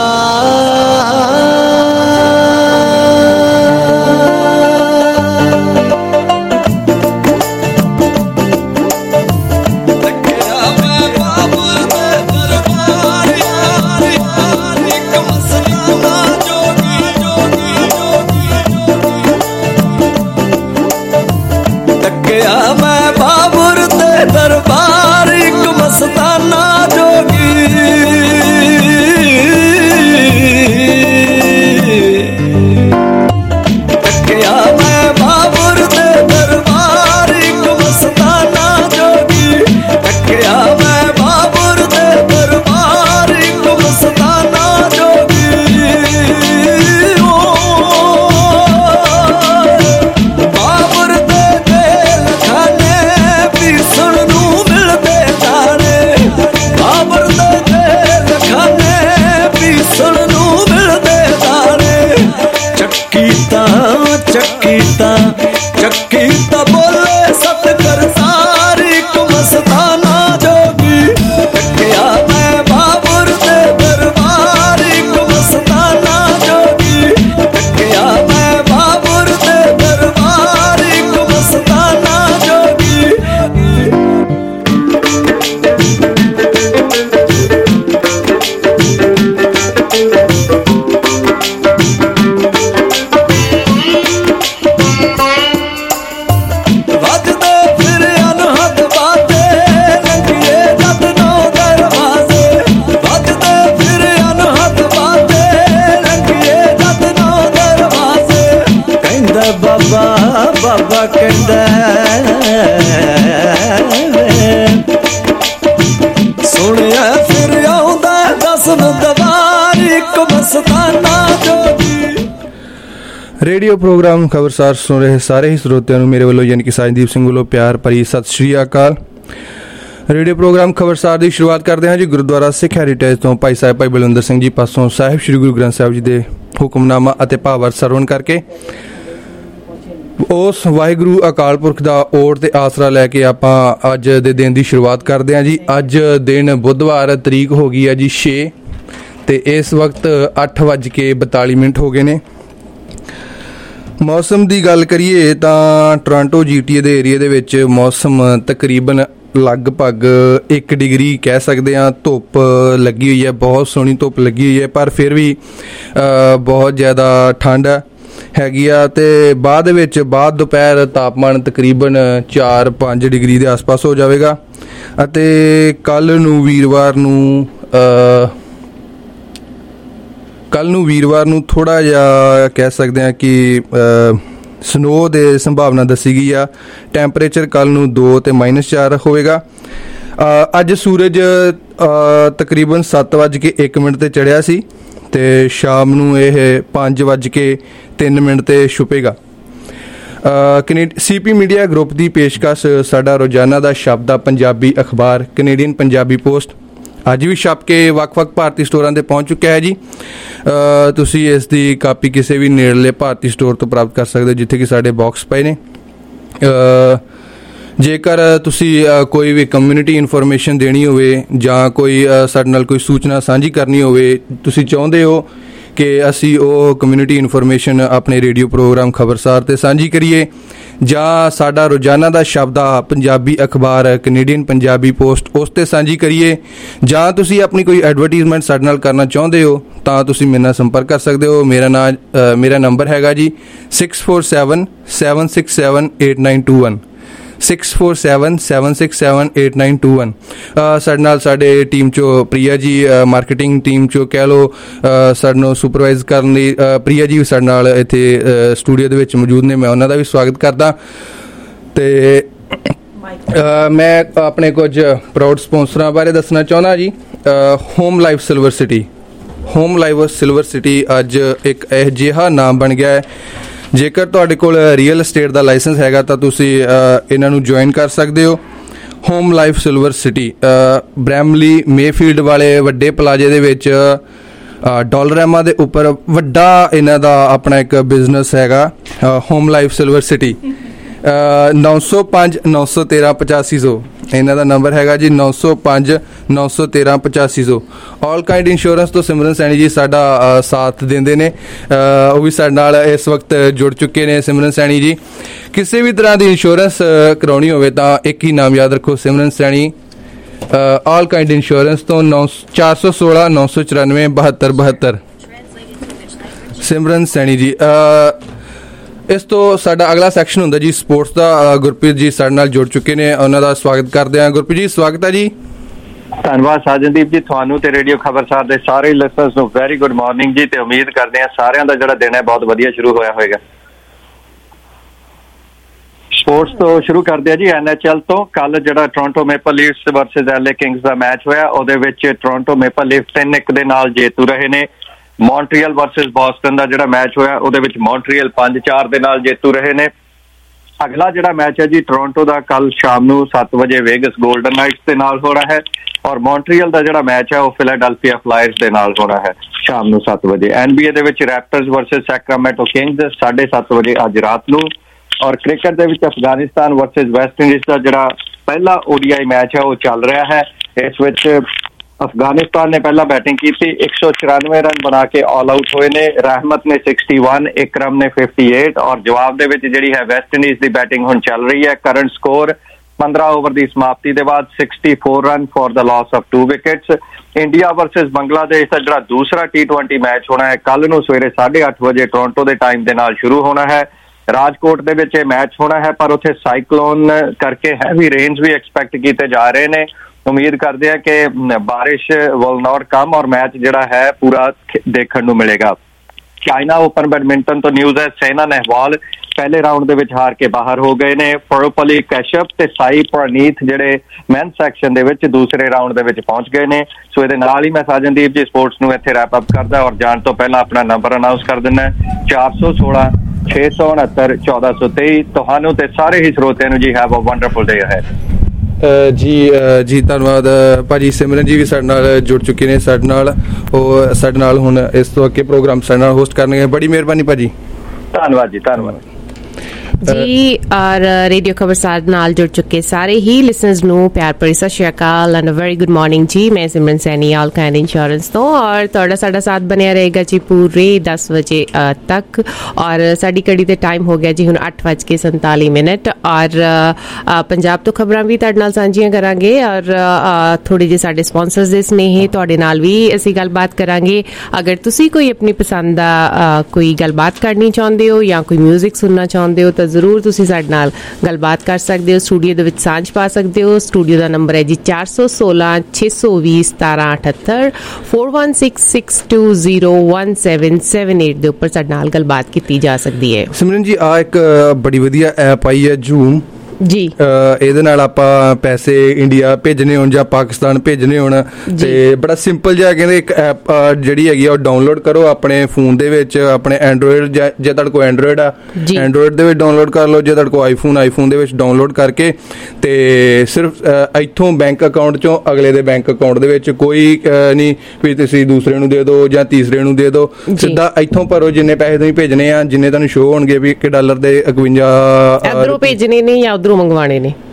रेडियो प्रोग्राम खबरसार सुन रहे सारे ही ਸਰੋਤਿਆਂ ਨੂੰ ਮੇਰੇ ਵੱਲੋਂ ਯਾਨੀ ਕਿ ਸਾਜਦੀਪ ਸਿੰਘ ਵੱਲੋਂ ਪਿਆਰ ਭਰੀ ਸਤਿ ਸ਼੍ਰੀ ਅਕਾਲ। ਰੇਡੀਓ ਪ੍ਰੋਗਰਾਮ ਖਬਰਸਾਰ ਦੀ ਸ਼ੁਰੂਆਤ ਕਰਦੇ ਹਾਂ ਜੀ ਗੁਰਦੁਆਰਾ ਸਿੱਖ ਹੈਰੀਟੇਜ ਤੋਂ ਭਾਈ ਸਾਹਿਬ ਭਾਈ ਬਲਵਿੰਦਰ ਸਿੰਘ ਜੀ ਪਾਸੋਂ ਸਾਹਿਬ ਸ੍ਰੀ ਗੁਰੂ ਗ੍ਰੰਥ ਸਾਹਿਬ ਜੀ ਦੇ ਹੁਕਮਨਾਮਾ ਅਤੇ ਭਾਵਾਰਥ ਸਰਵਣ ਕਰਕੇ ਉਸ ਵਾਹਿਗੁਰੂ ਅਕਾਲ ਪੁਰਖ ਦਾ ਓਟ ਤੇ ਆਸਰਾ ਲੈ ਕੇ ਆਪਾਂ ਅੱਜ ਦੇ ਦਿਨ ਦੀ ਸ਼ੁਰੂਆਤ ਕਰਦੇ ਹਾਂ ਜੀ। ਅੱਜ ਦਿਨ ਬੁੱਧਵਾਰ, ਤਰੀਕ ਹੋ ਗਈ ਹੈ ਜੀ ਛੇ ਤੇ ਇਸ ਵਕਤ ਅੱਠ ਵੱਜ ਕੇ ਬਤਾਲੀ ਮਿੰਟ ਹੋ ਗਏ ਨੇ। ਮੌਸਮ ਦੀ ਗੱਲ ਕਰੀਏ ਤਾਂ ਟੋਰਾਂਟੋ ਜੀ ਟੀ ਏ ਦੇ ਏਰੀਏ ਦੇ ਵਿੱਚ ਮੌਸਮ ਤਕਰੀਬਨ ਲਗਭਗ ਇੱਕ ਡਿਗਰੀ ਕਹਿ ਸਕਦੇ ਹਾਂ ਧੁੱਪ ਲੱਗੀ ਹੋਈ ਹੈ, ਬਹੁਤ ਸੋਹਣੀ ਧੁੱਪ ਲੱਗੀ ਹੋਈ ਹੈ, ਪਰ ਫਿਰ ਵੀ ਬਹੁਤ ਜ਼ਿਆਦਾ ਠੰਡ ਹੈਗੀ ਆ। ਤੇ ਬਾਅਦ ਵਿੱਚ ਬਾਅਦ ਦੁਪਹਿਰ ਤਾਪਮਾਨ ਤਕਰੀਬਨ ਚਾਰ ਪੰਜ ਡਿਗਰੀ ਦੇ ਆਸ-ਪਾਸ ਹੋ ਜਾਵੇਗਾ ਅਤੇ ਕੱਲ ਨੂੰ ਵੀਰਵਾਰ ਨੂੰ ਕੱਲ ਨੂੰ ਵੀਰਵਾਰ ਨੂੰ ਥੋੜ੍ਹਾ ਜਿਹਾ ਕਹਿ ਸਕਦੇ ਹਾਂ ਕਿ ਸਨੋ ਦੇ ਸੰਭਾਵਨਾ ਦੱਸੀ ਗਈ ਆ। ਟੈਂਪਰੇਚਰ ਕੱਲ ਨੂੰ ਦੋ ਤੇ ਮਾਈਨਸ ਚਾਰ ਹੋਵੇਗਾ। ਅੱਜ ਸੂਰਜ ਤਕਰੀਬਨ ਸੱਤ ਵੱਜ ਕੇ ਇੱਕ ਮਿੰਟ 'ਤੇ ਚੜ੍ਹਿਆ ਸੀ ਤੇ ਸ਼ਾਮ ਨੂੰ ਇਹ ਪੰਜ ਵੱਜ ਕੇ ਤਿੰਨ ਮਿੰਟ 'ਤੇ ਛੁਪੇਗਾ। ਕਨੇ ਸੀ ਪੀ ਮੀਡੀਆ ਗਰੁੱਪ ਦੀ ਪੇਸ਼ਕਸ਼ ਸਾਡਾ ਰੋਜ਼ਾਨਾ ਦਾ ਸ਼ਬਦ ਆ ਪੰਜਾਬੀ ਅਖਬਾਰ ਕੈਨੇਡੀਅਨ ਪੰਜਾਬੀ ਪੋਸਟ ਅੱਜ ਵੀ ਛਪ ਕੇ ਵੱਖ-ਵੱਖ ਭਾਰਤੀ ਸਟੋਰਾਂ 'ਤੇ ਪਹੁੰਚ ਚੁੱਕਿਆ ਹੈ ਜੀ। ਤੁਸੀਂ ਇਸ ਦੀ ਕਾਪੀ ਕਿਸੇ ਵੀ ਨੇੜਲੇ ਭਾਰਤੀ ਸਟੋਰ ਤੋਂ ਪ੍ਰਾਪਤ ਕਰ ਸਕਦੇ ਹੋ ਜਿੱਥੇ ਕਿ ਸਾਡੇ ਬਾਕਸ ਪਏ ਨੇ। ਜੇਕਰ ਤੁਸੀਂ ਕੋਈ ਵੀ ਕਮਿਊਨਿਟੀ ਇਨਫੋਰਮੇਸ਼ਨ ਦੇਣੀ ਹੋਵੇ ਜਾਂ ਕੋਈ ਸਾਡੇ ਨਾਲ ਕੋਈ ਸੂਚਨਾ ਸਾਂਝੀ ਕਰਨੀ ਹੋਵੇ, ਤੁਸੀਂ ਚਾਹੁੰਦੇ ਹੋ ਕਿ ਅਸੀਂ ਉਹ ਕਮਿਊਨਿਟੀ ਇਨਫੋਰਮੇਸ਼ਨ ਆਪਣੇ ਰੇਡੀਓ ਪ੍ਰੋਗਰਾਮ ਖਬਰਸਾਰ 'ਤੇ ਸਾਂਝੀ ਕਰੀਏ ਜਾਂ ਸਾਡਾ ਰੋਜ਼ਾਨਾ ਦਾ ਸ਼ਬਦ ਆ ਪੰਜਾਬੀ ਅਖਬਾਰ ਕੈਨੇਡੀਅਨ ਪੰਜਾਬੀ ਪੋਸਟ ਉਸ 'ਤੇ ਸਾਂਝੀ ਕਰੀਏ ਜਾਂ ਤੁਸੀਂ ਆਪਣੀ ਕੋਈ ਐਡਵਰਟੀਜ਼ਮੈਂਟ ਸਾਡੇ ਨਾਲ ਕਰਨਾ ਚਾਹੁੰਦੇ ਹੋ ਤਾਂ ਤੁਸੀਂ ਮੇਰੇ ਨਾਲ ਸੰਪਰਕ ਕਰ ਸਕਦੇ ਹੋ। ਮੇਰਾ ਨਾਂ ਮੇਰਾ ਨੰਬਰ ਹੈਗਾ ਜੀ six four seven seven six seven eight nine two one six four seven seven six seven eight nine two one. ਸਾਡੇ ਨਾਲ ਸਾਡੇ ਟੀਮ 'ਚੋਂ ਪ੍ਰਿਆ ਜੀ, ਮਾਰਕੀਟਿੰਗ ਟੀਮ 'ਚੋਂ ਕਹਿ ਲਓ, ਸਾਨੂੰ ਸੁਪਰਵਾਈਜ਼ ਕਰਨ ਲਈ ਪ੍ਰਿਆ ਜੀ ਵੀ ਸਾਡੇ ਨਾਲ ਇੱਥੇ ਸਟੂਡੀਓ ਦੇ ਵਿੱਚ ਮੌਜੂਦ ਨੇ। ਮੈਂ ਉਹਨਾਂ ਦਾ ਵੀ ਸਵਾਗਤ ਕਰਦਾ। ਅਤੇ ਮੈਂ ਆਪਣੇ ਕੁਝ ਪ੍ਰਾਊਡ ਸਪੋਂਸਰਾਂ ਬਾਰੇ ਦੱਸਣਾ ਚਾਹੁੰਦਾ ਜੀ। Home life silver city, home life silver city ਅੱਜ ਇੱਕ ਇਹੋ ਜਿਹਾ ਨਾਮ ਬਣ ਗਿਆ ਹੈ। ਜੇਕਰ ਤੁਹਾਡੇ ਕੋਲ ਰੀਅਲ ਅਸਟੇਟ ਦਾ ਲਾਇਸੈਂਸ ਹੈਗਾ ਤਾਂ ਤੁਸੀਂ ਇਹਨਾਂ ਨੂੰ ਜੁਆਇਨ ਕਰ ਸਕਦੇ ਹੋ। Home life silver city Bramley Mayfield ਵਾਲੇ ਵੱਡੇ ਪਲਾਜੇ ਦੇ ਵਿੱਚ ਡਾਲਰਾਮਾ ਦੇ ਉੱਪਰ ਵੱਡਾ ਇਹਨਾਂ ਦਾ ਆਪਣਾ ਇੱਕ ਬਿਜ਼ਨਸ ਹੈਗਾ, ਹੋਮ ਲਾਈਫ ਸਿਲਵਰ ਸਿਟੀ। ਨੌ ਸੌ ਪੰਜ ਨੌ ਸੌ ਤੇਰਾਂ ਪਚਾਸੀ ਸੌ ਇਹਨਾਂ ਦਾ ਨੰਬਰ ਹੈਗਾ ਜੀ, ਨੌ ਸੌ ਪੰਜ ਨੌ ਸੌ ਤੇਰਾਂ ਪਚਾਸੀ ਸੌ। ਆਲ ਕਾਇੰਡ ਇੰਸ਼ੋਰੈਂਸ ਤੋਂ ਸਿਮਰਨ ਸੈਣੀ ਜੀ ਸਾਡਾ ਸਾਥ ਦਿੰਦੇ ਨੇ, ਉਹ ਵੀ ਸਾਡੇ ਨਾਲ ਇਸ ਵਕਤ ਜੁੜ ਚੁੱਕੇ ਨੇ। ਸਿਮਰਨ ਸੈਣੀ ਜੀ, ਕਿਸੇ ਵੀ ਤਰ੍ਹਾਂ ਦੀ ਇੰਸ਼ੋਰੈਂਸ ਕਰਾਉਣੀ ਹੋਵੇ ਤਾਂ ਇੱਕ ਹੀ ਨਾਮ ਯਾਦ ਰੱਖੋ, Simran Saini, all kind insurance ਤੋਂ। ਨੌ ਚਾਰ ਸੌ ਸੋਲਾਂ ਨੌ ਸੌ ਚੁਰਾਨਵੇਂ ਬਹੱਤਰ ਬਹੱਤਰ ਸਿਮਰਨ ਸੈਣੀ ਜੀ। ਇਸ ਤੋਂ ਸਾਡਾ ਅਗਲਾ ਸੈਕਸ਼ਨ ਹੁੰਦਾ ਜੀ ਸਪੋਰਟਸ ਦਾ। ਗੁਰਪ੍ਰੀਤ ਜੀ ਸਾਡੇ ਨਾਲ ਜੁੜ ਚੁੱਕੇ ਨੇ, ਉਹਨਾਂ ਦਾ ਸਵਾਗਤ ਕਰਦੇ ਹਾਂ। ਗੁਰਪ੍ਰੀਤ ਜੀ, ਸਵਾਗਤ ਹੈ ਜੀ। ਧੰਨਵਾਦ ਸਾਜਨਦੀਪ ਜੀ, ਤੁਹਾਨੂੰ ਤੇ ਰੇਡੀਓ ਖਬਰਸਾਰ ਦੇ ਸਾਰੇ ਲਿਸਨਰਸ ਨੂੰ ਵੈਰੀ ਗੁੱਡ ਮਾਰਨਿੰਗ ਜੀ। ਤੇ ਉਮੀਦ ਕਰਦੇ ਹਾਂ ਸਾਰਿਆਂ ਦਾ ਜਿਹੜਾ ਦਿਨ ਹੈ ਬਹੁਤ ਵਧੀਆ ਸ਼ੁਰੂ ਹੋਇਆ ਹੋਏਗਾ। ਸਪੋਰਟਸ ਤੋਂ ਸ਼ੁਰੂ ਕਰਦੇ ਆ ਜੀ, ਐਨ ਐਚ ਐਲ ਤੋਂ। ਕੱਲ ਜਿਹੜਾ Toronto maple leafs versus LA kings ਦਾ ਮੈਚ ਹੋਇਆ, ਉਹਦੇ ਵਿੱਚ ਟੋਰਾਂਟੋ ਮੇਪਲ ਲੀਫਸ ਤਿੰਨ ਇੱਕ ਦੇ ਨਾਲ ਜੇਤੂ ਰਹੇ ਨੇ। ਮੌਂਟਰੀਅਲ ਵਰਸਸ ਬੋਸਟਨ ਦਾ ਜਿਹੜਾ ਮੈਚ ਹੋਇਆ ਉਹਦੇ ਵਿੱਚ ਮੌਂਟਰੀਅਲ ਪੰਜ ਚਾਰ ਦੇ ਨਾਲ ਜੇਤੂ ਰਹੇ ਨੇ। ਅਗਲਾ ਜਿਹੜਾ ਮੈਚ ਹੈ ਜੀ ਟੋਰਾਂਟੋ ਦਾ, ਕੱਲ ਸ਼ਾਮ ਨੂੰ ਸੱਤ ਵਜੇ ਵੇਗਸ ਗੋਲਡਨ ਨਾਈਟਸ ਦੇ ਨਾਲ ਹੋਣਾ ਹੈ, ਔਰ ਮੌਂਟਰੀਅਲ ਦਾ ਜਿਹੜਾ ਮੈਚ ਹੈ ਉਹ ਫਿਲਾਡੈਲਫੀਆ ਫਲਾਇਰਸ ਦੇ ਨਾਲ ਹੋਣਾ ਹੈ ਸ਼ਾਮ ਨੂੰ ਸੱਤ ਵਜੇ। ਐਨ ਬੀ ਏ ਦੇ ਵਿੱਚ ਰੈਪਟਰਸ ਵਰਸਸ ਸੈਕਰਾਮੈਂਟੋ ਕਿੰਗਸ ਸਾਢੇ ਸੱਤ ਵਜੇ ਅੱਜ ਰਾਤ ਨੂੰ। ਔਰ ਕ੍ਰਿਕਟ ਦੇ ਵਿੱਚ ਅਫਗਾਨਿਸਤਾਨ ਵਰਸਸ ਵੈਸਟ ਇੰਡੀਜ਼ ਦਾ ਜਿਹੜਾ ਪਹਿਲਾ ਓ ਡੀ ਆਈ ਮੈਚ ਹੈ ਉਹ ਚੱਲ ਰਿਹਾ ਹੈ। ਇਸ ਵਿੱਚ ਅਫਗਾਨਿਸਤਾਨ ਨੇ ਪਹਿਲਾਂ ਬੈਟਿੰਗ ਕੀਤੀ, ਇੱਕ ਸੌ ਚੁਰਾਨਵੇਂ ਰਨ ਬਣਾ ਕੇ ਆਲ ਆਊਟ ਹੋਏ ਨੇ। ਰਹਿਮਤ ਨੇ ਸਿਕਸਟੀ ਵਨ, ਇਕਰਮ ਨੇ ਫਿਫਟੀ ਏਟ, ਔਰ ਜਵਾਬ ਦੇ ਵਿੱਚ ਜਿਹੜੀ ਹੈ ਵੈਸਟ ਇੰਡੀਜ਼ ਦੀ ਬੈਟਿੰਗ ਹੁਣ ਚੱਲ ਰਹੀ ਹੈ। ਕਰੰਟ ਸਕੋਰ ਪੰਦਰਾਂ ਓਵਰ ਦੀ ਸਮਾਪਤੀ ਦੇ ਬਾਅਦ sixty four run for the loss of two wickets. India versus Bangladesh ਦਾ ਜਿਹੜਾ ਦੂਸਰਾ ਟੀ ਟਵੈਂਟੀ ਮੈਚ ਹੋਣਾ ਹੈ ਕੱਲ ਨੂੰ ਸਵੇਰੇ ਸਾਢੇ ਅੱਠ ਵਜੇ ਟੋਰਾਂਟੋ ਦੇ ਟਾਈਮ ਦੇ ਨਾਲ ਸ਼ੁਰੂ ਹੋਣਾ ਹੈ। ਰਾਜਕੋਟ ਦੇ ਵਿੱਚ ਇਹ ਮੈਚ ਹੋਣਾ ਹੈ, ਪਰ ਉੱਥੇ ਸਾਈਕਲੋਨ ਕਰਕੇ ਹੈਵੀ ਰੇਨਸ ਵੀ ਐਕਸਪੈਕਟ ਕੀਤੇ ਜਾ ਰਹੇ ਨੇ। ਉਮੀਦ ਕਰਦੇ ਆ ਕਿ ਬਾਰਿਸ਼ ਵਿਲ ਨਾਟ ਕਮ ਔਰ ਮੈਚ ਜਿਹੜਾ ਹੈ ਪੂਰਾ ਦੇਖਣ ਨੂੰ ਮਿਲੇਗਾ। ਚਾਈਨਾ ਓਪਨ ਬੈਡਮਿੰਟਨ ਤੋਂ ਨਿਊਜ਼ ਹੈ, ਸਾਇਨਾ ਨੇਹਵਾਲ ਪਹਿਲੇ ਰਾਊਂਡ ਦੇ ਵਿੱਚ ਹਾਰ ਕੇ ਬਾਹਰ ਹੋ ਗਏ ਨੇ। ਪਰੂਪਲੀ ਕਸ਼ਯਪ ਤੇ ਸਾਈ ਪ੍ਰਨੀਤ ਜਿਹੜੇ ਮੈਨ ਸੈਕਸ਼ਨ ਦੇ ਵਿੱਚ ਦੂਸਰੇ ਰਾਊਂਡ ਦੇ ਵਿੱਚ ਪਹੁੰਚ ਗਏ ਨੇ। ਸੋ ਇਹਦੇ ਨਾਲ ਹੀ ਮੈਂ ਸਾਜਨਦੀਪ ਜੀ ਸਪੋਰਟਸ ਨੂੰ ਇੱਥੇ ਰੈਪ ਅਪ ਕਰਦਾ ਔਰ ਜਾਣ ਤੋਂ ਪਹਿਲਾਂ ਆਪਣਾ ਨੰਬਰ ਅਨਾਉਂਸ ਕਰ ਦਿੰਦਾ, ਚਾਰ ਸੌ ਸੋਲਾਂ ਛੇ ਸੌ ਉਣਹੱਤਰ ਚੌਦਾਂ ਸੌ ਤੇਈ। ਤੁਹਾਨੂੰ ਤੇ ਸਾਰੇ ਹੀ ਸਰੋਤਿਆਂ ਨੂੰ ਜੀ have a wonderful day ahead. ਜੀ ਜੀ ਧੰਨਵਾਦ ਭਾਜੀ। ਸਿਮਰਨ ਜੀ ਵੀ ਸਾਡੇ ਨਾਲ ਜੁੜ ਚੁੱਕੇ ਨੇ, ਸਾਡੇ ਨਾਲ ਉਹ ਸਾਡੇ ਨਾਲ ਹੁਣ ਇਸ ਤੋਂ ਅੱਗੇ ਪ੍ਰੋਗਰਾਮ ਸਾਡੇ ਨਾਲ ਹੋਸਟ ਕਰਨਗੇ। ਬੜੀ ਮਿਹਰਬਾਨੀ ਭਾਜੀ। ਧੰਨਵਾਦ ਜੀ, ਧੰਨਵਾਦ ਜੀ। ਔਰ ਰੇਡੀਓ ਖਬਰਸਾਰ ਨਾਲ ਜੁੜ ਚੁੱਕੇ ਸਾਰੇ ਹੀ ਲਿਸਨਰਸ ਨੂੰ ਪਿਆਰ ਭਰੀ ਸਤਿ ਸ਼੍ਰੀ ਅਕਾਲ ਐਂਡ ਵੈਰੀ ਗੁੱਡ ਮਾਰਨਿੰਗ ਜੀ। ਮੈਂ Simran Saini, all kind insurance ਤੋਂ, ਔਰ ਤੁਹਾਡਾ ਸਾਡਾ ਸਾਥ ਬਣਿਆ ਰਹੇਗਾ ਜੀ ਪੂਰੇ ਦਸ ਵਜੇ ਤੱਕ। ਔਰ ਸਾਡੀ ਘੜੀ ਤੇ ਟਾਈਮ ਹੋ ਗਿਆ ਜੀ ਹੁਣ ਅੱਠ ਵੱਜ ਕੇ ਸੰਤਾਲੀ ਮਿੰਟ। ਔਰ ਪੰਜਾਬ ਤੋਂ ਖਬਰਾਂ ਵੀ ਤੁਹਾਡੇ ਨਾਲ ਸਾਂਝੀਆਂ ਕਰਾਂਗੇ, ਔਰ ਥੋੜੇ ਜਿਹੇ ਸਾਡੇ ਸਪਾਂਸਰਸ ਦੇ ਸਨੇਹ ਤੁਹਾਡੇ ਨਾਲ ਵੀ ਅਸੀਂ ਗੱਲਬਾਤ ਕਰਾਂਗੇ। ਅਗਰ ਤੁਸੀਂ ਕੋਈ ਆਪਣੀ ਪਸੰਦ ਦਾ ਕੋਈ ਗੱਲਬਾਤ ਕਰਨੀ ਚਾਹੁੰਦੇ ਹੋ ਜਾਂ ਕੋਈ ਮਿਊਜ਼ਿਕ ਸੁਣਨਾ ਚਾਹੁੰਦੇ ਹੋ ਤਾਂ ਜ਼ਰੂਰ ਤੁਸੀਂ ਸਾਡੇ ਨਾਲ ਗੱਲਬਾਤ ਕਰ ਸਕਦੇ ਹੋ, ਸਟੂਡੀਓ ਦੇ ਵਿੱਚ ਸਾਂਝ ਪਾ ਸਕਦੇ ਹੋ। ਸਟੂਡੀਓ ਦਾ ਨੰਬਰ ਹੈ ਜੀ ਚਾਰ ਸੌ ਸੋਲਾਂ ਛੇ ਸੌ ਵੀਹ ਸਤਾਰਾਂ ਅਠੱਤਰ four one six six two zero one seven seven eight ਦੇ ਉੱਪਰ ਸਾਡੇ ਨਾਲ ਗੱਲਬਾਤ ਕੀਤੀ ਜਾ ਸਕਦੀ ਹੈ। ਸਿਮਰਨ ਜੀ, ਆ ਇੱਕ ਬੜੀ ਵਧੀਆ ਐਪ ਆਈ ਹੈ ਜ਼ੂਮ ਜੀ। ਇਹਦੇ ਨਾਲ ਆਪਾਂ ਪੈਸੇ ਇੰਡੀਆ ਭੇਜਣੇ ਹੋਣ ਜਾਂ ਪਾਕਿਸਤਾਨ ਭੇਜਣੇ ਹੋਣ ਤੇ ਬੜਾ ਸਿੰਪਲ ਜਿਹਾ ਕਹਿੰਦੇ ਇੱਕ ਐਪ ਜਿਹੜੀ ਹੈਗੀ ਆ ਉਹ ਡਾਊਨਲੋਡ ਕਰੋ ਆਪਣੇ ਫੋਨ ਦੇ ਵਿੱਚ, ਆਪਣੇ ਐਂਡਰੋਇਡ ਜੇ ਤੁਹਾਡੇ ਕੋਲ ਐਂਡਰੋਇਡ ਆ ਐਂਡਰੋਇਡ ਦੇ ਵਿੱਚ ਡਾਊਨਲੋਡ ਕਰ ਲਓ, ਜੇ ਤੁਹਾਡੇ ਕੋਲ ਆਈਫੋਨ ਆਈਫੋਨ ਦੇ ਵਿੱਚ ਡਾਊਨਲੋਡ ਕਰਕੇ ਤੇ ਸਿਰਫ ਇੱਥੋਂ ਬੈਂਕ ਅਕਾਊਂਟ ਚੋਂ ਅਗਲੇ ਦੇ ਬੈਂਕ ਅਕਾਊਂਟ ਦੇ ਵਿੱਚ ਕੋਈ ਨਹੀਂ ਵੀ ਤੁਸੀਂ ਦੂਸਰੇ ਨੂੰ ਦੇ ਦਿਓ ਜਾਂ ਤੀਸਰੇ ਨੂੰ ਦੇ ਦਿਓ, ਸਿੱਧਾ ਇੱਥੋਂ ਭਰੋ ਜਿੰਨੇ ਪੈਸੇ ਤੁਸੀਂ ਭੇਜਣੇ ਆ, ਜਿੰਨੇ ਤੁਹਾਨੂੰ ਸ਼ੋ ਹੋਣਗੇ ਵੀ ਇੱਕ ਡਾਲਰ ਦੇ ਇਕਵੰਜਾ ਇੱਧਰੋਂ ਭੇਜਣੇ ਨੇ ਜਾਂ ਉੱਧਰੋਂ ਮੰਗਵਾਣੇ ਨੇ।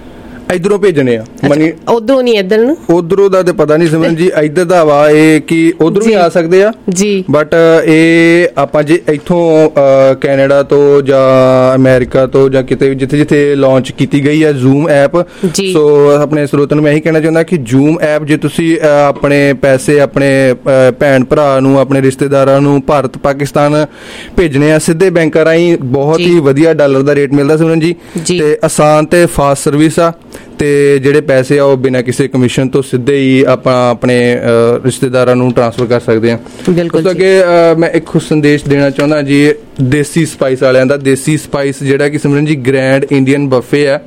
ਇਧਰੋਂ ਭੇਜਣੇ ਆ ਮਨੀ, ਉਧਰੋਂ ਨਹੀਂ ਇੱਧਰ ਨੂੰ, ਉਧਰੋਂ ਦਾ ਤੇ ਪਤਾ ਨਹੀਂ ਸਿਮਰਨ ਜੀ। ਇੱਧਰ ਦਾ ਵਾ ਇਹ ਕਿ ਉਧਰੋਂ ਵੀ ਆ ਸਕਦੇ ਆ ਜੀ, ਬਟ ਇਹ ਆਪਾਂ ਜੇ ਇੱਥੋਂ ਕੈਨੇਡਾ ਤੋਂ ਜਾਂ ਅਮਰੀਕਾ ਤੋਂ ਜਾਂ ਕਿਤੇ ਜਿੱਥੇ ਜਿੱਥੇ ਲਾਂਚ ਕੀਤੀ ਗਈ ਹੈ ਜ਼ੂਮ ਐਪ, ਸੋ ਆਪਣੇ ਸਰੋਤਿਆਂ ਨੂੰ ਮੈਂ ਇਹੀ ਕਹਿਣਾ ਚਾਹੁੰਦਾ ਕਿ ਜ਼ੂਮ ਐਪ ਜੇ ਤੁਸੀਂ ਆਪਣੇ ਪੈਸੇ ਆਪਣੇ ਭੈਣ ਭਰਾ ਨੂੰ, ਆਪਣੇ ਰਿਸ਼ਤੇਦਾਰਾਂ ਨੂੰ ਭਾਰਤ ਪਾਕਿਸਤਾਨ ਭੇਜਣੇ ਆ ਸਿੱਧੇ ਬੈਂਕਾਂ ਰਾਹੀਂ, ਬਹੁਤ ਹੀ ਵਧੀਆ ਡਾਲਰ ਦਾ ਰੇਟ ਮਿਲਦਾ ਸਿਮਰਨ ਜੀ, ਤੇ ਆਸਾਨ ਤੇ ਫਾਸਟ ਸਰਵਿਸ ਆ, ਤੇ ਜਿਹੜੇ ਪੈਸੇ ਆ ਉਹ ਬਿਨਾਂ ਕਿਸੇ ਕਮਿਸ਼ਨ ਤੋਂ ਸਿੱਧੇ ਹੀ ਆਪਾਂ ਆਪਣੇ ਰਿਸ਼ਤੇਦਾਰਾਂ ਨੂੰ ਟ੍ਰਾਂਸਫਰ ਕਰ ਸਕਦੇ ਹਾਂ। ਉਸ ਤੋਂ ਅੱਗੇ ਮੈਂ ਇੱਕ ਸੰਦੇਸ਼ ਦੇਣਾ ਚਾਹੁੰਦਾ ਜੀ ਦੇਸੀ ਸਪਾਈਸ ਵਾਲਿਆਂ ਦਾ। ਦੇਸੀ ਸਪਾਈਸ ਜਿਹੜਾ ਕਿ Simran ji grand Indian buffet ਹੈ,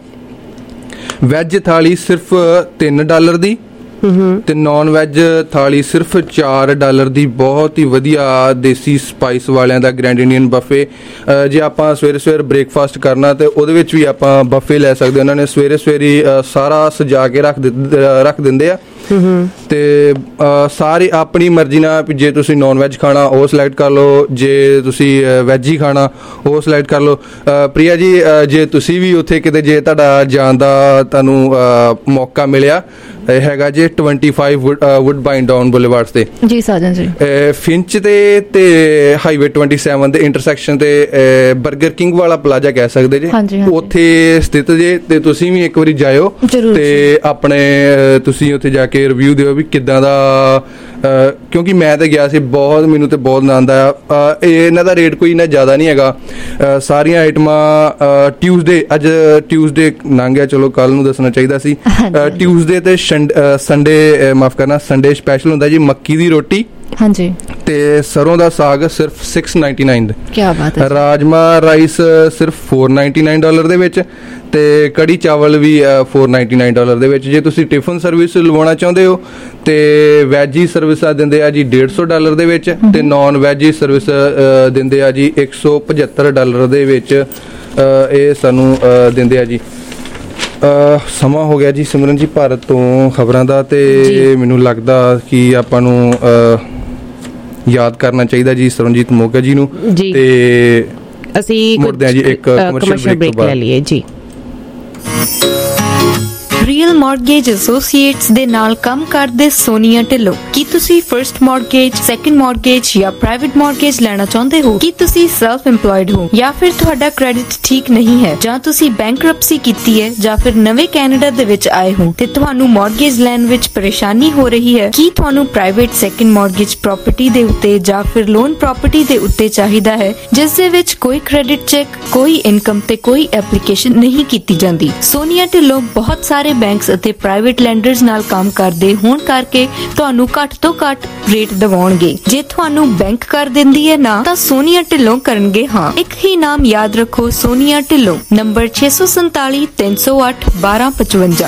ਵੈਜ ਥਾਲੀ ਸਿਰਫ ਤਿੰਨ ਡਾਲਰ ਦੀ ਤੇ ਨੌਨ ਵੈਜ ਥਾਲੀ ਸਿਰਫ ਚਾਰ ਡਾਲਰ ਦੀ। ਬਹੁਤ ਹੀ ਵਧੀਆ ਦੇਸੀ ਸਪਾਈਸ ਵਾਲਿਆਂ ਦਾ ਗ੍ਰੈਂਡ ਇੰਡੀਅਨ ਬਫੇ। ਜੇ ਆਪਾਂ ਸਵੇਰੇ ਸਵੇਰੇ ਬ੍ਰੇਕਫਾਸਟ ਕਰਨਾ ਤੇ ਉਹਦੇ ਵਿੱਚ ਵੀ ਆਪਾਂ ਬਫੇ ਲੈ ਸਕਦੇ। ਉਹਨਾਂ ਨੇ ਸਵੇਰੇ ਸਵੇਰੇ ਸਾਰਾ ਸਜਾ ਕੇ ਰੱਖ ਰੱਖ ਦਿੰਦੇ ਆ, ਤੇ ਸਾਰੇ ਆਪਣੀ ਮਰਜ਼ੀ ਨਾਲ, ਜੇ ਤੁਸੀਂ ਨੌਨ ਵੈਜ ਖਾਣਾ ਉਹ ਸਿਲੈਕਟ ਕਰ ਲਓ, ਜੇ ਤੁਸੀਂ ਵੈਜ ਹੀ ਖਾਣਾ ਉਹ ਸਿਲੈਕਟ ਕਰ ਲਓ। ਪ੍ਰਿਆ ਜੀ, ਜੇ ਤੁਸੀਂ ਵੀ ਉੱਥੇ ਕਿਤੇ ਜੇ ਤੁਹਾਡਾ ਜਾਣ ਦਾ ਤੁਹਾਨੂੰ ਮੌਕਾ ਮਿਲਿਆ, ਇਹ ਹੈਗਾ ਜੇ ਪੱਚੀ ਵੁੱਡਬਾਈਨ ਡਾਊਨ ਬੁਲੇਵਾਰਡ ਤੇ ਜੀ ਸਾਜਨ ਜੀ, ਫਿੰਚ ਤੇ ਤੇ ਹਾਈਵੇ ਸੱਤਾਈ ਦੇ ਇੰਟਰਸੈਕਸ਼ਨ ਤੇ 버ਗਰ ਕਿੰਗ ਵਾਲਾ ਪਲਾਜ਼ਾ ਕਹਿ ਸਕਦੇ ਜੇ, ਉੱਥੇ ਸਥਿਤ ਜੇ, ਤੇ ਤੁਸੀਂ ਵੀ ਇੱਕ ਵਾਰੀ ਜਾਇਓ ਤੇ ਆਪਣੇ ਤੁਸੀਂ ਉੱਥੇ ਜਾ ਕੇ ਰਿਵਿਊ ਦਿਓ ਵੀ ਕਿੱਦਾਂ ਦਾ, ਕਿਉਂਕਿ ਮੈਂ ਤਾਂ ਗਿਆ ਸੀ, ਬਹੁਤ ਮੈਨੂੰ ਤੇ ਬਹੁਤ ਆਨੰਦ ਆਇਆ। ਇਹਨਾਂ ਦਾ ਰੇਟ ਕੋਈ ਇੰਨਾ ਜ਼ਿਆਦਾ ਨਹੀਂ ਹੈਗਾ। ਸਾਰੀਆਂ ਆਈਟਮਾਂ ਟਿਊਜ਼ਡੇ, ਅੱਜ ਟਿਊਜ਼ਡੇ ਲੰਘ ਗਿਆ, ਚਲੋ ਕੱਲ ਨੂੰ ਦੱਸਣਾ ਚਾਹੀਦਾ ਸੀ। ਟਿਊਜ਼ਡੇ ਤੇ ਸੰਡੇ, ਮਾਫ ਕਰਨਾ, ਸੰਡੇ ਸਪੈਸ਼ਲ ਹੁੰਦਾ ਜੀ ਮੱਕੀ ਦੀ ਰੋਟੀ ਹਾਂਜੀ ਤੇ ਸਰੋਂ ਦਾ ਸਾਗ ਸਿਰਫ ਛੇ ਸੌ ਨਿन्यानवे ਦਾ। ਕੀ ਬਾਤ ਹੈ। ਰਾਜਮਾ ਰਾਈਸ ਸਿਰਫ ਚਾਰ ਸੌ ਨਿन्यानवे ਡਾਲਰ ਦੇ ਵਿੱਚ, ਤੇ ਕੜੀ ਚਾਵਲ ਵੀ ਚਾਰ ਸੌ ਨਿन्यानवे ਡਾਲਰ ਦੇ ਵਿੱਚ। ਜੇ ਤੁਸੀਂ ਟਿਫਨ ਸਰਵਿਸ ਲਵਾਉਣਾ ਚਾਹੁੰਦੇ ਹੋ ਤੇ ਵੈਜੀ ਸਰਵਿਸ ਆ ਦਿੰਦੇ ਆ ਜੀ ਡੇਢ ਸੌ ਡਾਲਰ ਦੇ ਵਿੱਚ, ਤੇ ਨਾਨ ਵੈਜੀ ਸਰਵਿਸ ਦਿੰਦੇ ਆ ਜੀ ਇੱਕ ਸੌ ਪਝੱਤਰ ਡਾਲਰ ਦੇ ਵਿੱਚ। ਇਹ ਸਾਨੂੰ ਦਿੰਦੇ ਆ ਜੀ। ਸਮਾਂ ਹੋ ਗਿਆ ਜੀ ਸਿਮਰਨ ਜੀ ਭਾਰਤ ਤੋਂ ਖਬਰਾਂ ਦਾ, ਤੇ ਮੈਨੂੰ ਲੱਗਦਾ ਕਿ ਆਪਾਂ ਨੂੰ ਯਾਦ ਕਰਨਾ ਚਾਹੀਦਾ ਜੀ ਸਰਨਜੀਤ ਮੋਗਾ ਜੀ ਨੂੰ, ਤੇ ਅਸੀਂ ਮੁੜਦੇ ਆ ਜੀ ਇੱਕ ਕਮਰਸ਼ੀਅਲ ਬ੍ਰੇਕ ਤੋਂ ਬਾਅਦ। ਲੈ ਲਈਏ ਜੀ। ਰੀਅਲ ਮਾਰਗੇਜ ਐਸੋਸੀਏਟਸ ਦੇ ਨਾਲ ਕੰਮ ਕਰਦੇ ਸੋਨੀਆ ਢਿੱਲੋਂ। ਕੀ ਤੁਸੀਂ ਫਰਸਟ ਮਾਰਗੇਜ, ਸੈਕੰਡ ਮਾਰਗੇਜ ਜਾਂ ਪ੍ਰਾਈਵੇਟ ਮਾਰਗੇਜ ਲੈਣਾ ਚਾਹੁੰਦੇ ਹੋ? ਕੀ ਤੁਸੀਂ ਸੈਲਫ ਇੰਪਲੋਇਡ ਹੋ ਜਾਂ ਫਿਰ ਤੁਹਾਡਾ ਕ੍ਰੈਡਿਟ ਠੀਕ ਨਹੀਂ ਹੈ, ਜਾਂ ਤੁਸੀਂ ਬੈਂਕਰਪਸੀ ਕੀਤੀ ਹੈ, ਜਾਂ ਫਿਰ ਨਵੇਂ ਕੈਨੇਡਾ ਦੇ ਵਿੱਚ ਆਏ ਹੋ ਤੇ ਤੁਹਾਨੂੰ ਮਾਰਗੇਜ ਲੈਣ ਵਿੱਚ ਪਰੇਸ਼ਾਨੀ ਹੋ ਰਹੀ ਹੈ? ਕੀ ਤੁਹਾਨੂੰ ਪ੍ਰਾਈਵੇਟ ਸੈਕੰਡ ਮਾਰਗੇਜ ਪ੍ਰਾਪਰਟੀ ਦੇ ਉੱਤੇ ਜਾਂ ਫਿਰ ਲੋਨ ਪ੍ਰਾਪਰਟੀ ਦੇ ਉੱਤੇ ਚਾਹੀਦਾ ਹੈ, ਜਿਸ ਦੇ ਵਿੱਚ ਕੋਈ ਕ੍ਰੈਡਿਟ ਚੈੱਕ, ਕੋਈ ਇਨਕਮ ਤੇ ਕੋਈ ਐਪਲੀਕੇਸ਼ਨ ਨਹੀਂ ਕੀਤੀ ਜਾਂਦੀ? ਸੋਨੀਆ ਢਿੱਲੋਂ ਬਹੁਤ ਸਾਰੇ ਬੈਂਕਸ ਅਤੇ ਪ੍ਰਾਈਵੇਟ ਲੈਂਡਰਸ ਨਾਲ ਕੰਮ ਕਰਦੇ ਹੋਣ ਕਰਕੇ ਤੁਹਾਨੂੰ ਘੱਟ ਤੋਂ ਘੱਟ ਰੇਟ ਦਿਵਾਉਣਗੇ। ਜੇ ਤੁਹਾਨੂੰ ਬੈਂਕ ਕਰ ਦਿੰਦੀ ਹੈ ਨਾ, ਤਾਂ ਸੋਨੀਆ ਢਿੱਲੋਂ ਕਰਨਗੇ ਹਾਂ। ਇੱਕ ਹੀ ਨਾਮ ਯਾਦ ਰੱਖੋ, ਸੋਨੀਆ ਢਿੱਲੋਂ, ਨੰਬਰ ਛੇ ਸੌ ਸੰਤਾਲੀ ਤਿੰਨ ਸੌ ਅੱਠ ਬਾਰਾਂ ਪਚਵੰਜਾ।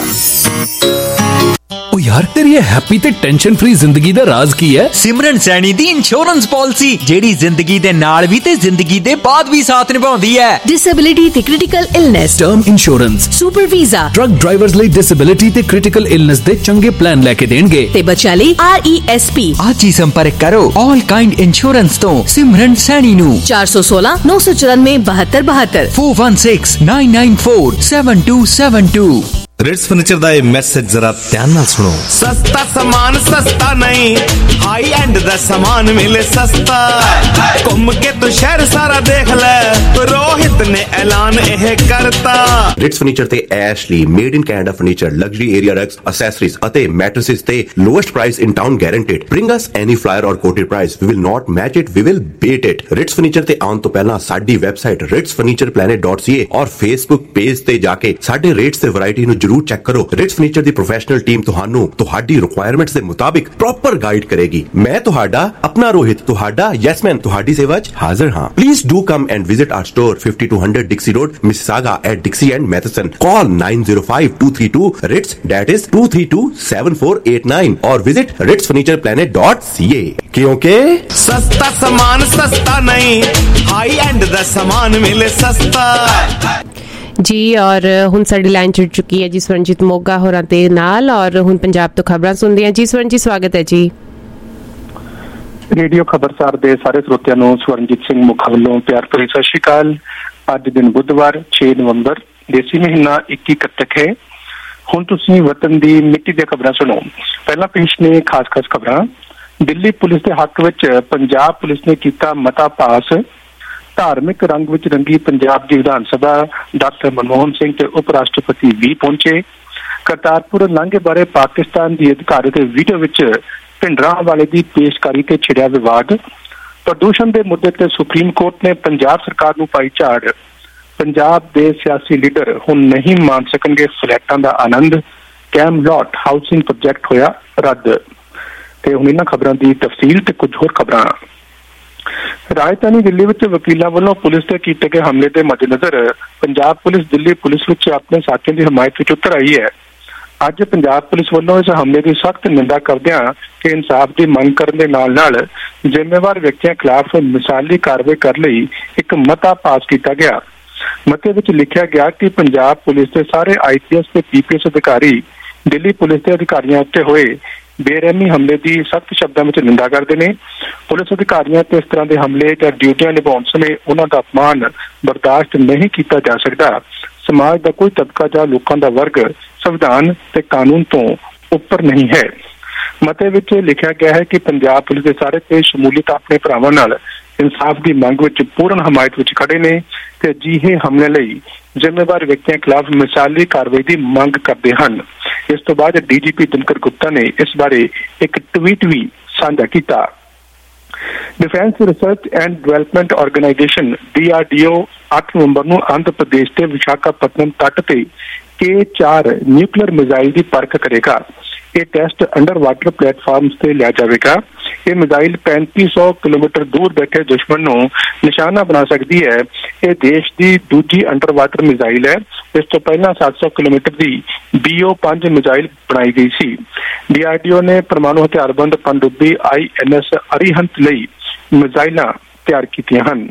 ओ यार तेरी ये हैप्पी ते टेंशन फ्री जिंदगी दा राज की है? सिमरन सैनी दी इंश्योरेंस पॉलिसी, जेड़ी जिंदगी दे नाल भी ते जिंदगी दे बाद भी साथ निभाउंदी है। डिसेबिलिटी ते critical illness, term insurance, super visa, truck drivers ਲਈ डिसेबिलिटी ते क्रिटिकल इलनेस दे चंगे प्लान लेके देणगे ते बच्चा ਲਈ आर ई एस पी। आज ही संपर्क करो ऑल काइंड इंश्योरेंस तो सिमरन सैनी नु चार सौ सोलह नौ सौ चौरानवे बहत्तर बहत्तर four one six nine nine four seven two seven two. Ritz furniture दा मैसेज जरा ध्यान नाल सुनो। सस्ता सामान सस्ता नहीं, हाई एंड दा सामान मिले सस्ता। घूम के तू शहर सारा देख ले, रोहित ने ऐलान यह करता। रिट्स फर्नीचर ते Ashley made in Canada furniture, luxury area rugs, accessories अते मैट्रेसेस ते lowest price in town guaranteed. Bring us any flyer or quoted price, we will not match it, we will beat it. Ritz furniture ते आउण तो पहला साडी website Ritz furniture planet dot C A और Facebook page ते जाके साडे rates ते वैरायटी नु जरूर चेक करो। रिट्स फर्नीचर दी प्रोफेशनल टीम तुहानू तुहाडी रिक्वायरमेंट्स दे मुताबिक प्रॉपर गाइड करेगी। मैं तुहाडा अपना रोहित, तुहाडा यसमैन, तुहाडी सेवा च हाजिर हां। Please do come and visit our store fifty two hundred Dixie road, Mississauga at Dixie and Matheson. Call nine zero five two three two Ritz, that is two three two seven four eight nine, or visit Ritz furniture planet dot C A. क्योंकि सस्ता सामान सस्ता नहीं, high and दा सामान मिले सस्ता जी। और हुण साडी लाइन जुड़ चुकी है जी स्वरणजीत मोगा होरां दे नाल, और हुण पंजाब तो खबरां सुनदे हैं जी। स्वरण जी स्वागत है जी। रेडियो खबरसार दे सारे श्रोतिਆਂ ਨੂੰ ਸਵਰਨਜੀਤ ਸਿੰਘ ਮੁੱਖਾ ਵੱਲੋਂ ਪਿਆਰ ਭਰੀ ਸਤਿ ਸ਼੍ਰੀ ਅਕਾਲ। ਅੱਜ ਦਿਨ ਬੁੱਧਵਾਰ छह नवंबर, ਦੇਸੀ ਮਹੀਨਾ ਇੱਕੀ ਕੱਤਕ ਹੈ। ਹੁਣ ਤੁਸੀਂ ਵਤਨ ਦੀ ਮਿੱਟੀ ਦੀਆਂ ਖਬਰਾਂ ਸੁਣੋ। ਪਹਿਲਾਂ ਪੇਸ਼ ਨੇ ਖਾਸ ਖਾਸ ਖਬਰਾਂ। ਦਿੱਲੀ ਪੁਲਿਸ ਦੇ ਹੱਕ ਵਿੱਚ ਪੰਜਾਬ ਪੁਲਿਸ ਨੇ ਕੀਤਾ ਮਤਾ ਪਾਸ। ਧਾਰਮਿਕ ਰੰਗ ਵਿੱਚ ਰੰਗੀ ਪੰਜਾਬ ਦੀ ਵਿਧਾਨ ਸਭਾ। ਡਾਕਟਰ ਮਨਮੋਹਨ ਸਿੰਘ ਤੇ ਉਪ ਰਾਸ਼ਟਰਪਤੀ ਵੀ ਪਹੁੰਚੇ। ਕਰਤਾਰਪੁਰ ਲਾਂਘੇ ਬਾਰੇ ਪਾਕਿਸਤਾਨ ਦੀ ਅਧਿਕਾਰਿਤ ਵੀਡੀਓ ਵਿੱਚ ਭਿੰਡਰਾਂਵਾਲੇ ਦੀ ਪੇਸ਼ਕਾਰੀ ਤੇ ਛਿੜਿਆ ਵਿਵਾਦ। ਪ੍ਰਦੂਸ਼ਣ ਦੇ ਮੁੱਦੇ ਤੇ ਸੁਪਰੀਮ ਕੋਰਟ ਨੇ ਪੰਜਾਬ ਸਰਕਾਰ ਨੂੰ ਪਾਈ ਝਾੜ। ਪੰਜਾਬ ਦੇ ਸਿਆਸੀ ਲੀਡਰ ਹੁਣ ਨਹੀਂ ਮਾਣ ਸਕਣਗੇ ਫਲੈਟਾਂ ਦਾ ਆਨੰਦ। ਕੈਮਲੌਟ ਹਾਊਸਿੰਗ ਪ੍ਰੋਜੈਕਟ ਹੋਇਆ ਰੱਦ। ਤੇ ਹੁਣ ਇਹਨਾਂ ਖਬਰਾਂ ਦੀ ਤਫਸੀਲ ਤੇ ਕੁਝ ਹੋਰ ਖਬਰਾਂ। ਰਾਜਧਾਨੀ ਦਿੱਲੀ ਵਿੱਚ ਵਕੀਲਾਂ ਵੱਲੋਂ ਪੁਲਿਸ ਤੇ ਕੀਤੇ ਗਏ ਹਮਲੇ ਦੇ ਮੱਦੇਨਜ਼ਰ ਪੰਜਾਬ ਪੁਲਿਸ ਦਿੱਲੀ ਪੁਲਿਸ ਵਿੱਚ ਆਪਣੇ ਸਾਥੀਆਂ ਦੀ ਹਮਾਇਤ ਵਿੱਚ ਉਤਰ ਆਈ ਹੈ। ਅੱਜ ਪੰਜਾਬ ਪੁਲਿਸ ਵੱਲੋਂ ਇਸ ਹਮਲੇ ਦੀ ਸਖਤ ਨਿੰਦਾ ਕਰਦਿਆਂ ਕਿ ਇਨਸਾਫ ਦੀ ਮੰਗ ਕਰਨ ਦੇ ਨਾਲ ਨਾਲ ਜ਼ਿੰਮੇਵਾਰ ਵਿਅਕਤੀਆਂ ਖਿਲਾਫ ਮਿਸਾਲੀ ਕਾਰਵਾਈ ਕਰਨ ਲਈ ਇੱਕ ਮਤਾ ਪਾਸ ਕੀਤਾ ਗਿਆ। ਮਤੇ ਵਿੱਚ ਲਿਖਿਆ ਗਿਆ ਕਿ ਪੰਜਾਬ ਪੁਲਿਸ ਦੇ ਸਾਰੇ ਆਈ ਪੀ ਐਸ ਤੇ ਪੀ ਪੀ ਐਸ ਅਧਿਕਾਰੀ ਦਿੱਲੀ ਪੁਲਿਸ ਦੇ ਅਧਿਕਾਰੀਆਂ ਉੱਤੇ ਹੋਏ ਬੇਰਹਿਮੀ ਹਮਲੇ ਦੀ ਸਖਤ ਸ਼ਬਦਾਂ ਵਿੱਚ ਨਿੰਦਾ ਕਰਦੇ ਨੇ। ਪੁਲਿਸ ਅਧਿਕਾਰੀਆਂ ਤੇ ਇਸ ਤਰ੍ਹਾਂ ਦੇ ਹਮਲੇ ਜਾਂ ਡਿਊਟੀਆਂ ਨਿਭਾਉਣ ਸਮੇਂ ਉਹਨਾਂ ਦਾ ਅਪਮਾਨ ਬਰਦਾਸ਼ਤ ਨਹੀਂ ਕੀਤਾ ਜਾ ਸਕਦਾ। ਸਮਾਜ ਦਾ ਕੋਈ ਤਬਕਾ ਜਾਂ ਲੋਕਾਂ ਦਾ ਵਰਗ ਸੰਵਿਧਾਨ ਤੇ ਕਾਨੂੰਨ ਤੋਂ ਉੱਪਰ ਨਹੀਂ ਹੈ। ਮਤੇ ਵਿੱਚ ਲਿਖਿਆ ਗਿਆ ਹੈ ਕਿ ਪੰਜਾਬ ਪੁਲਿਸ ਦੇ ਸਾਰੇ ਤੇ ਸ਼ਮੂਲੀਅਤ ਆਪਣੇ ਭਰਾਵਾਂ ਨਾਲ ਇਨਸਾਫ ਦੀ ਮੰਗ ਵਿੱਚ ਪੂਰਨ ਹਮਾਇਤ ਵਿੱਚ ਖੜੇ ਨੇ ਤੇ ਅਜਿਹੇ ਹਮਲੇ ਲਈ ਜ਼ਿੰਮੇਵਾਰ ਵਿਅਕਤੀਆਂ ਖਿਲਾਫ ਮਿਸਾਲੀ ਕਾਰਵਾਈ ਦੀ ਮੰਗ ਕਰਦੇ ਹਨ। ਇਸ ਤੋਂ ਬਾਅਦ ਡੀ ਜੀ ਪੀ ਦਿਨਕਰ ਗੁਪਤਾ ਨੇ ਇਸ ਬਾਰੇ ਇੱਕ ਟਵੀਟ ਵੀ ਸਾਂਝਾ ਕੀਤਾ। Defence research and development organisation D R D O ਅੱਠ ਨਵੰਬਰ ਨੂੰ ਆਂਧਰ ਪ੍ਰਦੇਸ਼ ਦੇ ਵਿਸ਼ਾਖਾਪਟਨਮ ਤੱਟ ਤੇ ਕੇ ਚਾਰ ਨਿਊਕਲੀਅਰ ਮਿਜ਼ਾਈਲ ਦੀ ਪਰਖ ਕਰੇਗਾ। ਇਹ ਟੈਸਟ ਅੰਡਰ ਵਾਟਰ ਪਲੇਟਫਾਰਮਸ ਤੇ ਲਿਆ ਜਾਵੇਗਾ। ਇਹ ਮਿਜ਼ਾਈਲ ਪੈਂਤੀ ਸੌ ਕਿਲੋਮੀਟਰ ਦੂਰ ਬੈਠੇ ਦੁਸ਼ਮਣ ਨੂੰ ਨਿਸ਼ਾਨਾ ਬਣਾ ਸਕਦੀ ਹੈ। ਇਹ ਦੇਸ਼ ਦੀ ਦੂਜੀ ਅੰਡਰ ਵਾਟਰ ਮਿਜ਼ਾਈਲ ਹੈ। ਇਸ ਤੋਂ ਪਹਿਲਾਂ ਸੱਤ ਸੌ ਕਿਲੋਮੀਟਰ ਦੀ ਬੀ ਓ ਪੰਜ ਮਿਜ਼ਾਈਲ ਬਣਾਈ ਗਈ ਸੀ। ਡੀ ਆਰ ਡੀ ਓ ਨੇ ਪਰਮਾਣੂ ਹਥਿਆਰਬੰਦ ਪਣਡੁੱਬੀ ਆਈ ਐਨ ਐਸ ਅਰੀਹੰਤ ਲਈ ਮਿਜ਼ਾਈਲਾਂ ਤਿਆਰ ਕੀਤੀਆਂ ਹਨ।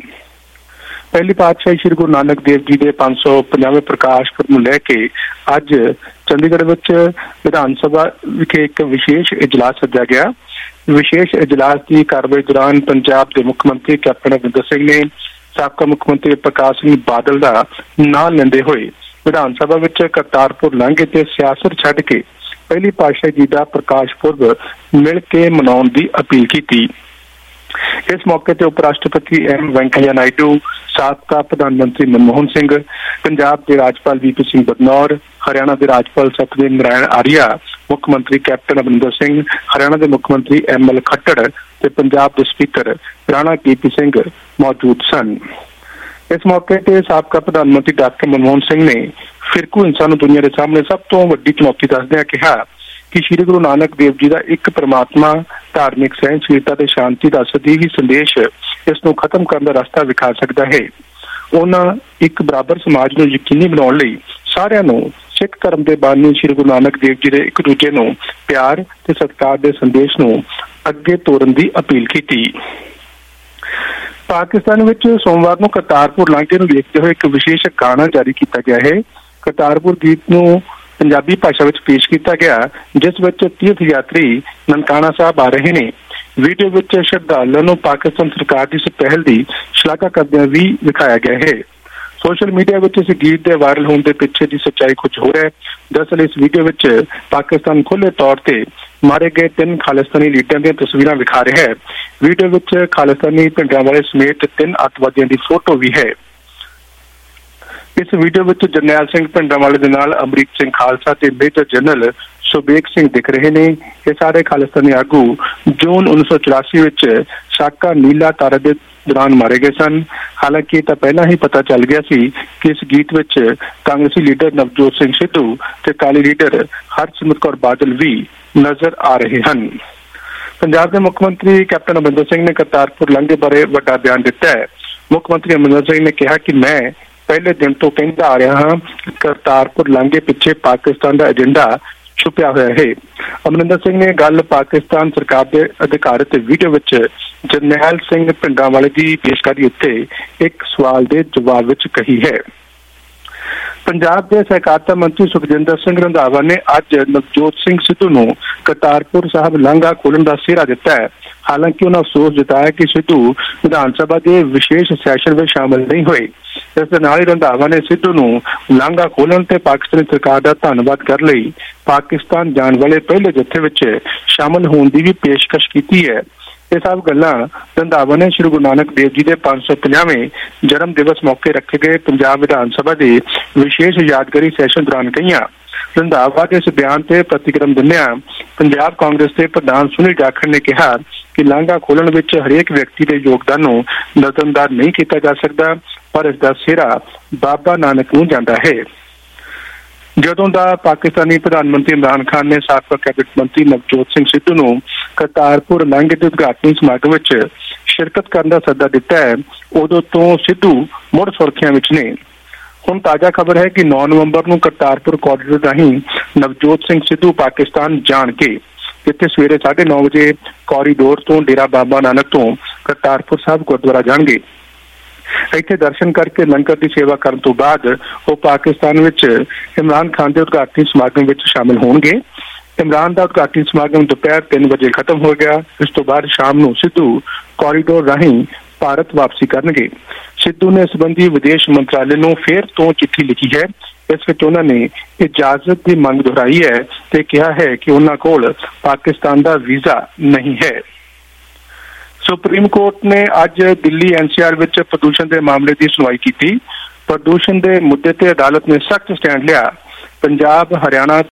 ਪਹਿਲੀ ਪਾਤਸ਼ਾਹੀ ਸ੍ਰੀ ਗੁਰੂ ਨਾਨਕ ਦੇਵ ਜੀ ਦੇ ਪੰਜ ਸੌ ਪੰਜਾਹਵੇਂ ਪ੍ਰਕਾਸ਼ ਪੁਰਬ ਨੂੰ ਲੈ ਕੇ ਅੱਜ ਚੰਡੀਗੜ੍ਹ ਵਿੱਚ ਵਿਧਾਨ ਸਭਾ ਵਿਖੇ ਇੱਕ ਵਿਸ਼ੇਸ਼ ਇਜਲਾਸ ਸੱਦਿਆ ਗਿਆ। ਵਿਸ਼ੇਸ਼ ਇਜਲਾਸ ਦੀ ਕਾਰਵਾਈ ਦੌਰਾਨ ਪੰਜਾਬ ਦੇ ਮੁੱਖ ਮੰਤਰੀ ਕੈਪਟਨ ਅਮਰਿੰਦਰ ਸਿੰਘ ਨੇ ਸਾਬਕਾ ਮੁੱਖ ਮੰਤਰੀ ਪ੍ਰਕਾਸ਼ ਸਿੰਘ ਬਾਦਲ ਦਾ ਨਾਂ ਲੈਂਦੇ ਹੋਏ ਵਿਧਾਨ ਸਭਾ ਵਿੱਚ ਕਰਤਾਰਪੁਰ ਲਾਂਘੇ ਤੇ ਸਿਆਸਤ ਛੱਡ ਕੇ ਪਹਿਲੀ ਪਾਤਸ਼ਾਹੀ ਜੀ ਦਾ ਪ੍ਰਕਾਸ਼ ਪੁਰਬ ਮਿਲ ਕੇ ਮਨਾਉਣ ਦੀ ਅਪੀਲ ਕੀਤੀ। ਇਸ ਮੌਕੇ ਤੇ ਉਪ ਰਾਸ਼ਟਰਪਤੀ ਐਮ ਵੈਂਕਈਆ ਨਾਇਡੂ, ਸਾਬਕਾ ਪ੍ਰਧਾਨ ਮੰਤਰੀ ਮਨਮੋਹਨ ਸਿੰਘ, ਪੰਜਾਬ ਦੇ ਰਾਜਪਾਲ ਵੀ ਪੀ ਸਿੰਘ ਬਦਨੌਰ, ਹਰਿਆਣਾ ਦੇ ਰਾਜਪਾਲ ਸਤਵੀਰ ਨਾਰਾਇਣ ਆਰੀਆ, ਮੁੱਖ ਮੰਤਰੀ ਕੈਪਟਨ ਅਮਰਿੰਦਰ ਸਿੰਘ, ਹਰਿਆਣਾ ਦੇ ਮੁੱਖ ਮੰਤਰੀ ਐਮ ਐਲ ਖੱਟੜ ਤੇ ਪੰਜਾਬ ਦੇ speaker Rana K P Singh ਮੌਜੂਦ ਸਨ। ਇਸ ਮੌਕੇ ਤੇ ਸਾਬਕਾ ਪ੍ਰਧਾਨ ਮੰਤਰੀ ਡਾਕਟਰ ਮਨਮੋਹਨ ਸਿੰਘ ਨੇ ਫਿਰਕੂ ਹਿੰਸਾ ਨੂੰ ਦੁਨੀਆ ਦੇ ਸਾਹਮਣੇ ਸਭ ਤੋਂ ਵੱਡੀ ਚੁਣੌਤੀ ਦੱਸਦਿਆਂ ਕਿਹਾ ਕਿ ਸ਼੍ਰੀ ਗੁਰੂ ਨਾਨਕ ਦੇਵ ਜੀ ਦਾ ਇੱਕ ਪਰਮਾਤਮਾ ਧਾਰਮਿਕ ਸਹਿਣਸ਼ੀਲਤਾ ਤੇ ਸ਼ਾਂਤੀ ਦਾ ਸਦੀਵੀ ਸੰਦੇਸ਼ ਇਸ ਨੂੰ ਖਤਮ ਕਰਨ ਦਾ ਰਸਤਾ ਵਿਖਾ ਸਕਦਾ ਹੈ। ਉਹਨਾਂ ਇੱਕ ਬਰਾਬਰ ਸਮਾਜ ਨੂੰ ਯਕੀਨੀ ਬਣਾਉਣ ਲਈ ਸਾਰਿਆਂ ਨੂੰ ਸਿੱਖ ਧਰਮ ਦੇ ਬਾਨੀ ਸ਼੍ਰੀ ਗੁਰੂ ਨਾਨਕ ਦੇਵ ਜੀ ਦੇ ਇੱਕ ਦੂਜੇ ਨੂੰ ਪਿਆਰ ਤੇ ਸਤਿਕਾਰ ਦੇ ਸੰਦੇਸ਼ ਨੂੰ ਅੱਗੇ ਤੋਰਨ ਦੀ ਅਪੀਲ ਕੀਤੀ। ਪਾਕਿਸਤਾਨ ਵਿੱਚ ਸੋਮਵਾਰ ਨੂੰ ਕਰਤਾਰਪੁਰ ਲਾਂਘੇ ਨੂੰ ਵੇਖਦੇ ਹੋਏ ਇੱਕ ਵਿਸ਼ੇਸ਼ ਗਾਣਾ ਜਾਰੀ ਕੀਤਾ ਗਿਆ ਹੈ। ਕਰਤਾਰਪੁਰ ਗੀਤ ਨੂੰ ਪੰਜਾਬੀ ਭਾਸ਼ਾ ਵਿੱਚ ਪੇਸ਼ ਕੀਤਾ ਗਿਆ, ਜਿਸ ਵਿੱਚ ਤੀਰਥ ਯਾਤਰੀ ਨਨਕਾਣਾ ਸਾਹਿਬ ਆ ਰਹੇ ਨੇ। ਵੀਡੀਓ ਵਿੱਚ ਸ਼ਰਧਾਲੂਆਂ ਨੂੰ ਪਾਕਿਸਤਾਨ ਸਰਕਾਰ ਦੀ ਇਸ ਪਹਿਲ ਦੀ ਸ਼ਲਾਘਾ ਕਰਦਿਆਂ ਵੀ ਦਿਖਾਇਆ ਗਿਆ ਹੈ। ਸੋਸ਼ਲ ਮੀਡੀਆ ਵਿੱਚ ਇਸ ਗੀਤ ਦੇ ਵਾਇਰਲ ਹੋਣ ਦੇ ਪਿੱਛੇ ਦੀ ਸੱਚਾਈ ਕੁਝ ਹੋਰ ਹੈ। ਦਰਅਸਲ ਇਸ ਵੀਡੀਓ ਵਿੱਚ ਪਾਕਿਸਤਾਨ ਖੁੱਲ੍ਹੇ ਤੌਰ ਤੇ ਮਾਰੇ ਗਏ ਤਿੰਨ ਖਾਲਿਸਤਾਨੀ ਲੀਡਰਾਂ ਦੀਆਂ ਤਸਵੀਰਾਂ ਵਿਖਾ ਰਿਹਾ ਹੈ। ਵੀਡੀਓ ਵਿੱਚ ਖਾਲਿਸਤਾਨੀ ਭਿੰਡਰਾਂਵਾਲੇ ਸਮੇਤ ਤਿੰਨ ਅੱਤਵਾਦੀਆਂ ਦੀ ਫੋਟੋ ਵੀ ਹੈ। ਇਸ ਵੀਡੀਓ ਵਿੱਚ ਜਰਨੈਲ ਸਿੰਘ ਭਿੰਡਰਾਂਵਾਲੇ ਦੇ ਨਾਲ ਅਮਰੀਕ ਸਿੰਘ ਖਾਲਸਾ ਤੇ ਮੇਜਰ ਜਨਰਲ ਸੁਬੇਗ ਸਿੰਘ ਦਿਖ ਰਹੇ ਨੇ। ਇਹ ਸਾਰੇ ਖਾਲਿਸਤਾਨੀ ਆਗੂ ਜੂਨ ਉੱਨੀ ਸੌ ਚੁਰਾਸੀ ਵਿੱਚ ਸਾਕਾ ਨੀਲਾ ਤਾਰਾ ਦੇ ਦੌਰਾਨ ਮਾਰੇ ਗਏ ਸਨ। ਹਾਲਾਂਕਿ ਇਹ ਤਾਂ ਪਹਿਲਾਂ ਹੀ ਪਤਾ ਚੱਲ ਗਿਆ ਸੀ ਕਿ ਇਸ ਗੀਤ ਵਿੱਚ ਕਾਂਗਰਸੀ ਲੀਡਰ ਨਵਜੋਤ ਸਿੰਘ ਸਿੱਧੂ ਤੇ ਅਕਾਲੀ ਲੀਡਰ ਹਰਸਿਮਰਤ ਕੌਰ ਬਾਦਲ ਵੀ ਨਜ਼ਰ ਆ ਰਹੇ ਹਨ। ਪੰਜਾਬ ਦੇ ਮੁੱਖ ਮੰਤਰੀ ਕੈਪਟਨ ਅਮਰਿੰਦਰ ਸਿੰਘ ਨੇ ਕਰਤਾਰਪੁਰ ਲਾਂਘੇ ਬਾਰੇ ਵੱਡਾ ਬਿਆਨ ਦਿੱਤਾ ਹੈ। ਮੁੱਖ ਮੰਤਰੀ ਅਮਰਿੰਦਰ ਸਿੰਘ ਨੇ ਕਿਹਾ ਕਿ ਮੈਂ ਪਹਿਲੇ ਦਿਨ ਤੋਂ ਕਹਿੰਦਾ ਆ ਰਿਹਾ ਹਾਂ ਕਿ ਕਰਤਾਰਪੁਰ ਲਾਂਘੇ ਪਿੱਛੇ ਪਾਕਿਸਤਾਨ ਦਾ ਏਜੰਡਾ ਛੁਪਿਆ ਹੋਇਆ ਹੈ। ਅਮਰਿੰਦਰ ਸਿੰਘ ਨੇ ਗੱਲ ਪਾਕਿਸਤਾਨ ਸਰਕਾਰ ਦੇ ਅਧਿਕਾਰਿਤ ਵੀਡੀਓ ਵਿੱਚ ਜਰਨੈਲ ਸਿੰਘ ਭਿੰਡਰਾਂਵਾਲੇ ਦੀ ਪੇਸ਼ਕਾਰੀ ਉੱਤੇ ਇੱਕ ਸਵਾਲ ਦੇ ਜਵਾਬ ਵਿੱਚ ਕਹੀ ਹੈ। ਪੰਜਾਬ ਦੇ ਸਹਿਕਾਰਤਾ ਮੰਤਰੀ ਸੁਖਜਿੰਦਰ ਸਿੰਘ ਰੰਧਾਵਾ ਨੇ ਅੱਜ ਨਵਜੋਤ ਸਿੰਘ ਸਿੱਧੂ ਨੂੰ ਕਰਤਾਰਪੁਰ ਸਾਹਿਬ ਲਾਂਘਾ ਖੋਲ੍ਹਣ ਦਾ ਸਿਹਰਾ ਦਿੱਤਾ ਹੈ। ਹਾਲਾਂਕਿ ਉਹਨਾਂ ਅਫਸੋਸ ਜਤਾਇਆ ਕਿ ਸਿੱਧੂ ਵਿਧਾਨ ਸਭਾ ਦੇ ਵਿਸ਼ੇਸ਼ ਸੈਸ਼ਨ ਵਿੱਚ ਸ਼ਾਮਲ ਨਹੀਂ ਹੋਏ। ਇਸ ਦੇ ਨਾਲ ਹੀ ਰੰਧਾਵਾ ਨੇ ਸਿੱਧੂ ਨੂੰ ਲਾਂਘਾ ਖੋਲ੍ਹਣ ਤੇ ਪਾਕਿਸਤਾਨੀ ਸਰਕਾਰ ਦਾ ਧੰਨਵਾਦ ਕਰਨ ਲਈ ਪਾਕਿਸਤਾਨ ਜਾਣ ਵਾਲੇ ਪਹਿਲੇ ਜੱਥੇ ਵਿੱਚ ਸ਼ਾਮਲ ਹੋਣ ਦੀ ਵੀ ਪੇਸ਼ਕਸ਼ ਕੀਤੀ ਹੈ। ਇਹ ਸਭ ਗੱਲਾਂ ਰੰਧਾਵਾ ਨੇ ਸ਼੍ਰੀ ਗੁਰੂ ਨਾਨਕ ਦੇਵ ਜੀ ਦੇ ਪੰਜ ਸੌ ਪੰਜਾਹਵੇਂ ਜਨਮ ਦਿਵਸ ਮੌਕੇ ਰੱਖੇ ਗਏ ਪੰਜਾਬ ਵਿਧਾਨ ਸਭਾ ਦੇ ਵਿਸ਼ੇਸ਼ ਯਾਦਗਾਰੀ ਸੈਸ਼ਨ ਦੌਰਾਨ ਕਹੀਆਂ। ਰੰਧਾਵਾ ਦੇ ਇਸ ਬਿਆਨ ਤੇ ਪ੍ਰਤੀਕਰਮ ਦਿੰਦਿਆਂ ਪੰਜਾਬ ਕਾਂਗਰਸ ਦੇ ਪ੍ਰਧਾਨ ਸੁਨੀਲ ਜਾਖੜ ਨੇ ਕਿਹਾ ਕਿ ਲਾਂਘਾ ਖੋਲ੍ਹਣ ਵਿੱਚ ਹਰੇਕ ਵਿਅਕਤੀ ਦੇ ਯੋਗਦਾਨ ਨੂੰ ਨਜ਼ਰਅੰਦਾਜ਼ ਨਹੀਂ ਕੀਤਾ ਜਾ ਸਕਦਾ, ਪਰ ਇਸ ਦਾ ਸਿਹਰਾ ਬਾਬਾ ਨਾਨਕ ਨੂੰ ਜਾਂਦਾ ਹੈ। ਜਦੋਂ ਦਾ ਪਾਕਿਸਤਾਨੀ ਪ੍ਰਧਾਨ ਮੰਤਰੀ ਇਮਰਾਨ ਖਾਨ ਨੇ ਸਾਬਕਾ ਕੈਬਨਿਟ ਮੰਤਰੀ ਨਵਜੋਤ ਸਿੰਘ ਸਿੱਧੂ ਨੂੰ ਕਰਤਾਰਪੁਰ ਲਾਂਘੇ ਦੇ ਉਦਘਾਟਨੀ ਸਮਾਗਮ ਵਿੱਚ ਸ਼ਿਰਕਤ ਕਰਨ ਦਾ ਸੱਦਾ ਦਿੱਤਾ ਹੈ, ਉਦੋਂ ਤੋਂ ਸਿੱਧੂ ਮੁੜ ਸੁਰਖੀਆਂ ਵਿੱਚ ਨੇ। ਹੁਣ ਤਾਜ਼ਾ ਖਬਰ ਹੈ ਕਿ ਨੌਂ ਨਵੰਬਰ ਨੂੰ ਕਰਤਾਰਪੁਰ ਕੋਰੀਡੋਰ ਰਾਹੀਂ ਨਵਜੋਤ ਸਿੰਘ ਸਿੱਧੂ ਪਾਕਿਸਤਾਨ ਜਾਣਗੇ, ਜਿੱਥੇ ਸਵੇਰੇ ਸਾਢੇ ਨੌ ਵਜੇ ਕੋਰੀਡੋਰ ਤੋਂ ਡੇਰਾ ਬਾਬਾ ਨਾਨਕ ਤੋਂ ਕਰਤਾਰਪੁਰ ਸਾਹਿਬ ਗੁਰਦੁਆਰਾ ਜਾਣਗੇ। ਇੱਥੇ ਦਰਸ਼ਨ ਕਰਕੇ ਲੰਗਰ ਦੀ ਸੇਵਾ ਕਰਨ ਤੋਂ ਬਾਅਦ ਉਹ ਪਾਕਿਸਤਾਨ ਵਿੱਚ ਇਮਰਾਨ ਖਾਨ ਦੇ ਉਦਘਾਟਨੀ ਸਮਾਗਮ ਵਿੱਚ ਸ਼ਾਮਲ ਹੋਣਗੇ। ਇਮਰਾਨ ਦਾ ਉਦਘਾਟਨੀ ਸਮਾਗਮ ਦੁਪਹਿਰ ਤਿੰਨ ਵਜੇ ਖਤਮ ਹੋ ਗਿਆ। ਇਸ ਤੋਂ ਬਾਅਦ ਸ਼ਾਮ ਨੂੰ ਸਿੱਧੂ ਕੋਰੀਡੋਰ ਰਾਹੀਂ ਭਾਰਤ ਵਾਪਸੀ ਕਰਨਗੇ। ਸਿੱਧੂ ਨੇ ਇਸ ਸੰਬੰਧੀ ਵਿਦੇਸ਼ ਮੰਤਰਾਲੇ ਨੂੰ ਫਿਰ ਤੋਂ ਚਿੱਠੀ ਲਿਖੀ ਹੈ। ਇਸ ਵਿੱਚ ਉਹਨਾਂ ਨੇ ਇਜਾਜ਼ਤ ਦੀ ਮੰਗ ਦੁਹਰਾਈ ਹੈ ਤੇ ਕਿਹਾ ਹੈ ਕਿ ਉਹਨਾਂ ਕੋਲ ਪਾਕਿਸਤਾਨ ਦਾ ਵੀਜ਼ਾ ਨਹੀਂ ਹੈ। ਸੁਪਰੀਮ ਕੋਰਟ ਨੇ ਅੱਜ ਦਿੱਲੀ ਐਨ ਸੀ ਆਰ ਵਿੱਚ ਪ੍ਰਦੂਸ਼ਣ ਦੇ ਮਾਮਲੇ ਦੀ ਸੁਣਵਾਈ ਕੀਤੀ। ਪ੍ਰਦੂਸ਼ਣ ਦੇ ਮੁੱਦੇ ਤੇ ਅਦਾਲਤ ਨੇ ਸਖਤ ਸਟੈਂਡ ਲਿਆ। ਪੰਜਾਬ, ਹਰਿਆਣਾ